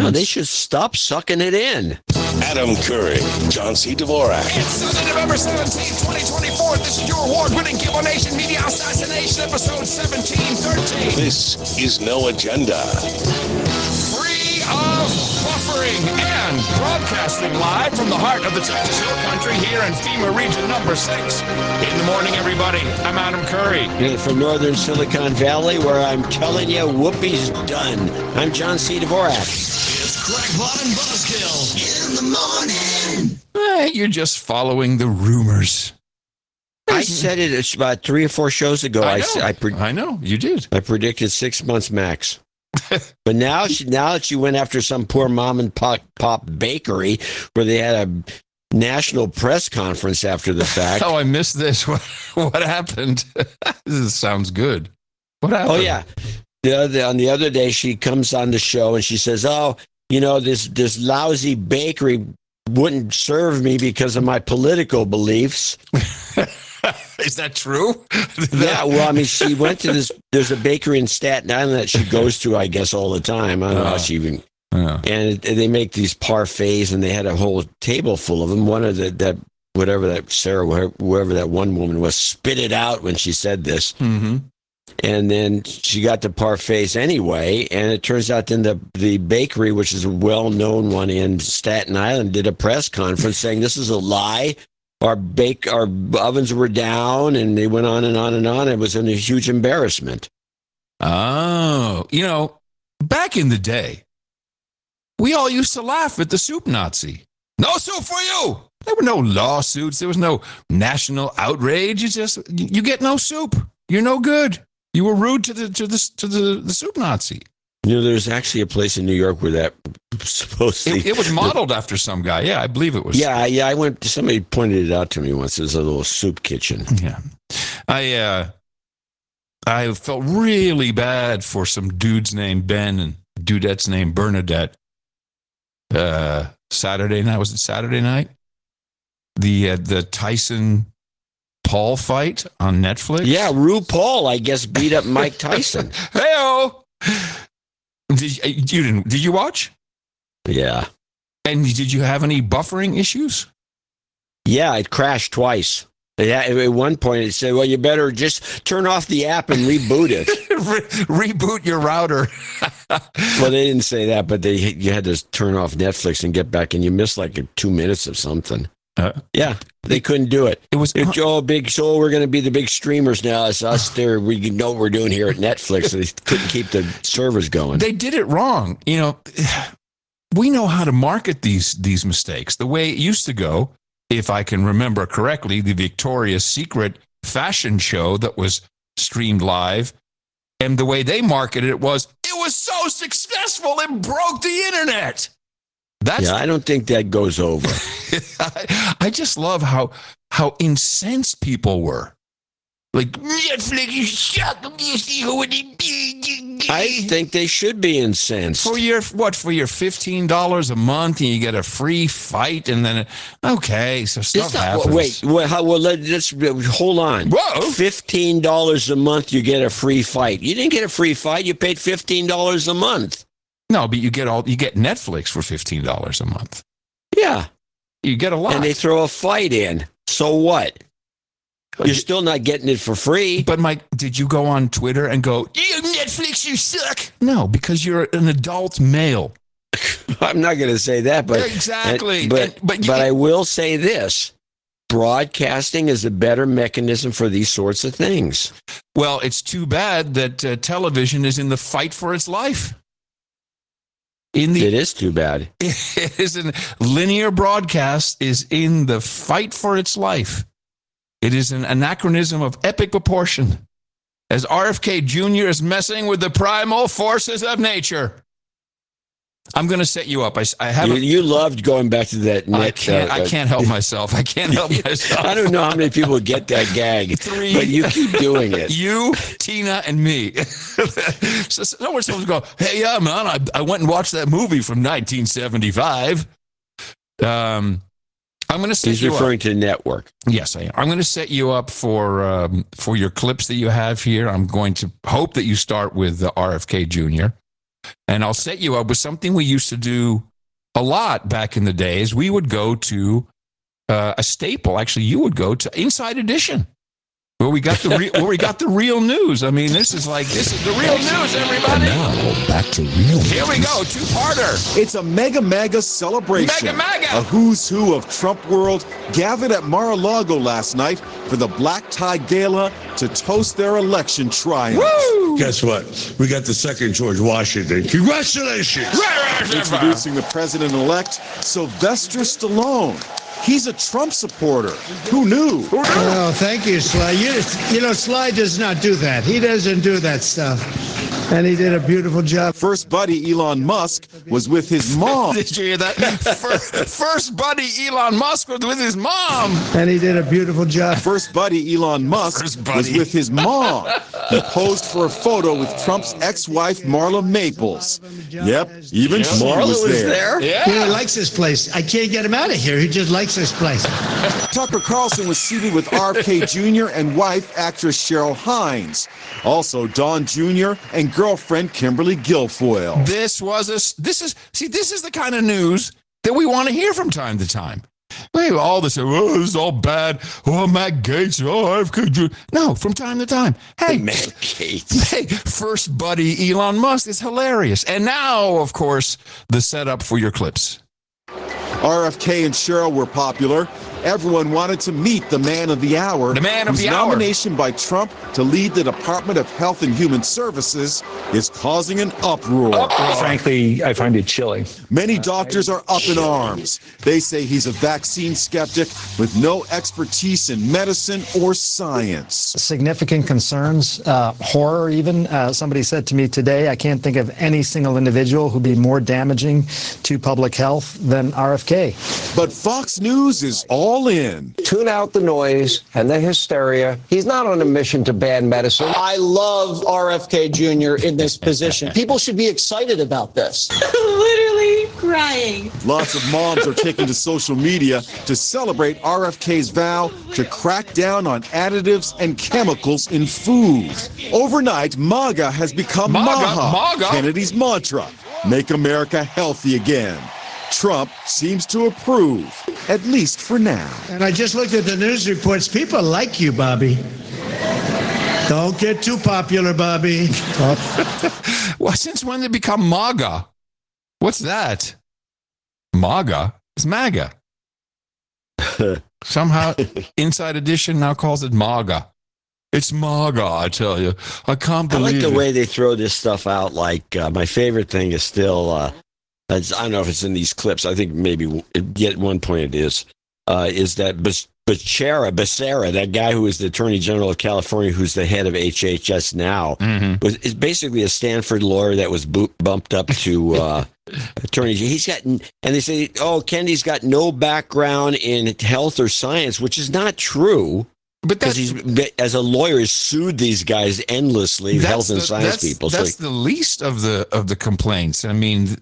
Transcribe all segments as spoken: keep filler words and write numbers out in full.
Yeah, they should stop sucking it in. Adam Curry, John C. Dvorak. It's Sunday, November seventeenth, twenty twenty-four. This is your award-winning Gibbo Nation Media Assassination, episode seventeen thirteen. This is No Agenda. Free of buffering and broadcasting live from the heart of the Texas Hill Country here in FEMA Region Number six. In the morning, everybody. I'm Adam Curry. Yeah, from northern Silicon Valley, where I'm telling you, whoopie's done. I'm John C. Dvorak. It's Crackpot and Buzzkill in the morning. Eh, you're just following the rumors. I said it it's about three or four shows ago. I I, know. s- I, pre- I know. You did. I predicted six months max. But now she now that she went after some poor mom and pop, pop bakery where they had a national press conference after the fact. Oh, I missed this. What, what happened? This sounds good. What happened? Oh, yeah. The other, on the other day, she comes on the show and she says, oh, you know, this, this lousy bakery wouldn't serve me because of my political beliefs. Is that true? Yeah, well, I mean, she went to this, there's a bakery in Staten Island that she goes to, I guess, all the time. I don't know how she even, Yeah. and it, they make these parfaits and they had a whole table full of them. One of the, that, whatever that, Sarah, whoever that one woman was, spit it out when she said this. Mm-hmm. And then she got the parfaits anyway, and it turns out then the, the bakery, which is a well-known one in Staten Island, did a press conference saying this is a lie. Our bake, our ovens were down, and they went on and on and on. It was a huge embarrassment. Oh, you know, back in the day, we all used to laugh at the soup Nazi. No soup for you. There were no lawsuits. There was no national outrage. You just you get no soup. You're no good. You were rude to the to the to the, the soup Nazi. You know, there's actually a place in New York where that supposedly It, it was modeled after some guy. Yeah, I believe it was. Yeah, yeah. I went. Somebody pointed it out to me once. There's a little soup kitchen. Yeah. I uh I felt really bad for some dudes named Ben and dudettes named Bernadette. Uh Saturday night, was it Saturday night? The uh, the Tyson Paul fight on Netflix? Yeah, RuPaul, I guess, beat up Mike Tyson. Hey-o! Did you, you didn't did you watch? Yeah. And did you have any buffering issues? Yeah, it crashed twice. Yeah, at one point it said, well, you better just turn off the app and reboot it. Re- reboot your router. Well, they didn't say that, but they you had to turn off Netflix and get back, and you missed like two minutes of something. Uh, Yeah, they couldn't do it. it was It's all big. So we're going to be the big streamers now. It's us there. We know what we're doing here at Netflix. So they couldn't keep the servers going. They did it wrong. You know, we know how to market these these mistakes. The way it used to go, if I can remember correctly, the Victoria's Secret fashion show that was streamed live, and the way they marketed it was, it was so successful, it broke the internet. That's Yeah, I don't think that goes over. I, I just love how how incensed people were. Like, Netflix, you suck. I think they should be incensed. For your what? For your fifteen dollars a month, and you get a free fight, and then okay, so stuff It's not, happens. wait, wait, how, well, let, let's hold on. Whoa. fifteen dollars a month, you get a free fight. You didn't get a free fight. You paid fifteen dollars a month. No, but you get all you get Netflix for fifteen dollars a month. Yeah. You get a lot. And they throw a fight in. So what? You're still not getting it for free. But Mike, did you go on Twitter and go, "You Netflix, you suck"? No, because you're an adult male. I'm not going to say that, but Exactly. and- but And- but but, you- I will say this: broadcasting is a better mechanism for these sorts of things. Well, it's too bad that uh, television is in the fight for its life. In the It is too bad. it is in linear broadcast is in the fight for its life. It is an anachronism of epic proportion, as R F K Junior is messing with the primal forces of nature. I'm going to set you up. I, I You, haven't. you loved going back to that. I net, can't. uh, I can't help myself. I can't help myself. I don't know how many people get that gag, Three. but you keep doing it. You, Tina, and me. So someone's supposed to go, hey, yeah, man, I, I went and watched that movie from nineteen seventy-five. Um, I'm going to set He's you referring up. to the network. Yes, I am. I'm going to set you up for um, for your clips that you have here. I'm going to hope that you start with the R F K Junior And I'll set you up with something we used to do a lot back in the days. We would go to uh, a staple. Actually, you would go to Inside Edition, where we got the re- where we got the real news. I mean, this is like this is the real news, everybody. Now back to real. Here we go, two-parter. It's a mega mega celebration. Mega mega. A who's who of Trump world gathered at Mar-a-Lago last night for the Black Tie Gala to toast their election triumph. Woo! Guess what? We got the second George Washington. Congratulations! Introducing the president-elect, Sylvester Stallone. He's a Trump supporter. Who knew? Oh, thank you, Sly. You, you know, Sly does not do that. He doesn't do that stuff. And he did a beautiful job. First buddy Elon Musk was with his mom. Did you hear that? First, first buddy Elon Musk was with his mom. And he did a beautiful job. First buddy Elon Musk First buddy. was with his mom. He posed for a photo with Trump's ex-wife Marla Maples. Yep, even she Marla was was there. there. Yeah. You know, he likes this place. I can't get him out of here. He just likes this place. Tucker Carlson was seated with R F K Junior and wife actress Cheryl Hines. Also Don Junior and girlfriend Kimberly Guilfoyle. This was a. This is see. This is the kind of news that we want to hear from time to time. Wait, all this. Oh, this is all bad. Oh, Matt Gates. Oh, I've could you. No, from time to time. Hey, Matt Gates. Hey, first buddy Elon Musk is hilarious. And now, of course, the setup for your clips. R F K and Cheryl were popular. Everyone wanted to meet the man of the hour. The man of whose the hour. nomination by Trump to lead the Department of Health and Human Services is causing an uproar. Frankly, I find it chilling. Many doctors are up in arms. They say he's a vaccine skeptic with no expertise in medicine or science. Significant concerns, uh, horror even. Uh, somebody said to me today, I can't think of any single individual who'd be more damaging to public health than R F K. But Fox News is all in. Tune out the noise and the hysteria. He's not on a mission to ban medicine. I love R F K Junior in this position. People should be excited about this. Literally crying. Lots of moms are taking to social media to celebrate R F K's vow to crack down on additives and chemicals in food. Overnight, MAGA has become MAGA, MAHA, MAGA. Kennedy's mantra, make America healthy again. Trump seems to approve, at least for now. And I just looked at the news reports. People like you, Bobby. Don't get too popular, Bobby. Oh. Well, since when did it become MAGA? What's that? MAGA? It's MAGA. Somehow, Inside Edition now calls it MAGA. It's MAGA, I tell you. I can't I believe like the it. way they throw this stuff out. Like uh, my favorite thing is still. Uh, It's, I don't know if it's in these clips. I think maybe at one point it is. Uh, is that Becerra, Becerra, that guy who is the Attorney General of California, who's the head of H H S now, Mm-hmm. was is basically a Stanford lawyer that was boop, bumped up to uh, attorney. He's got, and they say, oh, Kennedy's got no background in health or science, which is not true. But Because that's, he's, as a lawyer, has sued these guys endlessly, that's health and the- science that's, people. That's So the least of the of the complaints. I mean, v-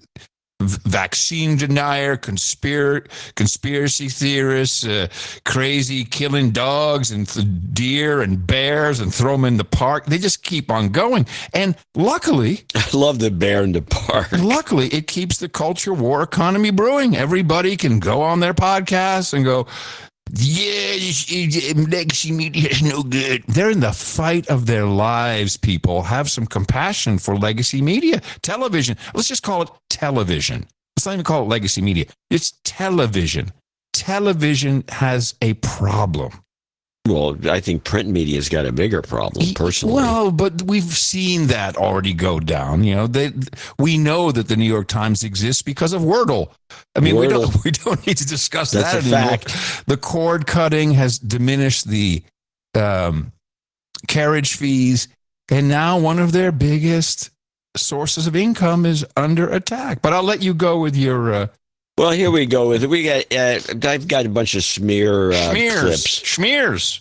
vaccine denier, conspir- conspiracy theorists, uh, crazy killing dogs and th- deer and bears and throw them in the park. They just keep on going. And luckily, I love the bear in the park. luckily, it keeps the culture war economy brewing. Everybody can go on their podcasts and go, yeah, this, uh, legacy media is no good. They're in the fight of their lives, people. Have some compassion for legacy media. Television. Let's just call it television. Let's not even call it legacy media. It's television. Television has a problem. Well, I think print media's got a bigger problem, personally. Well, but we've seen that already go down. You know, they, we know that the New York Times exists because of Wordle. I mean, we don't Wordle. we don't need to discuss That's that a anymore. fact. The cord cutting has diminished the um, carriage fees, and now one of their biggest sources of income is under attack. But I'll let you go with your uh, Well, here we go with it. We got. Uh, I've got a bunch of smear uh, schmears. clips. Schmears.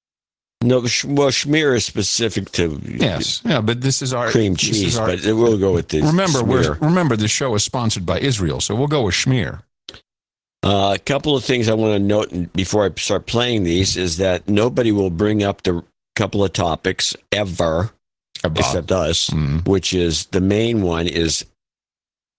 No, sh- well, schmear is specific to Yes, yeah, but this is our cream this cheese, is our- but we'll go with the remember, we're, smear. remember, the show is sponsored by Israel, so we'll go with schmear. Uh, a couple of things I want to note before I start playing these is that nobody will bring up the couple of topics ever, About- except us, Mm. which is the main one is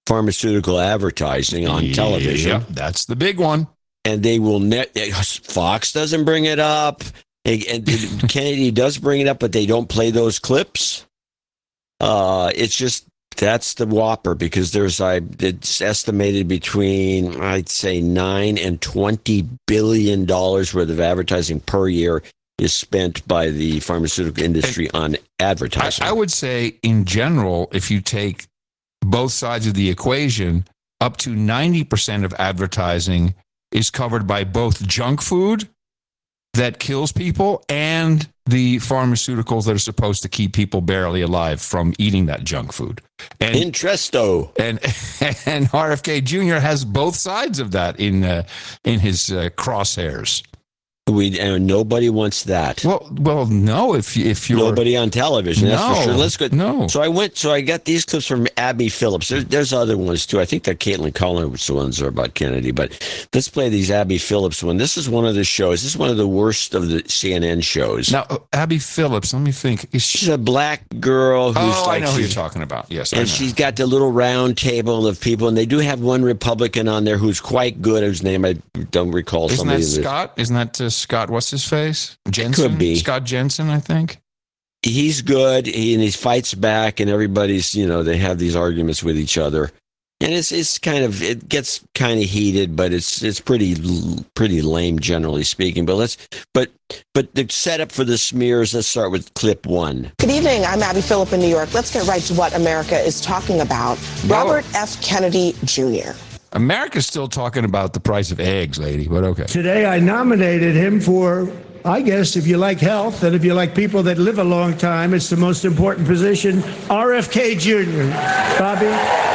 pharmaceutical advertising on television. Yep, that's the big one. And they will net. Fox doesn't bring it up. And Kennedy does bring it up, but they don't play those clips. Uh, it's just that's the whopper because there's I it's estimated between I'd say nine and twenty billion dollars worth of advertising per year is spent by the pharmaceutical industry on advertising. I, I would say in general, if you take both sides of the equation, up to ninety percent of advertising is covered by both junk food that kills people and the pharmaceuticals that are supposed to keep people barely alive from eating that junk food. And, Interesto. And and R F K Junior has both sides of that in uh, in his uh, crosshairs. We and nobody wants that. Well, well, no. If if you're nobody on television, that's no, for sure. Let's go. No. So I went. So I got these clips from Abby Phillips. There's, there's other ones too. I think that Caitlin Collins ones are about Kennedy, but let's play these Abby Phillips one. This is one of the shows. This is one of the worst of the C N N shows. Now, Abby Phillips. Let me think. Is she, she's a black girl who's oh, like, I know who you're talking about. Yes, and she's got the little round table of people, and they do have one Republican on there who's quite good. Whose name I don't recall. Isn't somebody that Scott? Isn't that uh, Scott? What's his face? Jensen? Could be Scott Jensen, I think. He's good, he, and he fights back, and everybody's, you know, they have these arguments with each other, and it's it's kind of it gets kind of heated, but it's it's pretty pretty lame generally speaking. But let's but but the setup for the smears. Let's start with clip one. Good evening. I'm Abby Phillip in New York. Let's get right to what America is talking about. Robert F. Kennedy Junior America's still talking about the price of eggs, lady, but okay. Today I nominated him for, I guess, if you like health and if you like people that live a long time, it's the most important position, R F K Junior Bobby?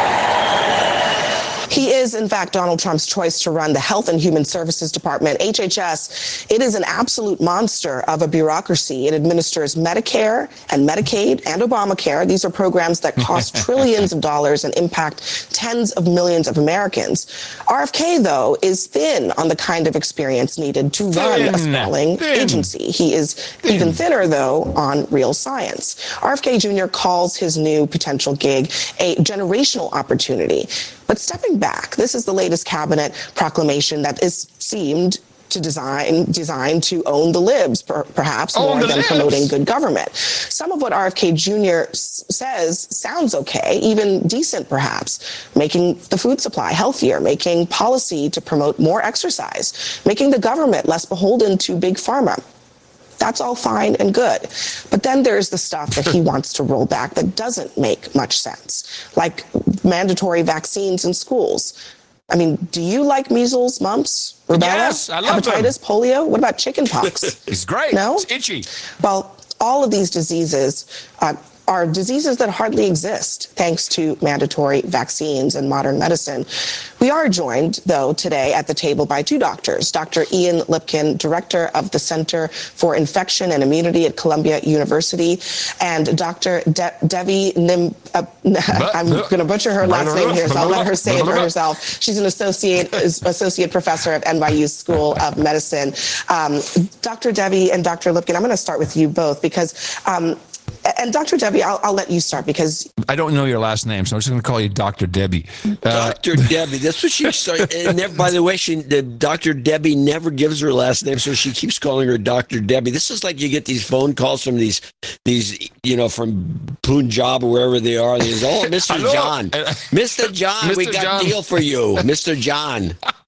He is, in fact, Donald Trump's choice to run the Health and Human Services Department, H H S. It is an absolute monster of a bureaucracy. It administers Medicare and Medicaid and Obamacare. These are programs that cost trillions of dollars and impact tens of millions of Americans. R F K, though, is thin on the kind of experience needed to run a sprawling agency. He is thin. Even thinner, though, on real science. R F K Junior calls his new potential gig a generational opportunity. But stepping back, this is the latest cabinet proclamation that is seemed to design designed to own the libs, per, perhaps own more than libs. Promoting good government. Some of what R F K Junior s- says sounds okay, even decent perhaps, making the food supply healthier, making policy to promote more exercise, making the government less beholden to big pharma. That's all fine and good. But then there's the stuff that he wants to roll back that doesn't make much sense, like mandatory vaccines in schools. I mean, do you like measles, mumps, rubella, yes, I love hepatitis, them. polio? What about chicken pox? It's great. No? It's itchy. Well, all of these diseases uh, are diseases that hardly exist thanks to mandatory vaccines and modern medicine. We are joined, though, today at the table by two doctors, Doctor Ian Lipkin, director of the Center for Infection and Immunity at Columbia University, and Doctor De- Devi Nim... Uh, I'm going to butcher her last name here, so I'll let her say it for herself. She's an associate associate professor at N Y U School of Medicine. Um, Doctor Devi and Doctor Lipkin, I'm going to start with you both because... Um, And Doctor Debbie, I'll, I'll let you start because... I don't know your last name, so I'm just going to call you Doctor Debbie. Uh, Doctor Debbie, that's what she started. And never, by the way, she, the Doctor Debbie never gives her last name, so she keeps calling her Doctor Debbie. This is like you get these phone calls from these, these you know, from Punjab or wherever they are. They say, oh, Mister John. Mister John, Mister we got John. a deal for you. Mister John.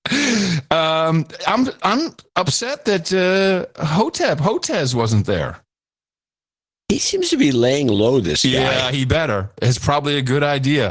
um, I'm, I'm upset that uh, Hotep, Hotez wasn't there. He seems to be laying low, this guy. Yeah, he better. It's probably a good idea.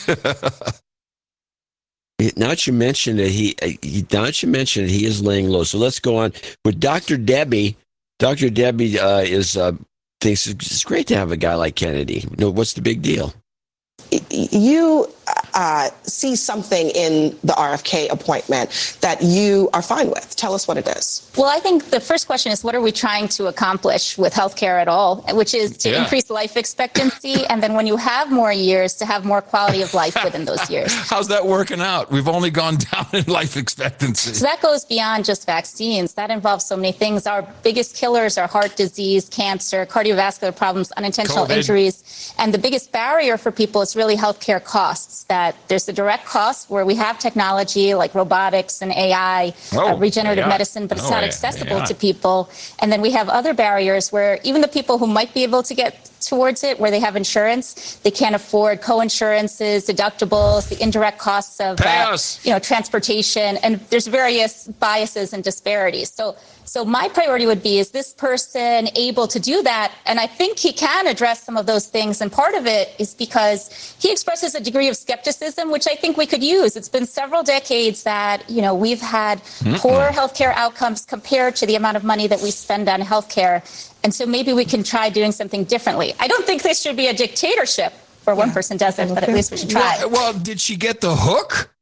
Now that you mentioned it, he, he now that you mentioned it, he is laying low. So let's go on with Doctor Debbie. Doctor Debbie uh, is uh, thinks it's great to have a guy like Kennedy. No, what's the big deal? You uh, see something in the R F K appointment that you are fine with. Tell us what it is. Well, I think the first question is, what are we trying to accomplish with healthcare at all, which is to yeah. increase life expectancy. And then when you have more years, to have more quality of life within those years. How's that working out? We've only gone down in life expectancy. So that goes beyond just vaccines. That involves so many things. Our biggest killers are heart disease, cancer, cardiovascular problems, unintentional COVID. injuries. And the biggest barrier for people is really healthcare costs that that there's the direct costs where we have technology like robotics and A I, Oh, uh, regenerative A I. medicine, but it's Oh, not yeah, accessible A I. to people. And then we have other barriers where even the people who might be able to get towards it, where they have insurance, they can't afford co-insurances, deductibles, the indirect costs of uh, you know, transportation, and there's various biases and disparities. So, so my priority would be, is this person able to do that? And I think he can address some of those things. And part of it is because he expresses a degree of skepticism, which I think we could use. It's been several decades that, you know, we've had Mm-mm. poor healthcare outcomes compared to the amount of money that we spend on healthcare. And so maybe we can try doing something differently. I don't think this should be a dictatorship where one person does it, but at least we should try. Well, well, did she get the hook?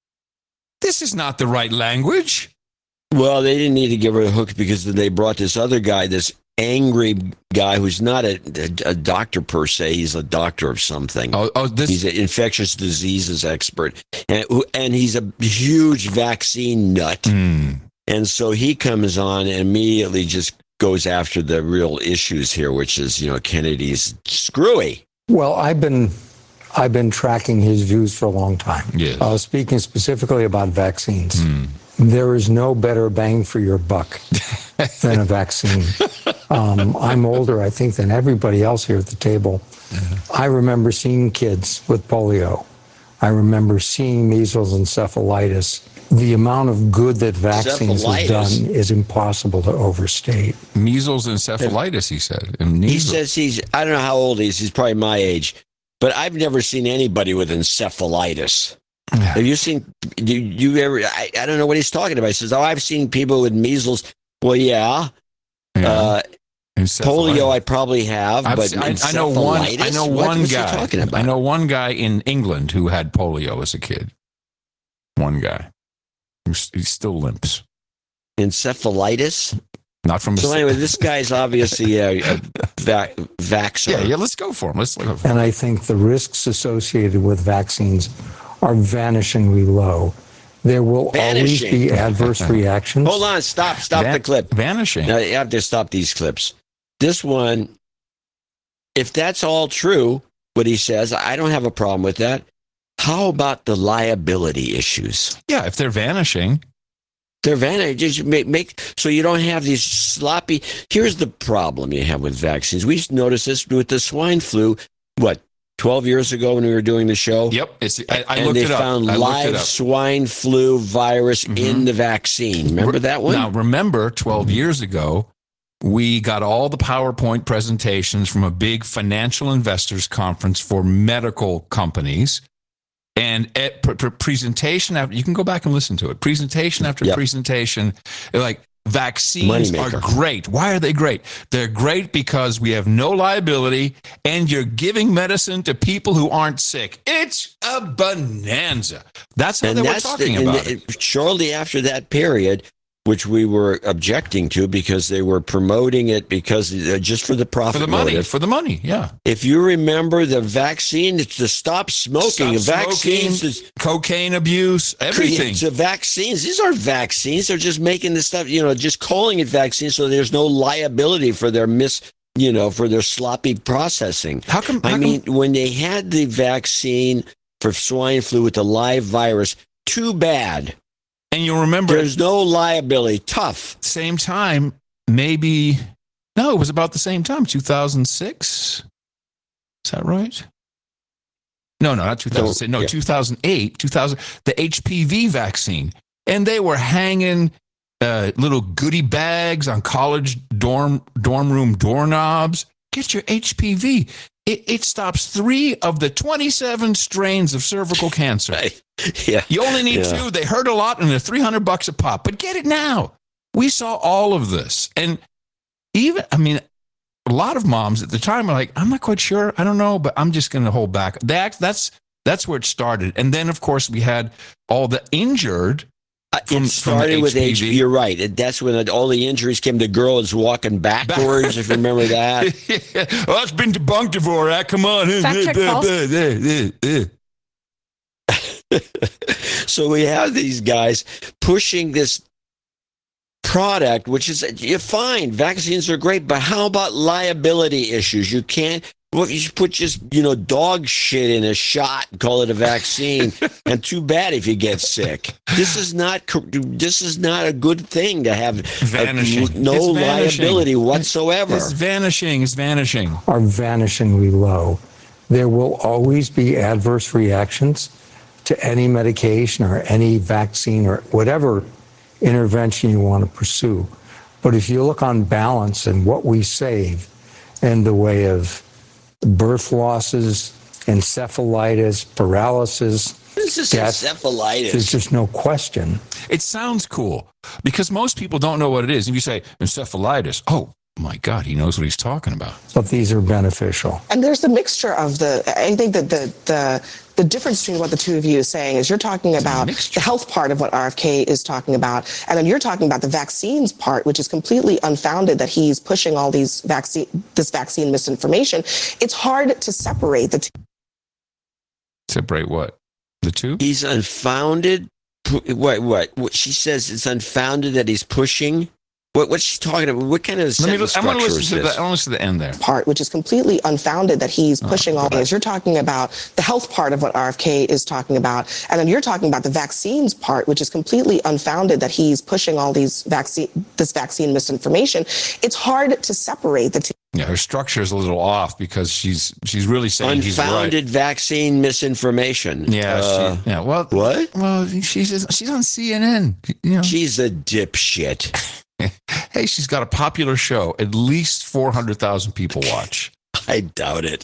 This is not the right language. Well, they didn't need to give her a hook because they brought this other guy, this angry guy who's not a, a, a doctor per se. He's a doctor of something. Oh, oh this... He's an infectious diseases expert. And, and he's a huge vaccine nut. Mm. And so he comes on and immediately just goes after the real issues here, which is, you know, Kennedy's screwy. Well, I've been I've been tracking his views for a long time. Yes. Uh, speaking specifically about vaccines. Mm. There is no better bang for your buck than a vaccine. Um, I'm older, I think, than everybody else here at the table. I remember seeing kids with polio. I remember seeing measles and encephalitis. The amount of good that vaccines have done is impossible to overstate. Measles and encephalitis, he said. And he says he's, I don't know how old he is, he's probably my age, but I've never seen anybody with encephalitis. Have you seen, do you ever, I, I don't know what he's talking about. He says, oh, I've seen people with measles. Well, yeah. yeah. Uh, polio I probably have, I've but seen, I, I know one, I know what, one what's guy, he talking about? I know one guy in England who had polio as a kid. One guy. He's, he still limps. Encephalitis? Not from. So anyway, this guy's obviously a, a vac- vaxxer. Yeah, yeah. Let's go for him. Let's go for him. And I think the risks associated with vaccines are vanishingly low. There will Vanishing. always be adverse reactions. Hold on, stop, stop Van- the clip. Vanishing. Now, you have to stop these clips. This one, if that's all true, what he says, I don't have a problem with that. How about the liability issues? Yeah, if they're vanishing. They're vanishing. Just make, make so you don't have these sloppy. Here's the problem you have with vaccines. We noticed this with the swine flu, what, twelve years ago when we were doing the show? Yep. It's, I, I and looked they it up. found I looked it live up. swine flu virus Mhm. in the vaccine. Remember that one? Now, remember, twelve years ago, we got all the PowerPoint presentations from a big financial investors conference for medical companies. And at pre- pre- presentation after, you can go back and listen to it. Presentation after Yep. presentation, they're like, vaccines are Moneymaker. great. Why are they great? They're great because we have no liability and you're giving medicine to people who aren't sick. It's a bonanza. That's how And they were that's talking the, about and it. the- shortly after that period, which we were objecting to because they were promoting it because uh, just for the profit For the money, motive. for the money, yeah. If you remember the vaccine, it's to stop smoking. Stop vaccines smoking, is cocaine abuse, everything. It's a vaccines. These aren't vaccines. They're just making this stuff, you know, just calling it vaccines so there's no liability for their mis, you know, for their sloppy processing. How come? I how mean, come, when they had the vaccine for swine flu with the live virus, too bad. and you'll remember There's no liability. Tough. same time, maybe, no, it was about the same time, two thousand six. Is that right? No, no, not two thousand six. No, yeah. two thousand eight, two thousand, the H P V vaccine. And they were hanging uh, little goodie bags on college dorm dorm room doorknobs. Get your H P V. It, it stops three of the twenty-seven strains of cervical cancer. Yeah. You only need Yeah. two. They hurt a lot and they're three hundred bucks a pop, but get it now. We saw all of this. And even, I mean, a lot of moms at the time are like, I'm not quite sure. I don't know, but I'm just going to hold back. That, that's, that's where it started. And then, of course, we had all the injured. From, it started from with H H P P V. V. You're right. All the, all the injuries came. The girl is walking backwards, if you remember that. Well, it's been debunked, Dvorak. Come on. Fact check false. So we have these guys pushing this product, which is, you're fine. Vaccines are great, but how about liability issues? You can't, Well, you should put just, you know, dog shit in a shot and call it a vaccine. And too bad if you get sick. This is not this is not a good thing to have vanishing. A, no it's vanishing. liability whatsoever. It's vanishing. It's vanishing. Are vanishingly low. There will always be adverse reactions to any medication or any vaccine or whatever intervention you want to pursue. But if you look on balance and what we save in the way of birth losses, encephalitis, paralysis, this is death, encephalitis. There's just no question. It sounds cool because most people don't know what it is. If you say encephalitis, oh my God, he knows what he's talking about. But these are beneficial. And there's the mixture of the, I think that the, the, the difference between what the two of you is saying is you're talking about the health part of what R F K is talking about, and then you're talking about the vaccines part, which is completely unfounded that he's pushing all these vaccine, this vaccine misinformation. It's hard to separate the two. Separate what? The two? He's unfounded. What, what? What? She says it's unfounded that he's pushing. What, what's she talking about? What kind of Let me, sentence I want to structure listen is to this? the, I want to listen to the end there. Part, which is completely unfounded that he's pushing Oh, all right. these. You're talking about the health part of what R F K is talking about, and then you're talking about the vaccines part, which is completely unfounded that he's pushing all these vaccine, this vaccine misinformation. It's hard to separate the two. Yeah, her structure is a little off because she's she's really saying he's right. Unfounded vaccine misinformation. Yeah, Uh, she, yeah. Well, what? Well, she's she's on C N N. You know, she's a dipshit. Hey, she's got a popular show. At least four hundred thousand people watch. I doubt it.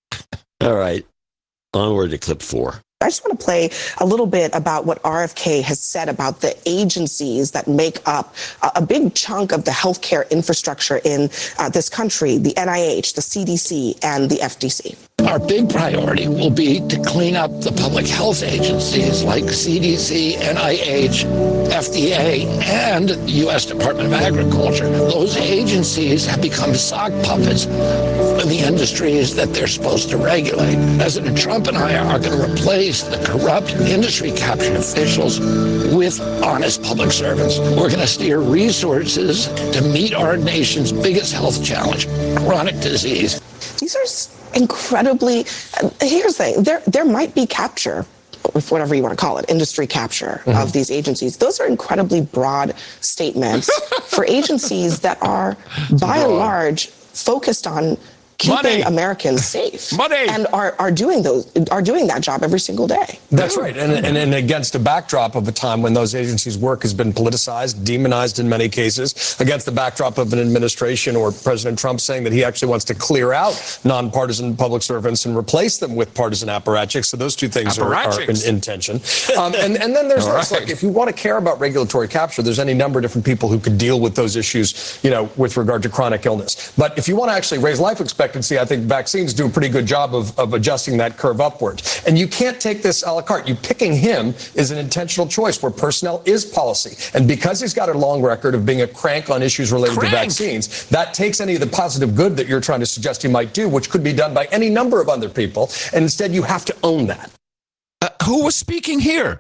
All right, onward to clip four. I just want to play a little bit about what R F K has said about the agencies that make up a, a big chunk of the healthcare infrastructure in uh, this country, the N I H, the C D C, and the F D C. Our big priority will be to clean up the public health agencies like C D C, N I H, F D A, and the U S Department of Agriculture. Those agencies have become sock puppets of the industries that they're supposed to regulate. President Trump and I are going to replace the corrupt industry captured officials with honest public servants. We're going to steer resources to meet our nation's biggest health challenge, chronic disease. These are incredibly, uh, here's the thing, there, there might be capture, with whatever you want to call it, industry capture mm-hmm. of these agencies. Those are incredibly broad statements for agencies that are, by and large, focused on keeping Money. Americans safe. Money. And are, are doing those are doing that job every single day. That's right. And, and, and against a backdrop of a time when those agencies' work has been politicized, demonized in many cases, against the backdrop of an administration or President Trump saying that he actually wants to clear out nonpartisan public servants and replace them with partisan apparatchiks. So those two things are, are in, in tension. Um, and, and then there's this, right. like, if you want to care about regulatory capture, there's any number of different people who could deal with those issues, you know, with regard to chronic illness. But if you want to actually raise life expectancy, I think vaccines do a pretty good job of, of adjusting that curve upward. And you can't take this a la carte. You picking him is an intentional choice where personnel is policy. And because he's got a long record of being a crank on issues related Crank. to vaccines, that takes any of the positive good that you're trying to suggest he might do, which could be done by any number of other people. And instead, you have to own that. Uh, who was speaking here?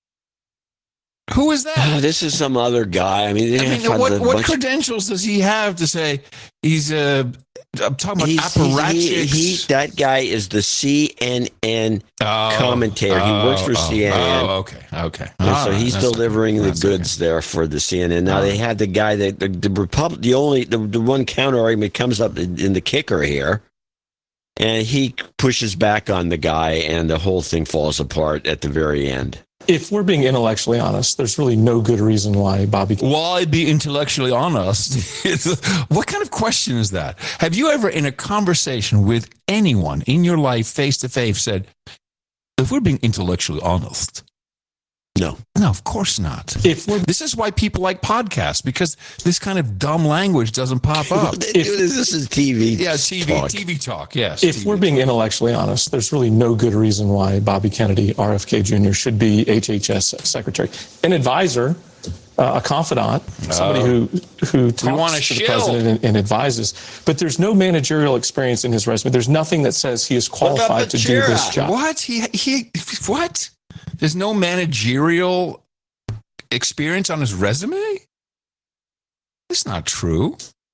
Who is that? Oh, this is some other guy. I mean, I mean what, what credentials does he have to say he's a? I'm talking about He's, apparatchiks. he, he, that guy is the C N N oh, commentator. He oh, works for oh, C N N. Oh, okay, okay. And All so right, he's that's delivering okay. the That's goods okay. there for the C N N. Now All they right. had the guy that the, the Republic. The only the, the one counter argument comes up in, in the kicker here, and he pushes back on the guy, and the whole thing falls apart at the very end. If we're being intellectually honest, there's really no good reason why Bobby. Why be intellectually honest? What kind of question is that? Have you ever, in a conversation with anyone in your life, face to face, said, "If we're being intellectually honest"? No, no, of course not. If we're, this is why people like podcasts, because this kind of dumb language doesn't pop up. if, this is T V. Yeah, T V talk. T V talk. Yes. If T V we're being intellectually honest, there's really no good reason why Bobby Kennedy, R F K Junior, should be H H S secretary, an advisor, uh, a confidant, somebody who who talks to shill. the president and, and advises. But there's no managerial experience in his resume. There's nothing that says he is qualified to do this job. What? He he what? There's no managerial experience on his resume? That's not true.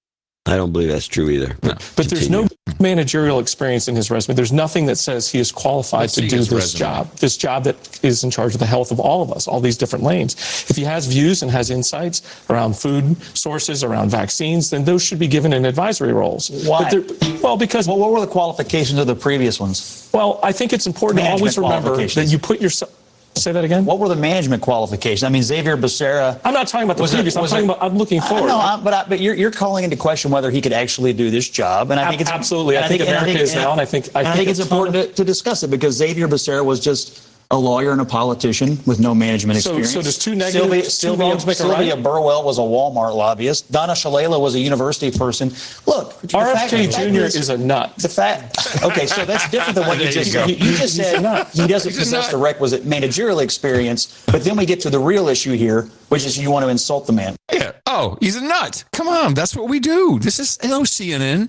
I don't believe that's true either. No. But there's no managerial experience in his resume. There's nothing that says he is qualified Let's to see do his this resume. job, this job that is in charge of the health of all of us, all these different lanes. If he has views and has insights around food sources, around vaccines, then those should be given in advisory roles. Why? But well, because... Well, what were the qualifications of the previous ones? Well, I think it's important to always remember that you put yourself... Say that again? What were the management qualifications? I mean, Xavier Becerra... I'm not talking about the previous. It, I'm talking it, about... I'm looking forward. No, I, but I, but you're, you're calling into question whether he could actually do this job. And I think it's... Absolutely. I think, I think America I think, is now, and I think... I and think, I think it's important to, to discuss it, because Xavier Becerra was just a lawyer and a politician with no management so, experience. So does two negative... Sylvia, two Sylvia, make Sylvia a right? Burwell was a Walmart lobbyist. Donna Shalala was a university person. Look... R F K Junior is, is a nut. The fact... Okay, so that's different than what you just said. You, you just said he doesn't possess the requisite managerial experience, but then we get to the real issue here, which is you want to insult the man. Yeah. Oh, he's a nut. Come on. That's what we do. This is hello, C N N.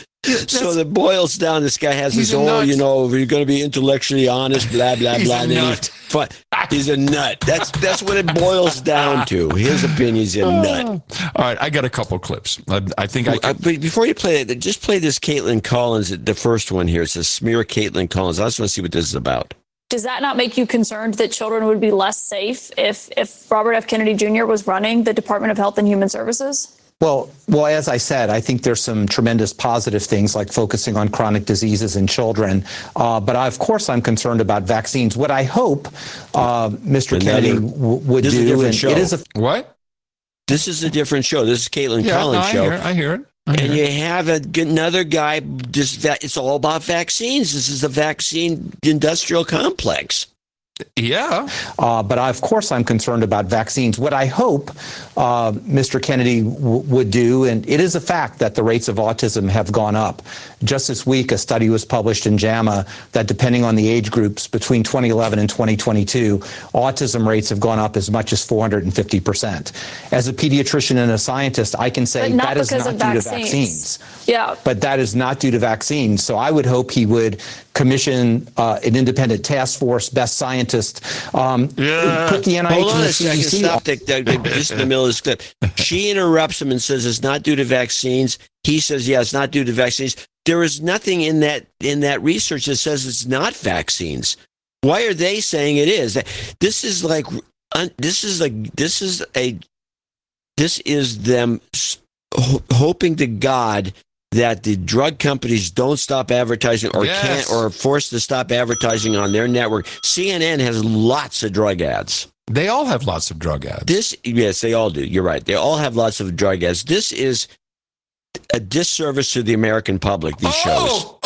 So that boils down, this guy has He's his a whole, nut. you know, you're going to be intellectually honest, blah, blah, He's blah. a and then nut. He's, fun. He's a nut. That's that's what it boils down to. His opinion's a nut. All right, I got a couple clips. I, I think I Uh, can... but before you play it, just play this Caitlin Collins, the first one here. It says smear Caitlin Collins. I just want to see what this is about. Does that not make you concerned that children would be less safe if, if Robert F. Kennedy Junior was running the Department of Health and Human Services? Well, well, as I said, I think there's some tremendous positive things like focusing on chronic diseases in children. Uh, but I, of course, I'm concerned about vaccines. What I hope uh, Mister Another- Kennedy w- would This is a do, different and show. it is a What? This is a different show. This is Caitlin Yeah, no, Collins' I show. hear it. I hear it. I hear And it. you have a, another guy, just that it's all about vaccines. This is the vaccine industrial complex. Yeah. Uh, but I, of course, I'm concerned about vaccines. What I hope uh, Mister Kennedy w- would do, and it is a fact that the rates of autism have gone up. Just this week, a study was published in JAMA that depending on the age groups between twenty eleven and twenty twenty-two, autism rates have gone up as much as four hundred fifty percent. As a pediatrician and a scientist, I can say But not that is because not of due vaccines. to vaccines. Yeah. But that is not due to vaccines. So I would hope he would commission uh, an independent task force, best scientist, um, Yeah. put the N I H Hold and on the a second. C D C Stop the, the, the- just in the middle of this clip. She interrupts him and says it's not due to vaccines. He says, yeah, it's not due to vaccines. There is nothing in that in that research that says it's not vaccines. Why are they saying it is? This is like un- this is like this is a this is them s- ho- hoping to God that the drug companies don't stop advertising or Yes. can't or are forced to stop advertising on their network. C N N has lots of drug ads. They all have lots of drug ads. This, yes, they all do. You're right. They all have lots of drug ads. This is a disservice to the American public, these shows. Oh,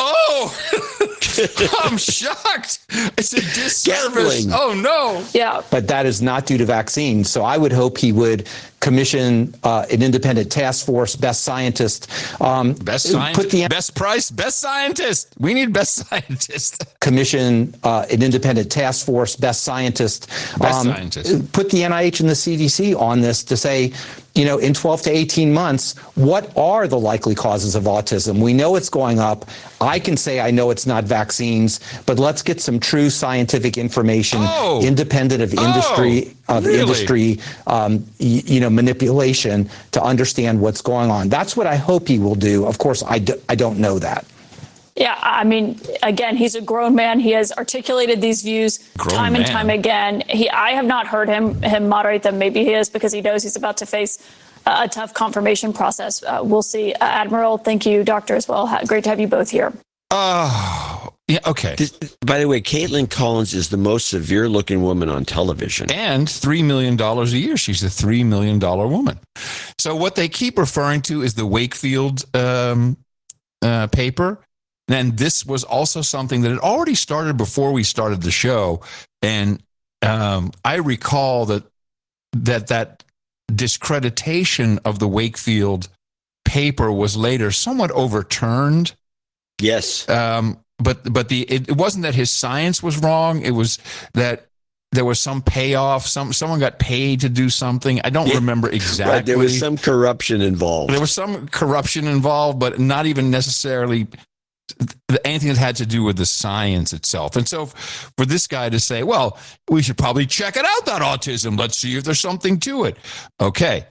oh. I'm shocked. It's a disservice. Gambling. Oh, no. Yeah. But that is not due to vaccines. So I would hope he would commission uh, an independent task force, best scientist. Um, Best put scientist. the Best price. Best scientist. We need best scientist. commission uh, an independent task force, best scientist. Best scientist. Put the N I H and the C D C on this to say, you know, in twelve to eighteen months, what are the likely causes of autism? We know it's going up. I can say I know it's not vaccines, but let's get some true scientific information, Oh. independent of industry, Oh, of really? industry, um, y- you know, manipulation to understand what's going on. That's what I hope he will do. Of course, I, do, I don't know that. Yeah, I mean, again, he's a grown man. He has articulated these views Grown time and man. time again. He, I have not heard him him moderate them. Maybe he is because he knows he's about to face a, a tough confirmation process. Uh, we'll see. Uh, Admiral, thank you, Doctor, as well. Ha- Great to have you both here. Oh, yeah, okay. This, by the way, Caitlin Collins is the most severe-looking woman on television. And three million dollars a year. She's a three million dollars woman. So what they keep referring to is the Wakefield um, uh, paper. And this was also something that had already started before we started the show. And um, I recall that that that discreditation of the Wakefield paper was later somewhat overturned. Yes. Um, but but the it, it wasn't that his science was wrong. It was that there was some payoff. Some someone got paid to do something. I don't Yeah. remember exactly. Right, there was some corruption involved. There was some corruption involved, but not even necessarily anything that had to do with the science itself. And so for this guy to say, well, we should probably check it out, that autism. Let's see if there's something to it. Okay.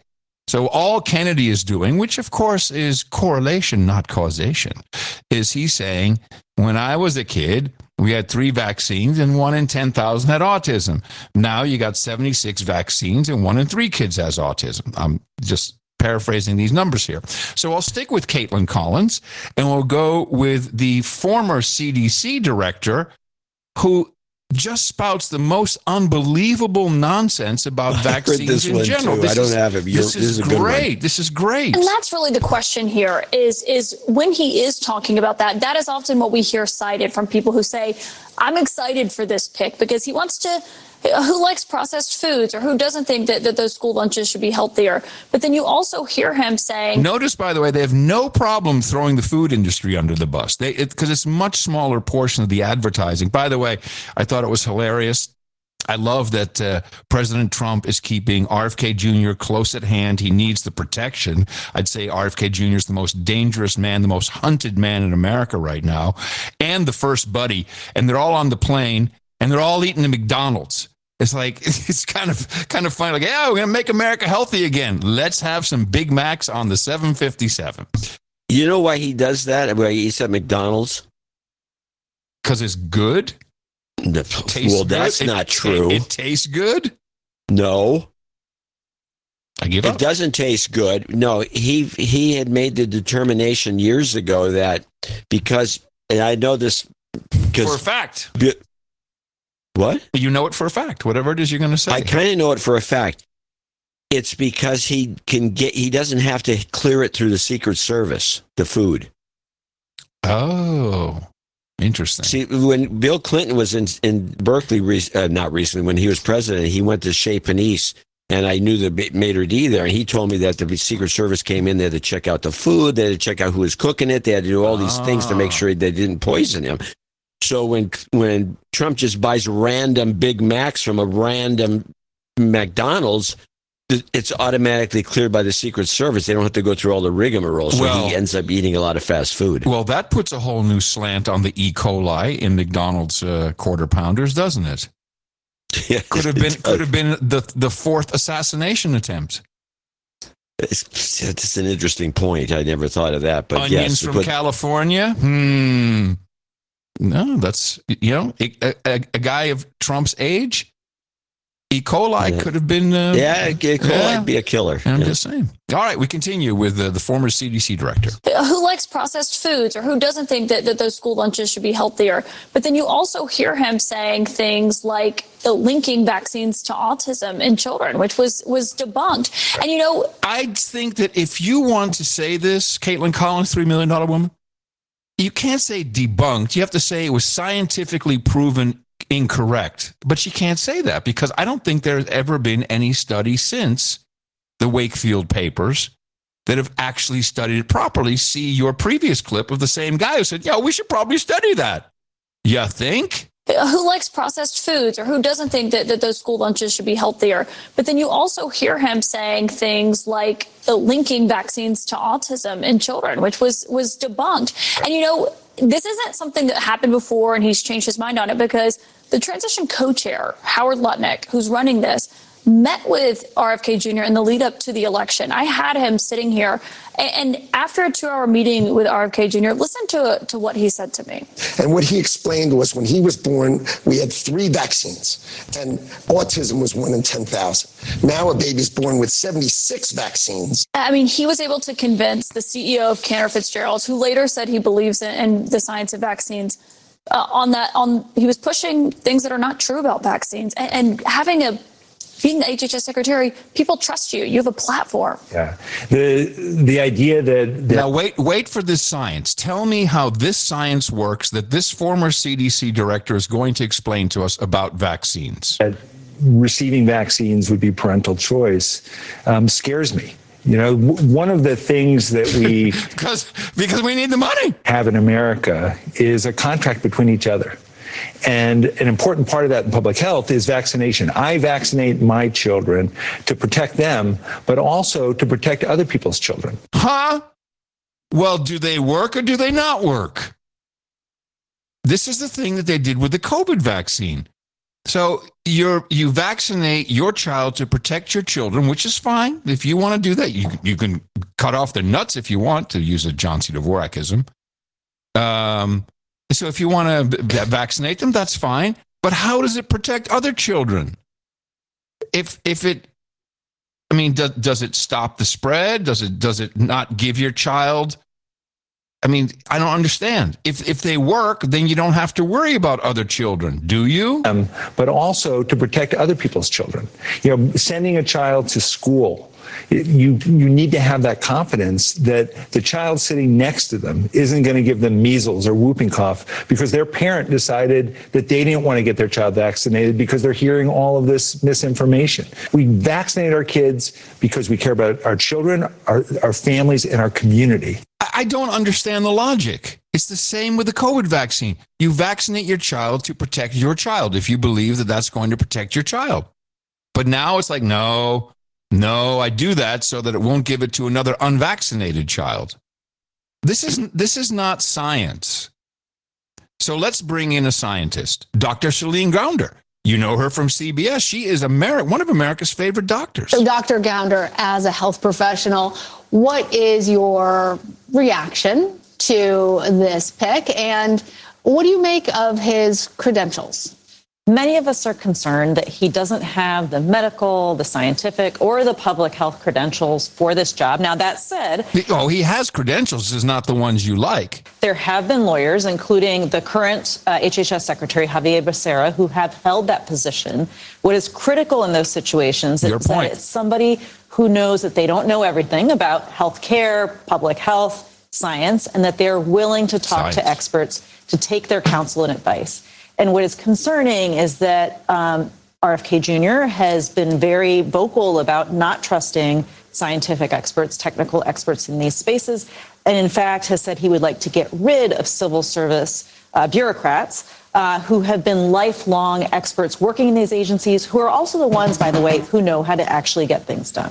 So all Kennedy is doing, which of course is correlation, not causation, is he's saying, when I was a kid, we had three vaccines and one in ten thousand had autism. Now you got seventy-six vaccines and one in three kids has autism. I'm just paraphrasing these numbers here. So I'll stick with Caitlin Collins and we'll go with the former C D C director who just spouts the most unbelievable nonsense about vaccines in general. This I don't is, have it. This, this is, is great. This is great. And that's really the question here is, is when he is talking about that, that is often what we hear cited from people who say, I'm excited for this pick because he wants to, who likes processed foods or who doesn't think that, that those school lunches should be healthier. But then you also hear him saying... Notice, by the way, they have no problem throwing the food industry under the bus They because it, it's a much smaller portion of the advertising. By the way, I thought it was hilarious. I love that uh, President Trump is keeping R F K Junior close at hand. He needs the protection. I'd say R F K Junior is the most dangerous man, the most hunted man in America right now, and the first buddy. And they're all on the plane, and they're all eating at McDonald's. It's like, it's kind of kind of funny. Like, yeah, we're going to make America healthy again. Let's have some Big Macs on the seven fifty-seven. You know why he does that? Why he eats at McDonald's? Because it's good? No, well, that's good. not it, true. It, it tastes good? No. I give it up. doesn't taste good. No, he he had made the determination years ago that because, and I know this because... For a fact. Be, What? You know it for a fact, whatever it is you're going to say. I kind of know it for a fact. It's because he can get, he doesn't have to clear it through the Secret Service, the food. Oh, interesting. See, when Bill Clinton was in, in Berkeley, uh, not recently, when he was president, he went to Chez Panisse, and I knew the maitre d' there, and he told me that the Secret Service came in there to check out the food, they had to check out who was cooking it, they had to do all these ah. things to make sure they didn't poison him. So when when Trump just buys random Big Macs from a random McDonald's, it's automatically cleared by the Secret Service. They don't have to go through all the rigmarole. So well, he ends up eating a lot of fast food. Well, that puts a whole new slant on the E. coli in McDonald's uh, quarter pounders, doesn't it? Yeah, could have been could have been the the fourth assassination attempt. It's, it's an interesting point. I never thought of that. But onions yes, from but, California. Hmm. No, that's, you know, a, a, a guy of Trump's age, E. coli yeah. could have been... Uh, yeah, E. coli yeah. would be a killer. I'm yeah. just saying. All right, we continue with uh, the former C D C director. Who likes processed foods or who doesn't think that, that those school lunches should be healthier. But then you also hear him saying things like linking vaccines to autism in children, which was, was debunked. And, you know... I think that if you want to say this, Caitlin Collins, three million dollars woman, you can't say debunked. You have to say it was scientifically proven incorrect. But you can't say that because I don't think there's ever been any study since the Wakefield papers that have actually studied it properly. See your previous clip of the same guy who said, yeah, we should probably study that. You think? Who likes processed foods or who doesn't think that, that those school lunches should be healthier. But then you also hear him saying things like linking vaccines to autism in children, which was, was debunked. And, you know, this isn't something that happened before and he's changed his mind on it because the transition co-chair, Howard Lutnick, who's running this, met with R F K Junior in the lead up to the election. I had him sitting here, and after a two-hour meeting with R F K Junior, listen to, to what he said to me. And what he explained was when he was born, we had three vaccines, and autism was one in ten thousand. Now a baby's born with seventy-six vaccines. I mean, he was able to convince the C E O of Cantor Fitzgerald, who later said he believes in, in the science of vaccines, uh, on that, on he was pushing things that are not true about vaccines, and, and having a being the H H S secretary, people trust you. You have a platform. Yeah. The the idea that, that now wait wait for this science. Tell me how this science works that this former C D C director is going to explain to us about vaccines. That receiving vaccines would be parental choice um, scares me. You know, w- one of the things that we because because we need the money have in America is a contract between each other. And an important part of that in public health is vaccination. I vaccinate my children to protect them, but also to protect other people's children. Huh? Well, do they work or do they not work? This is the thing that they did with the COVID vaccine. So you're you vaccinate your child to protect your children, which is fine. If you want to do that, you you can cut off their nuts if you want, to use a John C. Dvorakism. Um, so if you want to b- vaccinate them, that's fine. But how does it protect other children? If if it, I mean, does does it stop the spread? Does it does it not give your child? I mean, I don't understand. If if they work, then you don't have to worry about other children, do you? Um, but also to protect other people's children. You know, sending a child to school, you you need to have that confidence that the child sitting next to them isn't going to give them measles or whooping cough because their parent decided that they didn't want to get their child vaccinated because they're hearing all of this misinformation. We vaccinate our kids because we care about our children, our, our families, and our community. I don't understand the logic. It's the same with the COVID vaccine. You vaccinate your child to protect your child if you believe that that's going to protect your child. But now it's like, no, no, I do that so that it won't give it to another unvaccinated child. This is this is not science. So let's bring in a scientist, Doctor Shailene Gounder. You know her from C B S. She is Ameri- one of America's favorite doctors. So Doctor Gounder, as a health professional, what is your reaction to this pick, and what do you make of his credentials? Many of us are concerned that he doesn't have the medical, the scientific, or the public health credentials for this job. Now, that said... Oh, he has credentials, just not the ones you like. There have been lawyers, including the current uh, H H S Secretary, Javier Becerra, who have held that position. What is critical in those situations Your is point. that it's somebody who knows that they don't know everything about health care, public health, science, and that they're willing to talk Science. to experts to take their counsel and advice. And what is concerning is that um, R F K Junior has been very vocal about not trusting scientific experts, technical experts in these spaces, and in fact has said he would like to get rid of civil service uh, bureaucrats uh, who have been lifelong experts working in these agencies, who are also the ones, by the way, who know how to actually get things done.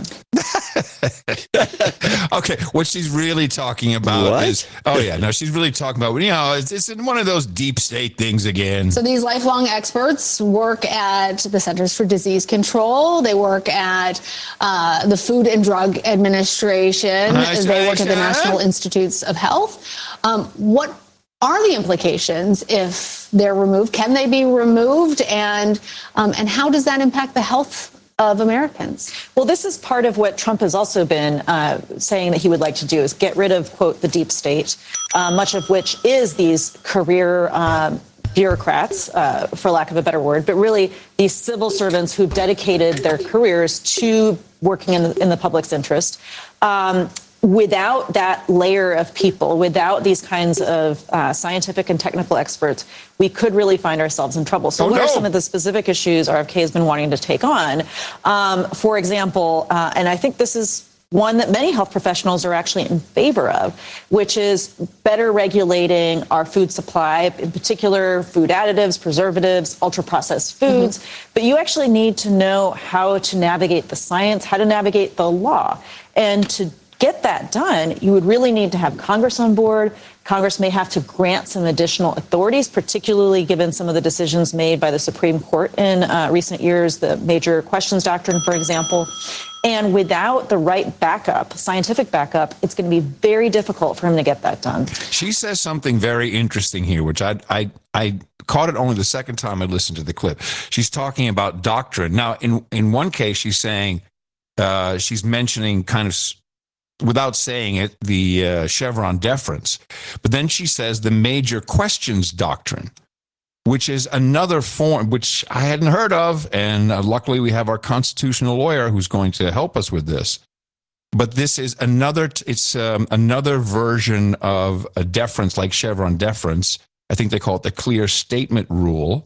Okay, what she's really talking about What? is, oh yeah, no, she's really talking about, you know, it's, it's one of those deep state things again. So these lifelong experts work at the Centers for Disease Control. They work at uh, the Food and Drug Administration. Nice, they work nice, at the yeah. National Institutes of Health. Um, what are the implications if they're removed? Can they be removed? And um, and how does that impact the health of Americans? Well, this is part of what Trump has also been uh, saying that he would like to do, is get rid of, quote, the deep state, uh, much of which is these career um, bureaucrats, uh, for lack of a better word, but really these civil servants who've dedicated their careers to working in the, in the public's interest. Um, Without that layer of people, without these kinds of uh, scientific and technical experts, we could really find ourselves in trouble. So Oh, what no. are some of the specific issues R F K has been wanting to take on? Um, for example, uh, and I think this is one that many health professionals are actually in favor of, which is better regulating our food supply, in particular food additives, preservatives, ultra-processed foods. Mm-hmm. But you actually need to know how to navigate the science, how to navigate the law. And to get that done, you would really need to have Congress on board. Congress may have to grant some additional authorities, particularly given some of the decisions made by the Supreme Court in uh, recent years, the major questions doctrine, for example. And without the right backup, scientific backup, it's going to be very difficult for him to get that done. She says something very interesting here, which I I I caught it only the second time I listened to the clip. She's talking about doctrine. Now, in in one case, she's saying uh, she's mentioning kind of, without saying it, the uh, Chevron deference. But then she says the major questions doctrine, which is another form, which I hadn't heard of. And uh, luckily we have our constitutional lawyer who's going to help us with this. But this is another, it's um, another version of a deference like Chevron deference. I think they call it the clear statement rule.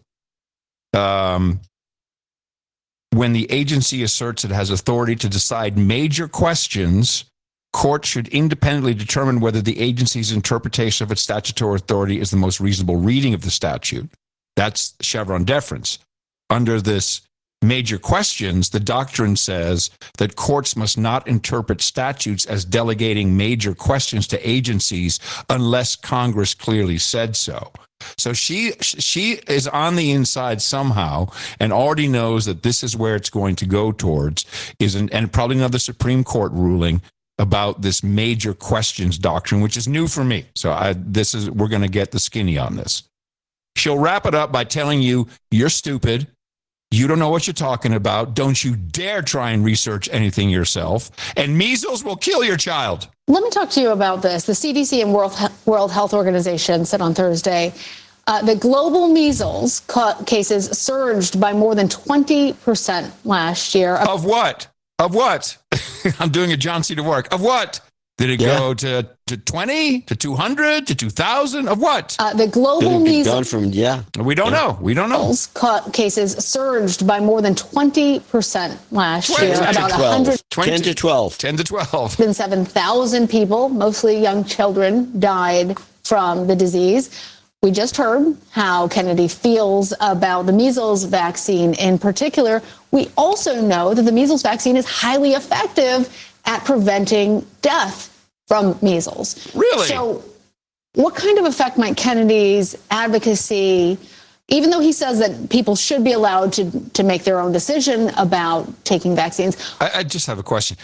Um, when the agency asserts it has authority to decide major questions, courts should independently determine whether the agency's interpretation of its statutory authority is the most reasonable reading of the statute. That's Chevron deference. Under this major questions, the doctrine says that courts must not interpret statutes as delegating major questions to agencies unless Congress clearly said so. So she she is on the inside somehow and already knows that this is where it's going to go towards, is an, and probably another Supreme Court ruling about this major questions doctrine, which is new for me. So I, this is we're going to get the skinny on this. She'll wrap it up by telling you, you're stupid. You don't know what you're talking about. Don't you dare try and research anything yourself. And measles will kill your child. Let me talk to you about this. The C D C and World, World Health Organization said on Thursday uh, that global measles ca- cases surged by more than twenty percent last year. Of what? Of what? I'm doing a John Cena work. Of what? Did it yeah. go to, to twenty, to two hundred, to two thousand? Of what? Uh, the global measles. From, yeah. We don't yeah. know. We don't know. Ca- cases surged by more than twenty percent last twenty, year. About one hundred. ten to twelve. ten to twelve. Than seven thousand people, mostly young children, died from the disease. We just heard how Kennedy feels about the measles vaccine in particular. We also know that the measles vaccine is highly effective at preventing death from measles. Really? So what kind of effect might Kennedy's advocacy, even though he says that people should be allowed to, to make their own decision about taking vaccines? I, I just have a question.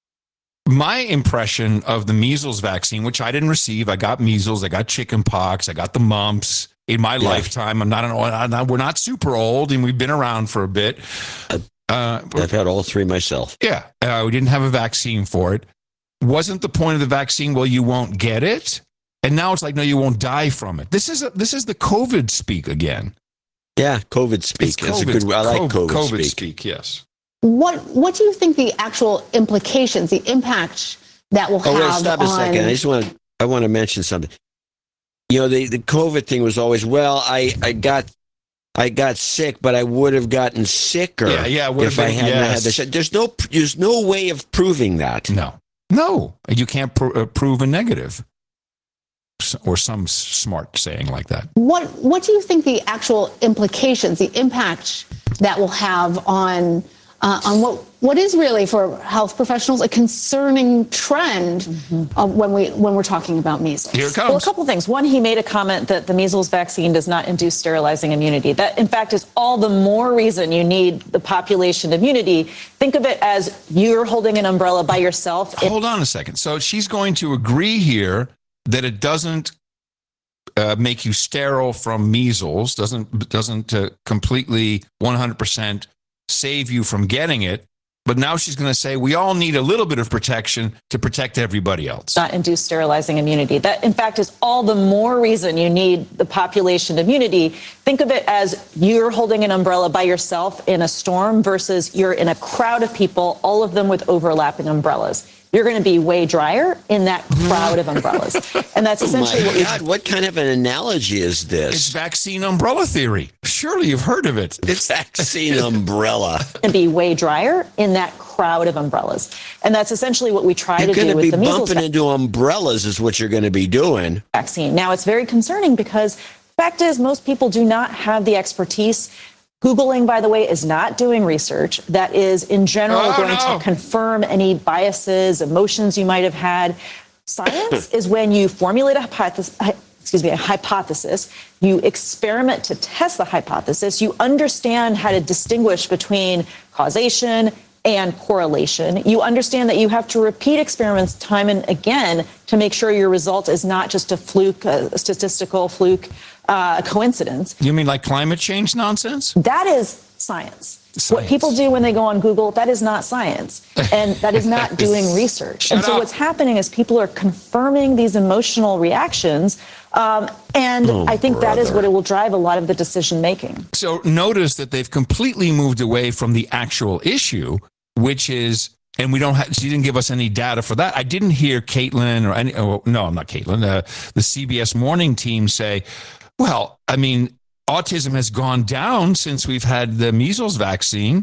My impression of the measles vaccine, which I didn't receive, I got measles, I got chicken pox, I got the mumps in my yeah. lifetime. I'm not an, I'm not, we're not super old, and we've been around for a bit. Uh, I've had all three myself. Yeah, uh, we didn't have a vaccine for it. Wasn't the point of the vaccine, well, you won't get it? And now it's like, no, you won't die from it. This is a, this is the COVID speak again. Yeah, COVID speak. It's That's COVID, a good. I like COVID, COVID speak. speak. Yes. What What do you think the actual implications, the impact that will oh, have wait, stop on... a second. I just want to. I want to mention something. You know, the, the COVID thing was always, well, I, I got I got sick, but I would have gotten sicker yeah, yeah, if I hadn't yes. had the shot. There's no there's no way of proving that. No, no, you can't pr- uh, prove a negative, or some smart saying like that. What What do you think the actual implications, the impact that will have on uh, on what what is really for health professionals a concerning trend mm-hmm. uh, when we when we're talking about measles? Here it comes. Well, a couple things. One, he made a comment that the measles vaccine does not induce sterilizing immunity. That, in fact, is all the more reason you need the population immunity. Think of it as you're holding an umbrella by yourself. Hold on a second. So she's going to agree here that it doesn't uh, make you sterile from measles, doesn't doesn't uh, completely one hundred percent save you from getting it. But now she's going to say we all need a little bit of protection to protect everybody else. Not induce sterilizing immunity. That, in fact, is all the more reason you need the population immunity. Think of it as you're holding an umbrella by yourself in a storm versus you're in a crowd of people, all of them with overlapping umbrellas. You're going to be way drier in that crowd of umbrellas. And that's essentially oh what my we... God, what kind of an analogy is this? It's vaccine umbrella theory. Surely you've heard of it. It's vaccine umbrella. And be way drier in that crowd of umbrellas. And that's essentially what we try you're to do with the measles vaccine. You're going to be bumping into umbrellas is what you're going to be doing. Vaccine. Now, it's very concerning because the fact is most people do not have the expertise. Googling, by the way, is not doing research that is, in general, oh, going no. to confirm any biases, emotions you might have had. Science is when you formulate a hypothesis, excuse me, a hypothesis, you experiment to test the hypothesis, you understand how to distinguish between causation and correlation. You understand that you have to repeat experiments time and again to make sure your result is not just a fluke, a statistical fluke, uh, coincidence. You mean like climate change nonsense? That is science. Science. What people do when they go on Google, that is not science. And that is not doing research. Shut and so up. what's happening is people are confirming these emotional reactions. Um, and Oh, I think that is brother. what it will drive a lot of the decision making. So notice that they've completely moved away from the actual issue, which is, and we don't have, she didn't give us any data for that. I didn't hear Caitlin or any, oh, no, I'm not Caitlin, uh, the C B S morning team say, well, I mean, autism has gone down since we've had the measles vaccine.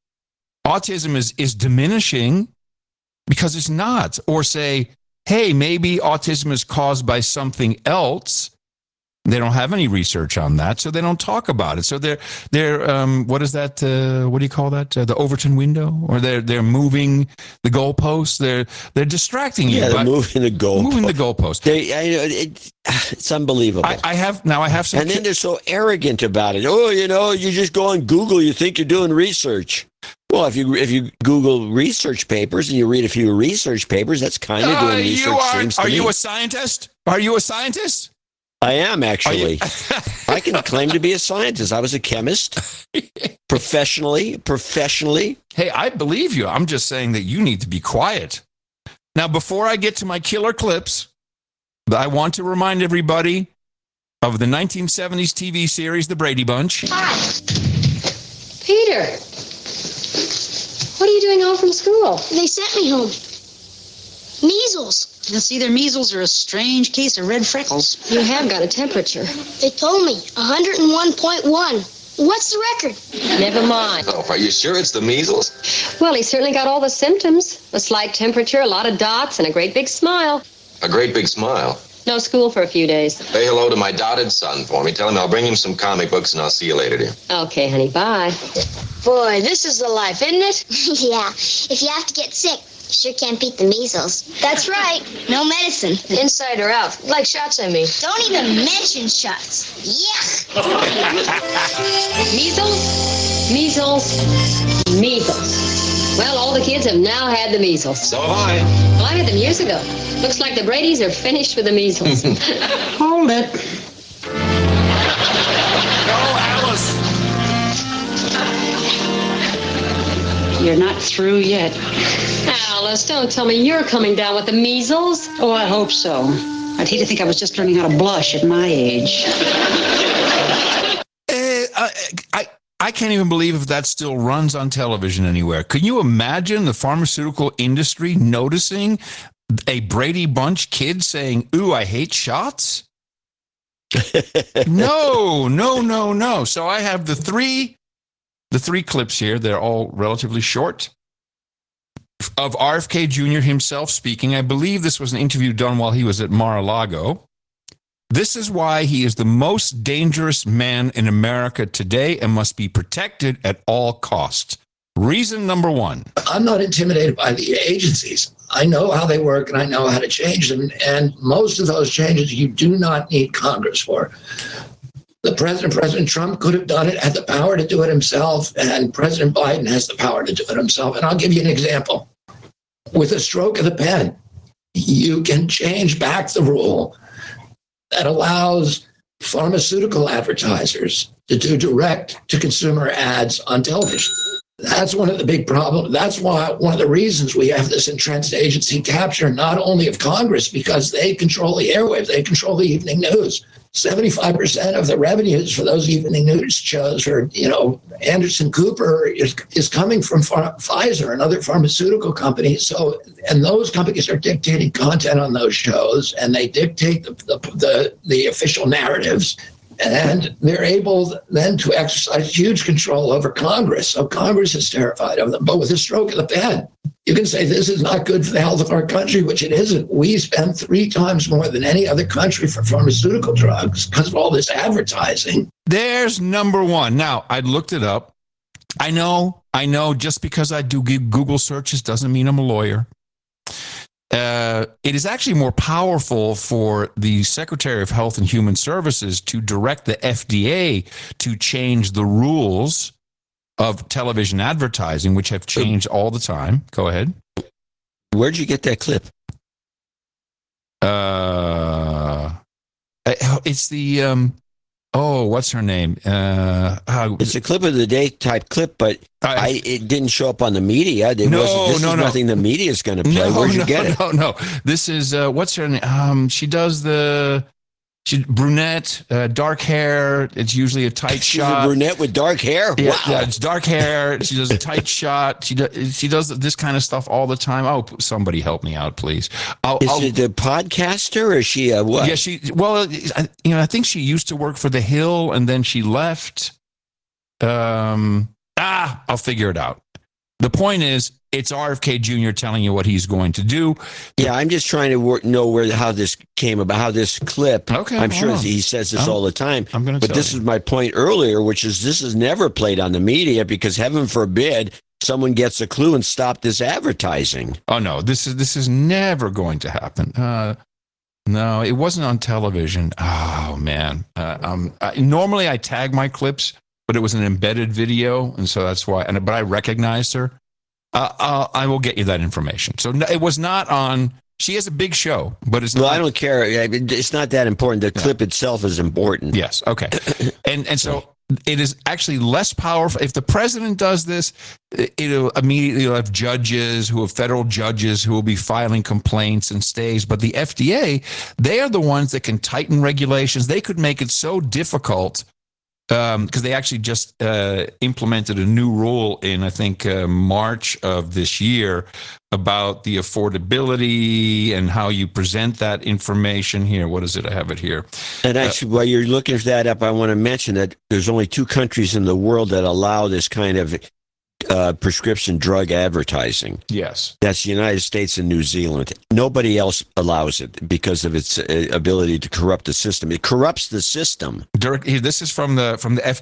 Autism is, is diminishing because it's not. Or say, hey, maybe autism is caused by something else. They don't have any research on that, so they don't talk about it. So they're they're um, what is that? Uh, what do you call that? Uh, the Overton window, or they're they're moving the goalposts. They're they're distracting you. Yeah, they're moving the goalpost. Moving the goalpost. They, I, it, it's unbelievable. I, I have now. I have some, and then they're so arrogant about it. Oh, you know, you just go on Google. You think you're doing research. Well, if you if you Google research papers and you read a few research papers, that's kind of doing uh, research. You are seems to are me. you a scientist? Are you a scientist? I am actually. I can claim to be a scientist. I was a chemist, professionally. Professionally. Hey, I believe you. I'm just saying that you need to be quiet. Now, before I get to my killer clips, I want to remind everybody of the nineteen seventies T V series The Brady Bunch. Hi, Peter. What are you doing home from school? They sent me home. Measles. It's either measles or a strange case of red freckles. You have got a temperature. They told me one oh one point one. What's the record? Never mind. Oh, are you sure it's the measles? Well, he certainly got all the symptoms. A slight temperature, a lot of dots, and a great big smile. A great big smile. No school for a few days. Say hello to my dotted son for me. Tell him I'll bring him some comic books and I'll see you later, dear. Okay, honey, bye. Boy, this is the life, isn't it? Yeah. If you have to get sick, you sure can't beat the measles. That's right. No medicine. Inside or out. Like shots, I mean. Don't even mention shots. Yuck. Measles, measles, measles. Well, all the kids have now had the measles. So have I. Well, I had them years ago. Looks like the Bradys are finished with the measles. Hold it. Go, Alice. You're not through yet. Alice, don't tell me you're coming down with the measles. Oh, I hope so. I'd hate to think I was just learning how to blush at my age. Uh, I, I I can't even believe if that still runs on television anywhere. Can you imagine the pharmaceutical industry noticing a Brady Bunch kid saying, "Ooh, I hate shots"? No, no, no, no. So I have the three, the three clips here. They're all relatively short. Of R F K Junior himself speaking. I believe this was an interview done while he was at Mar-a-Lago. This is why he is the most dangerous man in America today and must be protected at all costs. Reason number one. I'm not intimidated by the agencies. I know how they work and I know how to change them. And most of those changes you do not need Congress for. The president, President Trump could have done it, had the power to do it himself, and President Biden has the power to do it himself. And I'll give you an example. With a stroke of the pen, you can change back the rule that allows pharmaceutical advertisers to do direct-to-consumer ads on television. That's one of the big problems. That's why one of the reasons we have this entrenched agency capture, not only of Congress, because they control the airwaves, they control the evening news. seventy-five percent of the revenues for those evening news shows for, you know, Anderson Cooper is, is coming from Pfizer and other pharmaceutical companies. So, and those companies are dictating content on those shows, and they dictate the, the, the, the official narratives. And they're able then to exercise huge control over Congress. So Congress is terrified of them. But with a stroke of the pen, you can say this is not good for the health of our country, which it isn't. We spend three times more than any other country for pharmaceutical drugs because of all this advertising. There's number one. Now, I looked it up. I know, I know just because I do Google searches doesn't mean I'm a lawyer. Uh, it is actually more powerful for the Secretary of Health and Human Services to direct the F D A to change the rules of television advertising, which have changed all the time. Go ahead. Where'd you get that clip? Uh, it's the, um, oh, what's her name? Uh, uh, it's a clip of the day type clip, but I, it didn't show up on the media. There no, wasn't, this no, is no. nothing the media is going to play. No, Where'd you no, get it? No, no, This is, uh, what's her name? Um, she does the, she brunette, uh, dark hair. It's usually a tight She's shot. a brunette with dark hair? Yeah, Wow. yeah, it's dark hair. She does a tight shot. She does, she does this kind of stuff all the time. Oh, somebody help me out, please. I'll, Is I'll, it a podcaster or is she a what? Yeah, she, well, I, you know, I think she used to work for The Hill and then she left. Um, ah, I'll figure it out. The point is, it's R F K Junior telling you what he's going to do. Yeah, I'm just trying to work, know where how this came about, how this clip. Okay, I'm sure hold on. he says this I'm- all the time. I'm gonna but tell this you. is my point earlier, which is this is never played on the media because heaven forbid someone gets a clue and stop this advertising. Oh no, this is this is never going to happen. Uh, no, it wasn't on television. Oh man, uh, um, uh, normally I tag my clips, but it was an embedded video, and so that's why. And but I recognized her. Uh, uh, I will get you that information. So no, it was not on. She has a big show, but it's Well, not. I don't care. I mean, it's not that important. The clip itself is important. Yes. Okay. And and so it is actually less powerful. If the president does this, it- it'll immediately have judges who are federal judges who will be filing complaints and stays. But the F D A, they are the ones that can tighten regulations. They could make it so difficult because um, they actually just uh, implemented a new rule in, I think, uh, March of this year about the affordability and how you present that information. Here, what is it? I have it here. And actually, while you're looking that up, I want to mention that there's only two countries in the world that allow this kind of uh, prescription drug advertising. Yes. That's the United States and New Zealand. Nobody else allows it because of its uh, ability to corrupt the system. It corrupts the system. Direct, here, this is from the from the F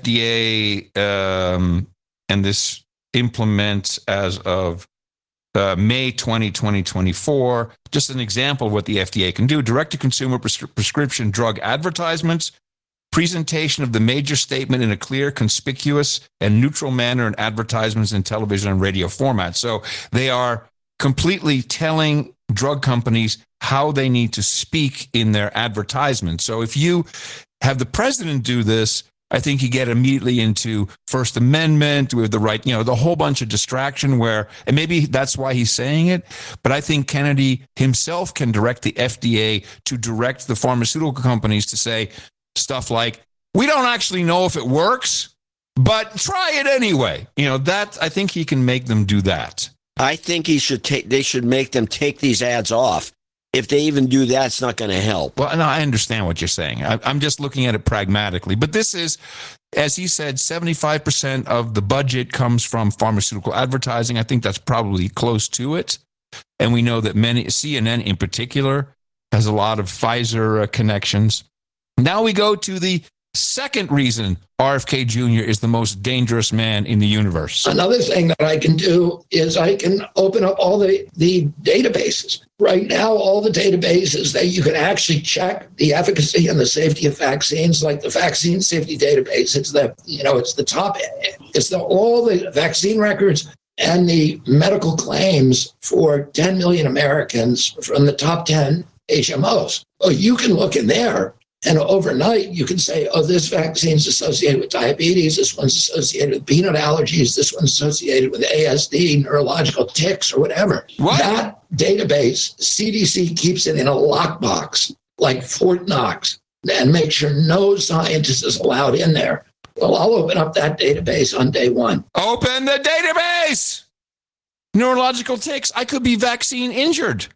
D A, um, and this implements as of uh, May twentieth, twenty twenty-four. Just an example of what the F D A can do: direct-to-consumer pres- prescription drug advertisements, presentation of the major statement in a clear, conspicuous, and neutral manner in advertisements in television and radio format. So they are completely telling drug companies how they need to speak in their advertisements. So if you have the president do this, I think you get immediately into First Amendment with the right, you know, the whole bunch of distraction where, and maybe that's why he's saying it, but I think Kennedy himself can direct the F D A to direct the pharmaceutical companies to say stuff like, we don't actually know if it works, but try it anyway. You know, that, I think he can make them do that. I think he should take. They should make them take these ads off. If they even do that, it's not going to help. Well, no, I understand what you're saying. I, I'm just looking at it pragmatically. But this is, as he said, seventy-five percent of the budget comes from pharmaceutical advertising. I think that's probably close to it. And we know that many, C N N in particular, has a lot of Pfizer uh, connections. Now we go to the second reason R F K Junior is the most dangerous man in the universe. Another thing that I can do is I can open up all the, the databases. Right now, all the databases that you can actually check the efficacy and the safety of vaccines, like the vaccine safety database. It's the, you know, it's the top, it's the all the vaccine records and the medical claims for ten million Americans from the top ten H M Os. Oh, you can look in there. And overnight, you can say, oh, this vaccine is associated with diabetes. This one's associated with peanut allergies. This one's associated with A S D, neurological tics, or whatever. What? That database, C D C keeps it in a lockbox, like Fort Knox, and makes sure no scientist is allowed in there. Well, I'll open up that database on day one. Open the database! Neurological tics. I could be vaccine injured.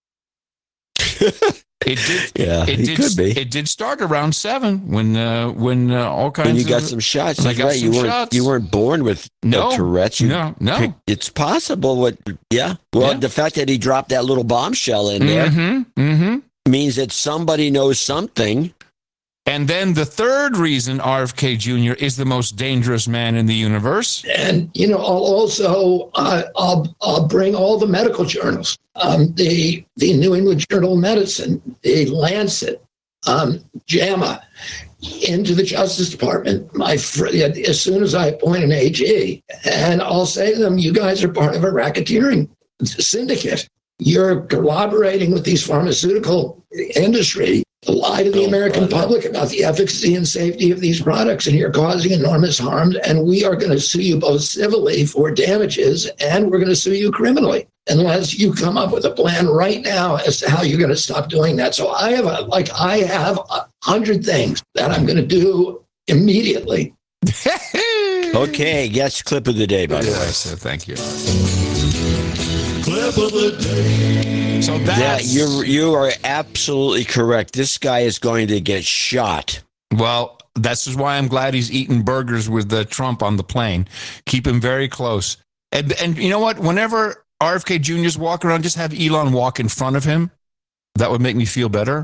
It did. Yeah, it he did, could be. It did start around seven when uh, when uh, all kinds. When you of, got some shots, when I that's got right. some You weren't shots. you weren't born with No. uh, Tourette's. You No, no. picked- It's possible. What? Yeah. Well, Yeah. the fact that he dropped that little bombshell in there Mm-hmm, mm-hmm. means that somebody knows something. And then the third reason R F K Junior is the most dangerous man in the universe. And, you know, I'll also, uh, I'll, I'll bring all the medical journals, um, the, the New England Journal of Medicine, the Lancet, um, JAMA, into the Justice Department, my fr- as soon as I appoint an A G. And I'll say to them, you guys are part of a racketeering syndicate. You're collaborating with these pharmaceutical industry to lie to the American public about the efficacy and safety of these products, and you're causing enormous harm. And we are going to sue you both civilly for damages, and we're going to sue you criminally unless you come up with a plan right now as to how you're going to stop doing that. So I have a, like I have a hundred things that I'm going to do immediately. Okay, guess clip of the day, by the way. So thank you. Clip of the day. So Yeah, that's you you are absolutely correct. This guy is going to get shot. well. This is why I'm glad he's eating burgers with uh, Trump on the plane. Keep him very close. And, and you know what? Whenever R F K Junior's walk around, just have Elon walk in front of him. That would make me feel better.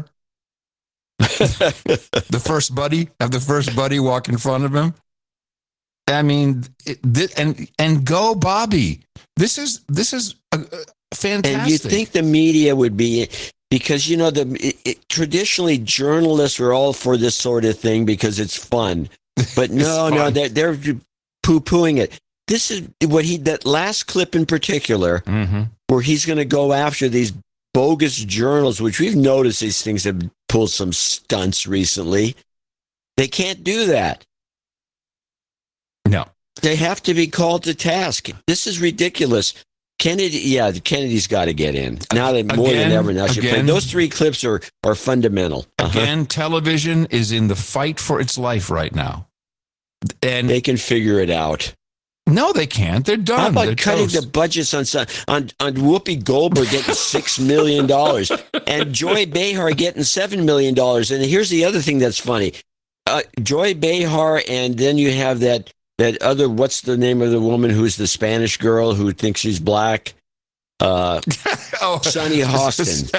The first buddy, have the first buddy walk in front of him. I mean, it, th- and and go Bobby. This is this is a, a fantastic. And you think the media would be, because you know the it, it, traditionally journalists are all for this sort of thing because it's fun, but no, no, they're they're poo-pooing it. This is what he that last clip in particular, mm-hmm. where he's going to go after these bogus journals, which we've noticed these things have pulled some stunts recently. They can't do that. No. They have to be called to task. This is ridiculous. Kennedy, yeah, Kennedy's got to get in. Now that more Again, than ever now. She again. played. Those three clips are, are fundamental. Uh-huh. Again, television is in the fight for its life right now. And they can figure it out. No, they can't. They're done. How about They're cutting toast. the budgets on some- on on Whoopi Goldberg getting six million dollars and Joy Behar getting seven million dollars? And here's the other thing that's funny: uh, Joy Behar, and then you have that that other. What's the name of the woman who's the Spanish girl who thinks she's black? Uh, oh. Sonny Hostin.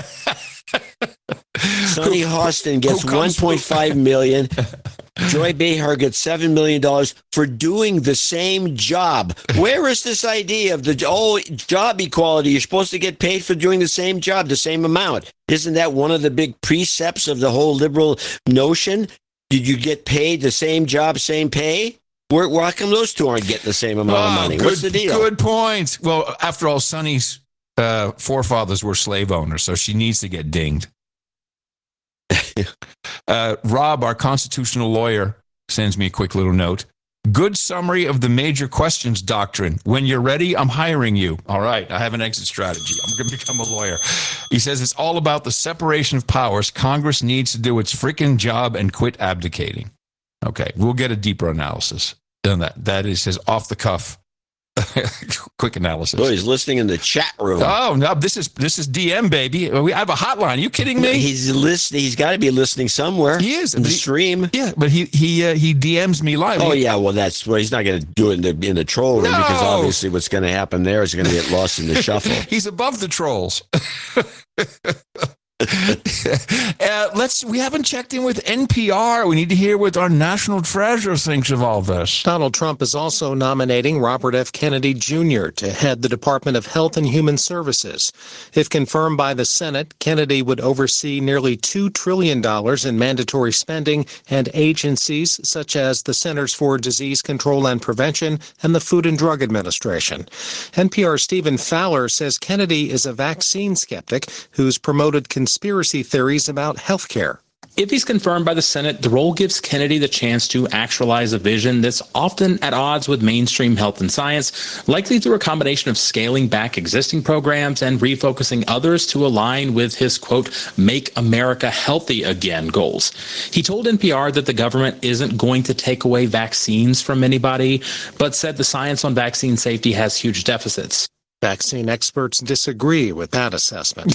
Sonny Hostin gets one point five million dollars. Joy Behar gets seven million dollars for doing the same job. Where is this idea of the oh, job equality? You're supposed to get paid for doing the same job, the same amount. Isn't that one of the big precepts of the whole liberal notion? Did you get paid the same job, same pay? Where, why come those two aren't getting the same amount Oh, of money? good, What's the deal? Good point. Well, after all, Sonny's uh, forefathers were slave owners, so she needs to get dinged. uh, Rob, our constitutional lawyer, sends me a quick little note. Good summary of the major questions doctrine. When you're ready, I'm hiring you. All right, I have an exit strategy. I'm going to become a lawyer. He says it's all about the separation of powers. Congress needs to do its freaking job and quit abdicating. Okay, we'll get a deeper analysis on that. That is his off the cuff, quick analysis. Oh, he's listening in the chat room. Oh no, this is this is D M, baby. We have a hotline. Are you kidding me? He's listening. He's got to be listening somewhere. He is in the He- stream. Yeah, but he he uh, he D Ms me live. Oh He- yeah, well that's well he's not going to do it in the in the troll room No. because obviously what's going to happen there is going to get lost in the shuffle. He's above the trolls. uh, let's. We haven't checked in with N P R. We need to hear what our national treasurer thinks of all this. Donald Trump is also nominating Robert F. Kennedy Junior to head the Department of Health and Human Services. If confirmed by the Senate, Kennedy would oversee nearly two trillion dollars in mandatory spending and agencies such as the Centers for Disease Control and Prevention and the Food and Drug Administration. N P R's Stephen Fowler says Kennedy is a vaccine skeptic who's promoted conspiracy theories about health care. If he's confirmed by the Senate, the role gives Kennedy the chance to actualize a vision that's often at odds with mainstream health and science, likely through a combination of scaling back existing programs and refocusing others to align with his, quote, make America healthy again goals. He told N P R that the government isn't going to take away vaccines from anybody, but said the science on vaccine safety has huge deficits. Vaccine experts disagree with that assessment.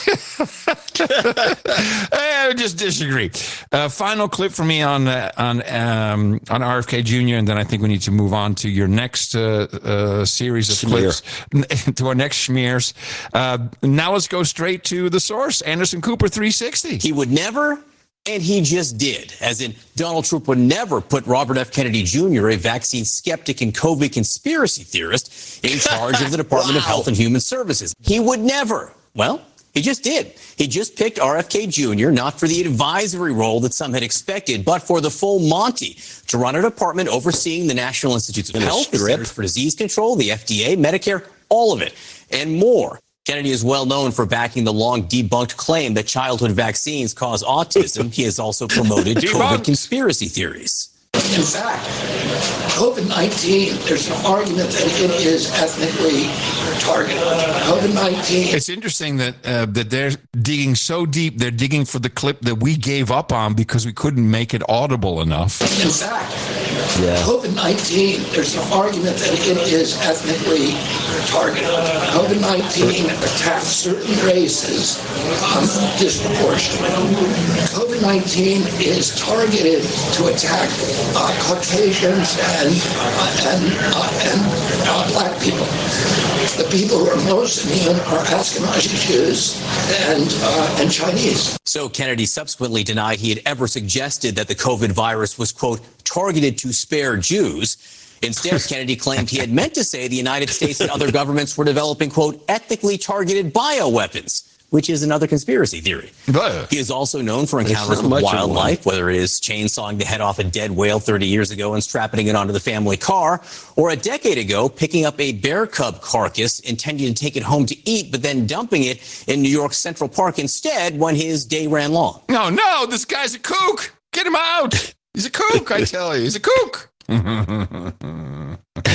I just disagree. Uh, final clip for me on uh, on um, on R F K Junior, and then I think we need to move on to your next uh, uh, series of Smear. clips, to our next schmears. Uh, now let's go straight to the source, Anderson Cooper three sixty. He would never, and he just did. As in, Donald Trump would never put Robert F. Kennedy Junior, a vaccine skeptic and COVID conspiracy theorist, in charge of the Department of Health and Human Services. He would never. Well, he just did. He just picked R F K Junior, not for the advisory role that some had expected, but for the full Monty, to run a department overseeing the National Institutes of In a Health, the strip. Centers for Disease Control, the F D A, Medicare, all of it, and more. Kennedy is well known for backing the long debunked claim that childhood vaccines cause autism. He has also promoted COVID conspiracy theories. In fact, COVID nineteen, there's an argument that it is ethnically targeted. COVID nineteen. It's interesting that uh, that they're digging so deep. They're digging for the clip that we gave up on because we couldn't make it audible enough. In fact, COVID nineteen, there's an argument that it is ethnically targeted. COVID nineteen attacks certain races um, disproportionately. COVID nineteen is targeted to attack uh, Caucasians and uh, and uh, and not black people. The people who are most immune are Ashkenazi Jews and, uh, and Chinese. So Kennedy subsequently denied he had ever suggested that the COVID virus was, quote, targeted to spare Jews. Instead, Kennedy claimed he had meant to say the United States and other governments were developing, quote, ethically targeted bioweapons, which is another conspiracy theory. He is also known for encounters with wildlife, whether it is chainsawing the head off a dead whale thirty years ago and strapping it onto the family car, or a decade ago picking up a bear cub carcass, intending to take it home to eat, but then dumping it in New York's Central Park instead when his day ran long. No, no, this guy's a kook. Get him out. He's a kook, I tell you. He's a kook. I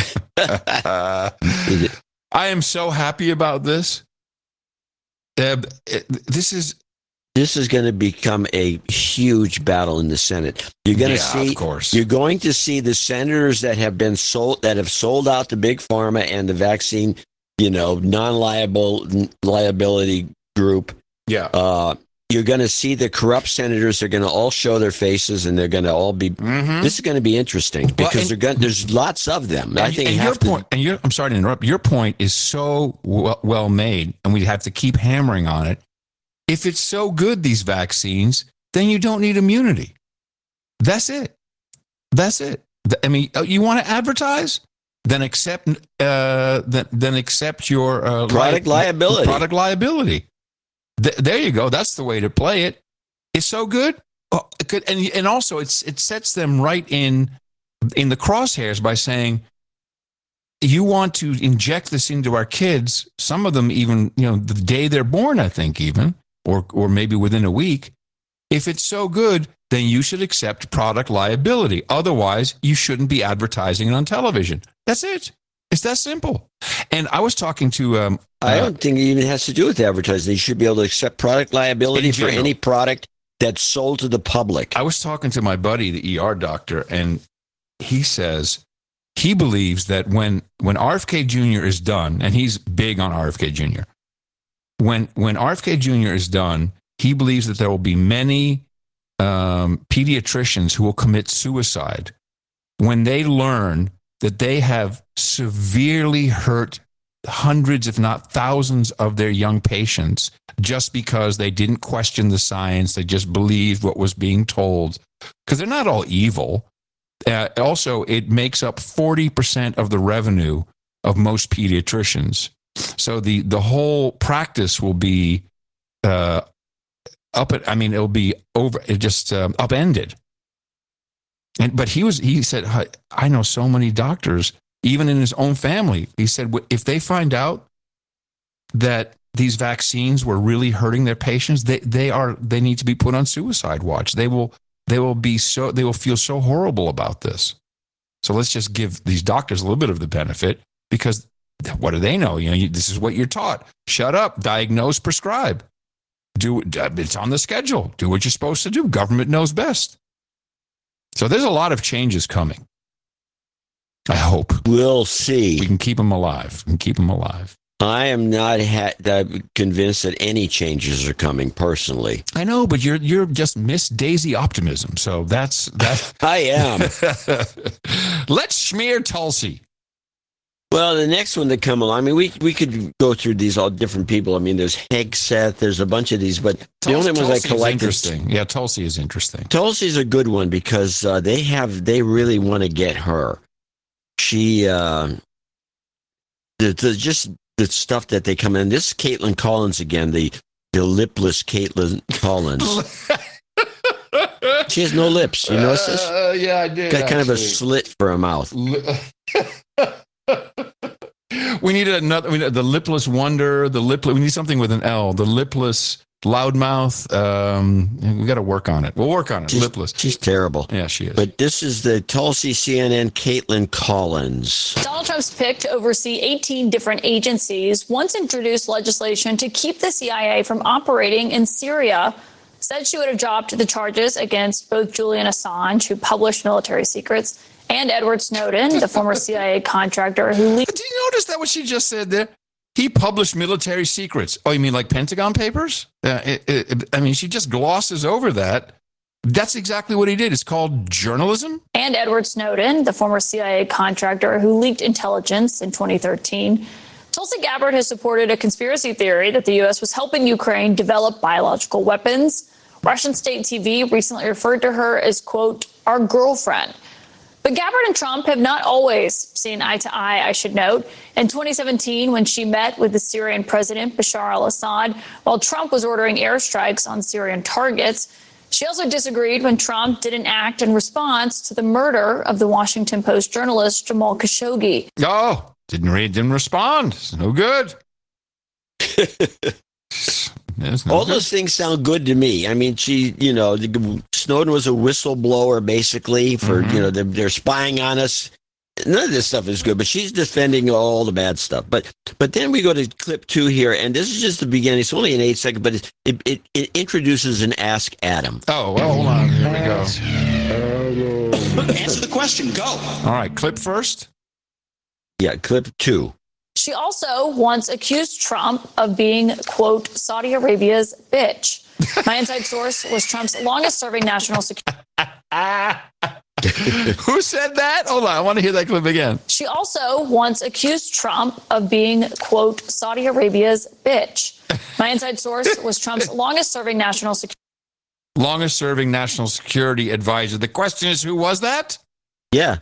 am so happy about this. Uh, this is this is going to become a huge battle in the Senate. You're going to Yeah, see, of course. You're going to see the senators that have been sold, that have sold out to big pharma and the vaccine, you know, non-liable liability group. Yeah. Uh, you're going to see the corrupt senators. They're going to all show their faces, and they're going to all be. Mm-hmm. This is going to be interesting because and- they're going. There's lots of them. I And, think and you your have to, point, and your, I'm sorry to interrupt. Your point is so well, well made, and we have to keep hammering on it. If it's so good, these vaccines, then you don't need immunity. That's it. That's it. Th- I mean, uh, you want to advertise? Then accept. Uh, then, then accept your uh, Product li- liability. Product liability. Th- there you go. That's the way to play it. It's so good. Oh, it could, and and also it's it sets them right in in the crosshairs by saying, you want to inject this into our kids, some of them even, you know, the day they're born, I think even, or or maybe within a week. If it's so good, then you should accept product liability. Otherwise, you shouldn't be advertising it on television. That's it. It's that simple. And I was talking to... Um, I uh, don't think it even has to do with advertising. You should be able to accept product liability In for general. any product that's sold to the public. I was talking to my buddy, the E R doctor, and he says he believes that when when R F K Junior is done, and he's big on R F K Junior, when when R F K Junior is done, he believes that there will be many um, pediatricians who will commit suicide when they learn that they have severely hurt hundreds, if not thousands, of their young patients just because they didn't question the science. They just believed what was being told. Because they're not all evil. Uh, also, it makes up forty percent of the revenue of most pediatricians. So the, the whole practice will be uh, up at, I mean, it'll be over, it just um, upended. And, but he was, he said, "I- I know so many doctors, even in his own family." He said, if they find out that these vaccines were really hurting their patients, they, they are, they need to be put on suicide watch. They will, they will be so, they will feel so horrible about this. So let's just give these doctors a little bit of the benefit, because what do they know? You know, you, this is what you're taught. Shut up, diagnose, prescribe. Do it's on the schedule. Do what you're supposed to do. Government knows best. So there's a lot of changes coming. I hope. We'll see. We can keep them alive. We can keep them alive. I am not ha- uh, convinced that any changes are coming personally. I know, but you're you're just Miss Daisy optimism. So that's that. I am. Let's smear Tulsi. Well, the next one that come along, I mean, we we could go through these all different people. I mean, there's Hegseth, there's a bunch of these, but the only ones I Tulsi is collected. interesting. Yeah, Tulsi is interesting. Tulsi's a good one because uh, they have they really want to get her. She uh, the, the just the stuff that they come in. This is Caitlin Collins again, the the lipless Caitlin Collins. She has no lips. You notice this? Uh, yeah, I did. Got kind of a actually. slit for a mouth. We need another. We need the lipless wonder. The lip. We need something with an L. The lipless loudmouth. Um, we got to work on it. We'll work on it. She's, lipless. She's terrible. Yeah, she is. But this is the Tulsi C N N Caitlin Collins. Donald Trump's pick to oversee eighteen different agencies once introduced legislation to keep the C I A from operating in Syria. Said she would have dropped the charges against both Julian Assange, who published military secrets, and Edward Snowden, the former C I A contractor who leaked. Did you notice that what she just said there? He published military secrets. Oh, you mean like Pentagon Papers? Uh, it, it, I mean, she just glosses over that. That's exactly what he did. It's called journalism. And Edward Snowden, the former C I A contractor who leaked intelligence in twenty thirteen. Tulsi Gabbard has supported a conspiracy theory that the U S was helping Ukraine develop biological weapons. Russian state T V recently referred to her as, quote, our girlfriend. But Gabbard and Trump have not always seen eye to eye, I should note. In twenty seventeen, when she met with the Syrian president, Bashar al-Assad, while Trump was ordering airstrikes on Syrian targets, she also disagreed when Trump didn't act in response to the murder of the Washington Post journalist Jamal Khashoggi. Oh, didn't read, didn't respond. It's no good. It's no All good. those things sound good to me. I mean, she, you know, Snowden was a whistleblower, basically, for, Mm-hmm. you know, they're, they're spying on us. None of this stuff is good, but she's defending all the bad stuff. But but then we go to clip two here, and this is just the beginning. It's only an eight second, but it, it, it, it introduces an Ask Adam. Oh, well, hold on. Here we go. Answer the question. Go. All right, clip first. Yeah, clip two. She also once accused Trump of being, quote, Saudi Arabia's bitch. My inside source was Trump's longest serving national security. Who said that? Hold on, I want to hear that clip again. She also once accused Trump of being, quote, Saudi Arabia's bitch. My inside source was Trump's longest serving national security. Longest serving national security advisor. The question is, who was that? Yeah.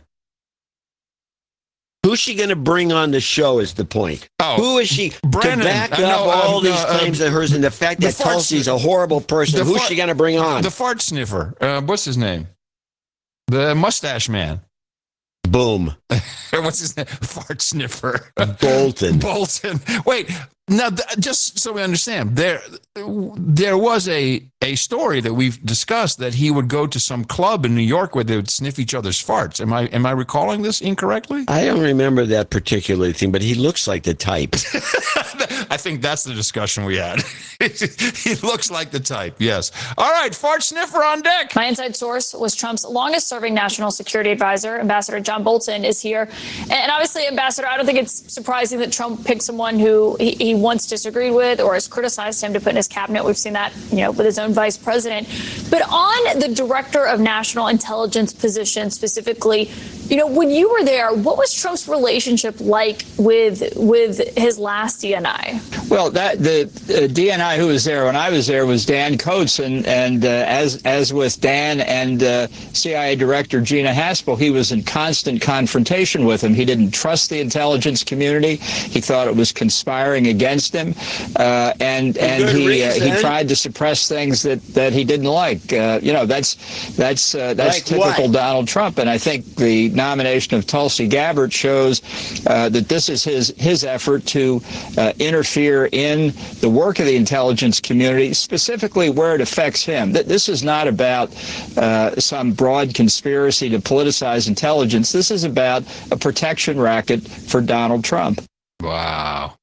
Who's she going to bring on the show is the point. Oh, Who is she Brennan, to back I up know, all um, these uh, claims um, of hers and the fact the that fart- Tulsi's a horrible person? the Who's fart- she going to bring on? The fart sniffer. Uh, what's his name? The mustache man. Boom. What's his name? Fart sniffer. Bolton. Bolton. Wait, now, th- just so we understand, there there was a, a story that we've discussed that he would go to some club in New York where they would sniff each other's farts. Am I am I recalling this incorrectly? I don't remember that particular thing, but he looks like the type. I think that's the discussion we had. He looks like the type, yes. All right, fart sniffer on deck. My inside source was Trump's longest serving national security advisor, Ambassador John Bolton, is here. And obviously, Ambassador, I don't think it's surprising that Trump picked someone who he, he once disagreed with or has criticized him to put in his cabinet. We've seen that, you know, with his own vice president. But on the director of national intelligence position specifically, you know, when you were there, what was Trump's relationship like with with his last D N I? Well, that the uh, D N I who was there when I was there was Dan Coates, and and uh, as as with Dan and uh, C I A Director Gina Haspel, he was in constant confrontation with him. He didn't trust the intelligence community. He thought it was conspiring against him, uh, and and he uh, he tried to suppress things that, that he didn't like. Uh, you know, that's that's uh, that's Like typical what? Donald Trump, and I think the nomination of Tulsi Gabbard shows uh, that this is his his effort to uh, interfere in the work of the intelligence community, specifically where it affects him. That this is not about uh, some broad conspiracy to politicize intelligence. This is about a protection racket for Donald Trump. Wow.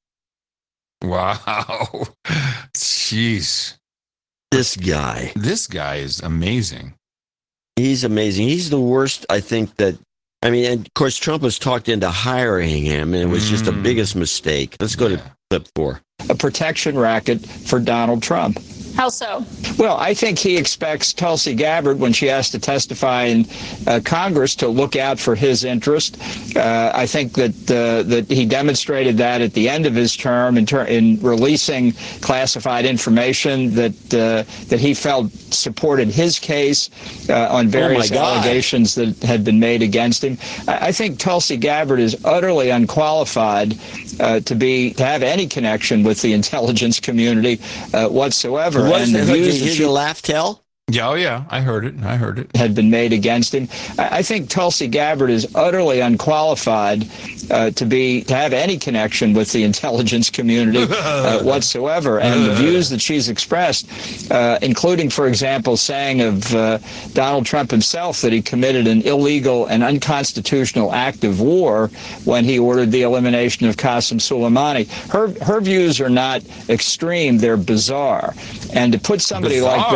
Wow. Jeez. This guy. This guy is amazing. He's amazing. He's the worst, I think, that, I mean, and of course, Trump was talked into hiring him, and it was just the biggest mistake. Let's go to clip four. A protection racket for Donald Trump. How so? Well, I think he expects Tulsi Gabbard, when she has to testify in uh, Congress, to look out for his interest. Uh, I think that uh, that he demonstrated that at the end of his term in, ter- in releasing classified information that uh, that he felt supported his case uh, on various Oh my God. allegations that had been made against him. I, I think Tulsi Gabbard is utterly unqualified uh, to be to have any connection with the intelligence community uh, whatsoever. Was And the that, views did that you she laugh tell? Yeah, oh yeah, I heard it. I heard it. had been made against him. I I think Tulsi Gabbard is utterly unqualified uh, to be to have any connection with the intelligence community uh, whatsoever. And the views that she's expressed, uh, including, for example, saying of uh, Donald Trump himself that he committed an illegal and unconstitutional act of war when he ordered the elimination of Qasem Soleimani. Her her views are not extreme; they're bizarre. And to put somebody Bizarre. like that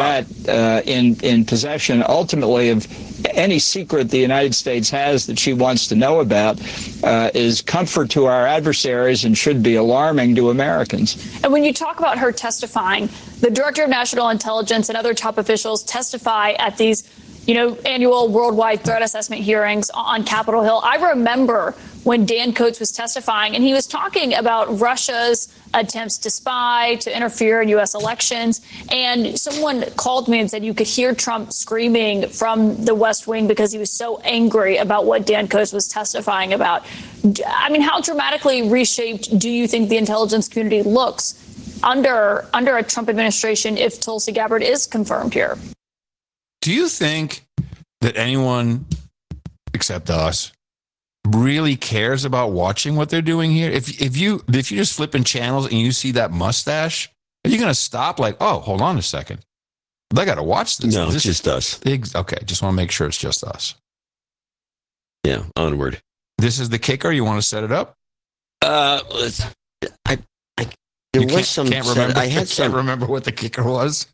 uh, in in possession ultimately of any secret the United States has that she wants to know about uh, is comfort to our adversaries and should be alarming to Americans. And when you talk about her testifying, the Director of National Intelligence and other top officials testify at these, you know, annual worldwide threat assessment hearings on Capitol Hill. I remember when Dan Coats was testifying, and he was talking about Russia's attempts to spy, to interfere in U S elections. And someone called me and said you could hear Trump screaming from the West Wing because he was so angry about what Dan Coats was testifying about. I mean, how dramatically reshaped do you think the intelligence community looks under under a Trump administration if Tulsi Gabbard is confirmed here? Do you think that anyone except us really cares about watching what they're doing here? If if you if you just flipping channels and you see that mustache, are you going to stop like, oh, hold on a second, I got to watch this? No, this it's just us. Okay, just want to make sure it's just us. Yeah, onward. This is the kicker. You want to set it up? Uh, I, I there you was can't, some. Can't remember. I had can't some. remember what the kicker was.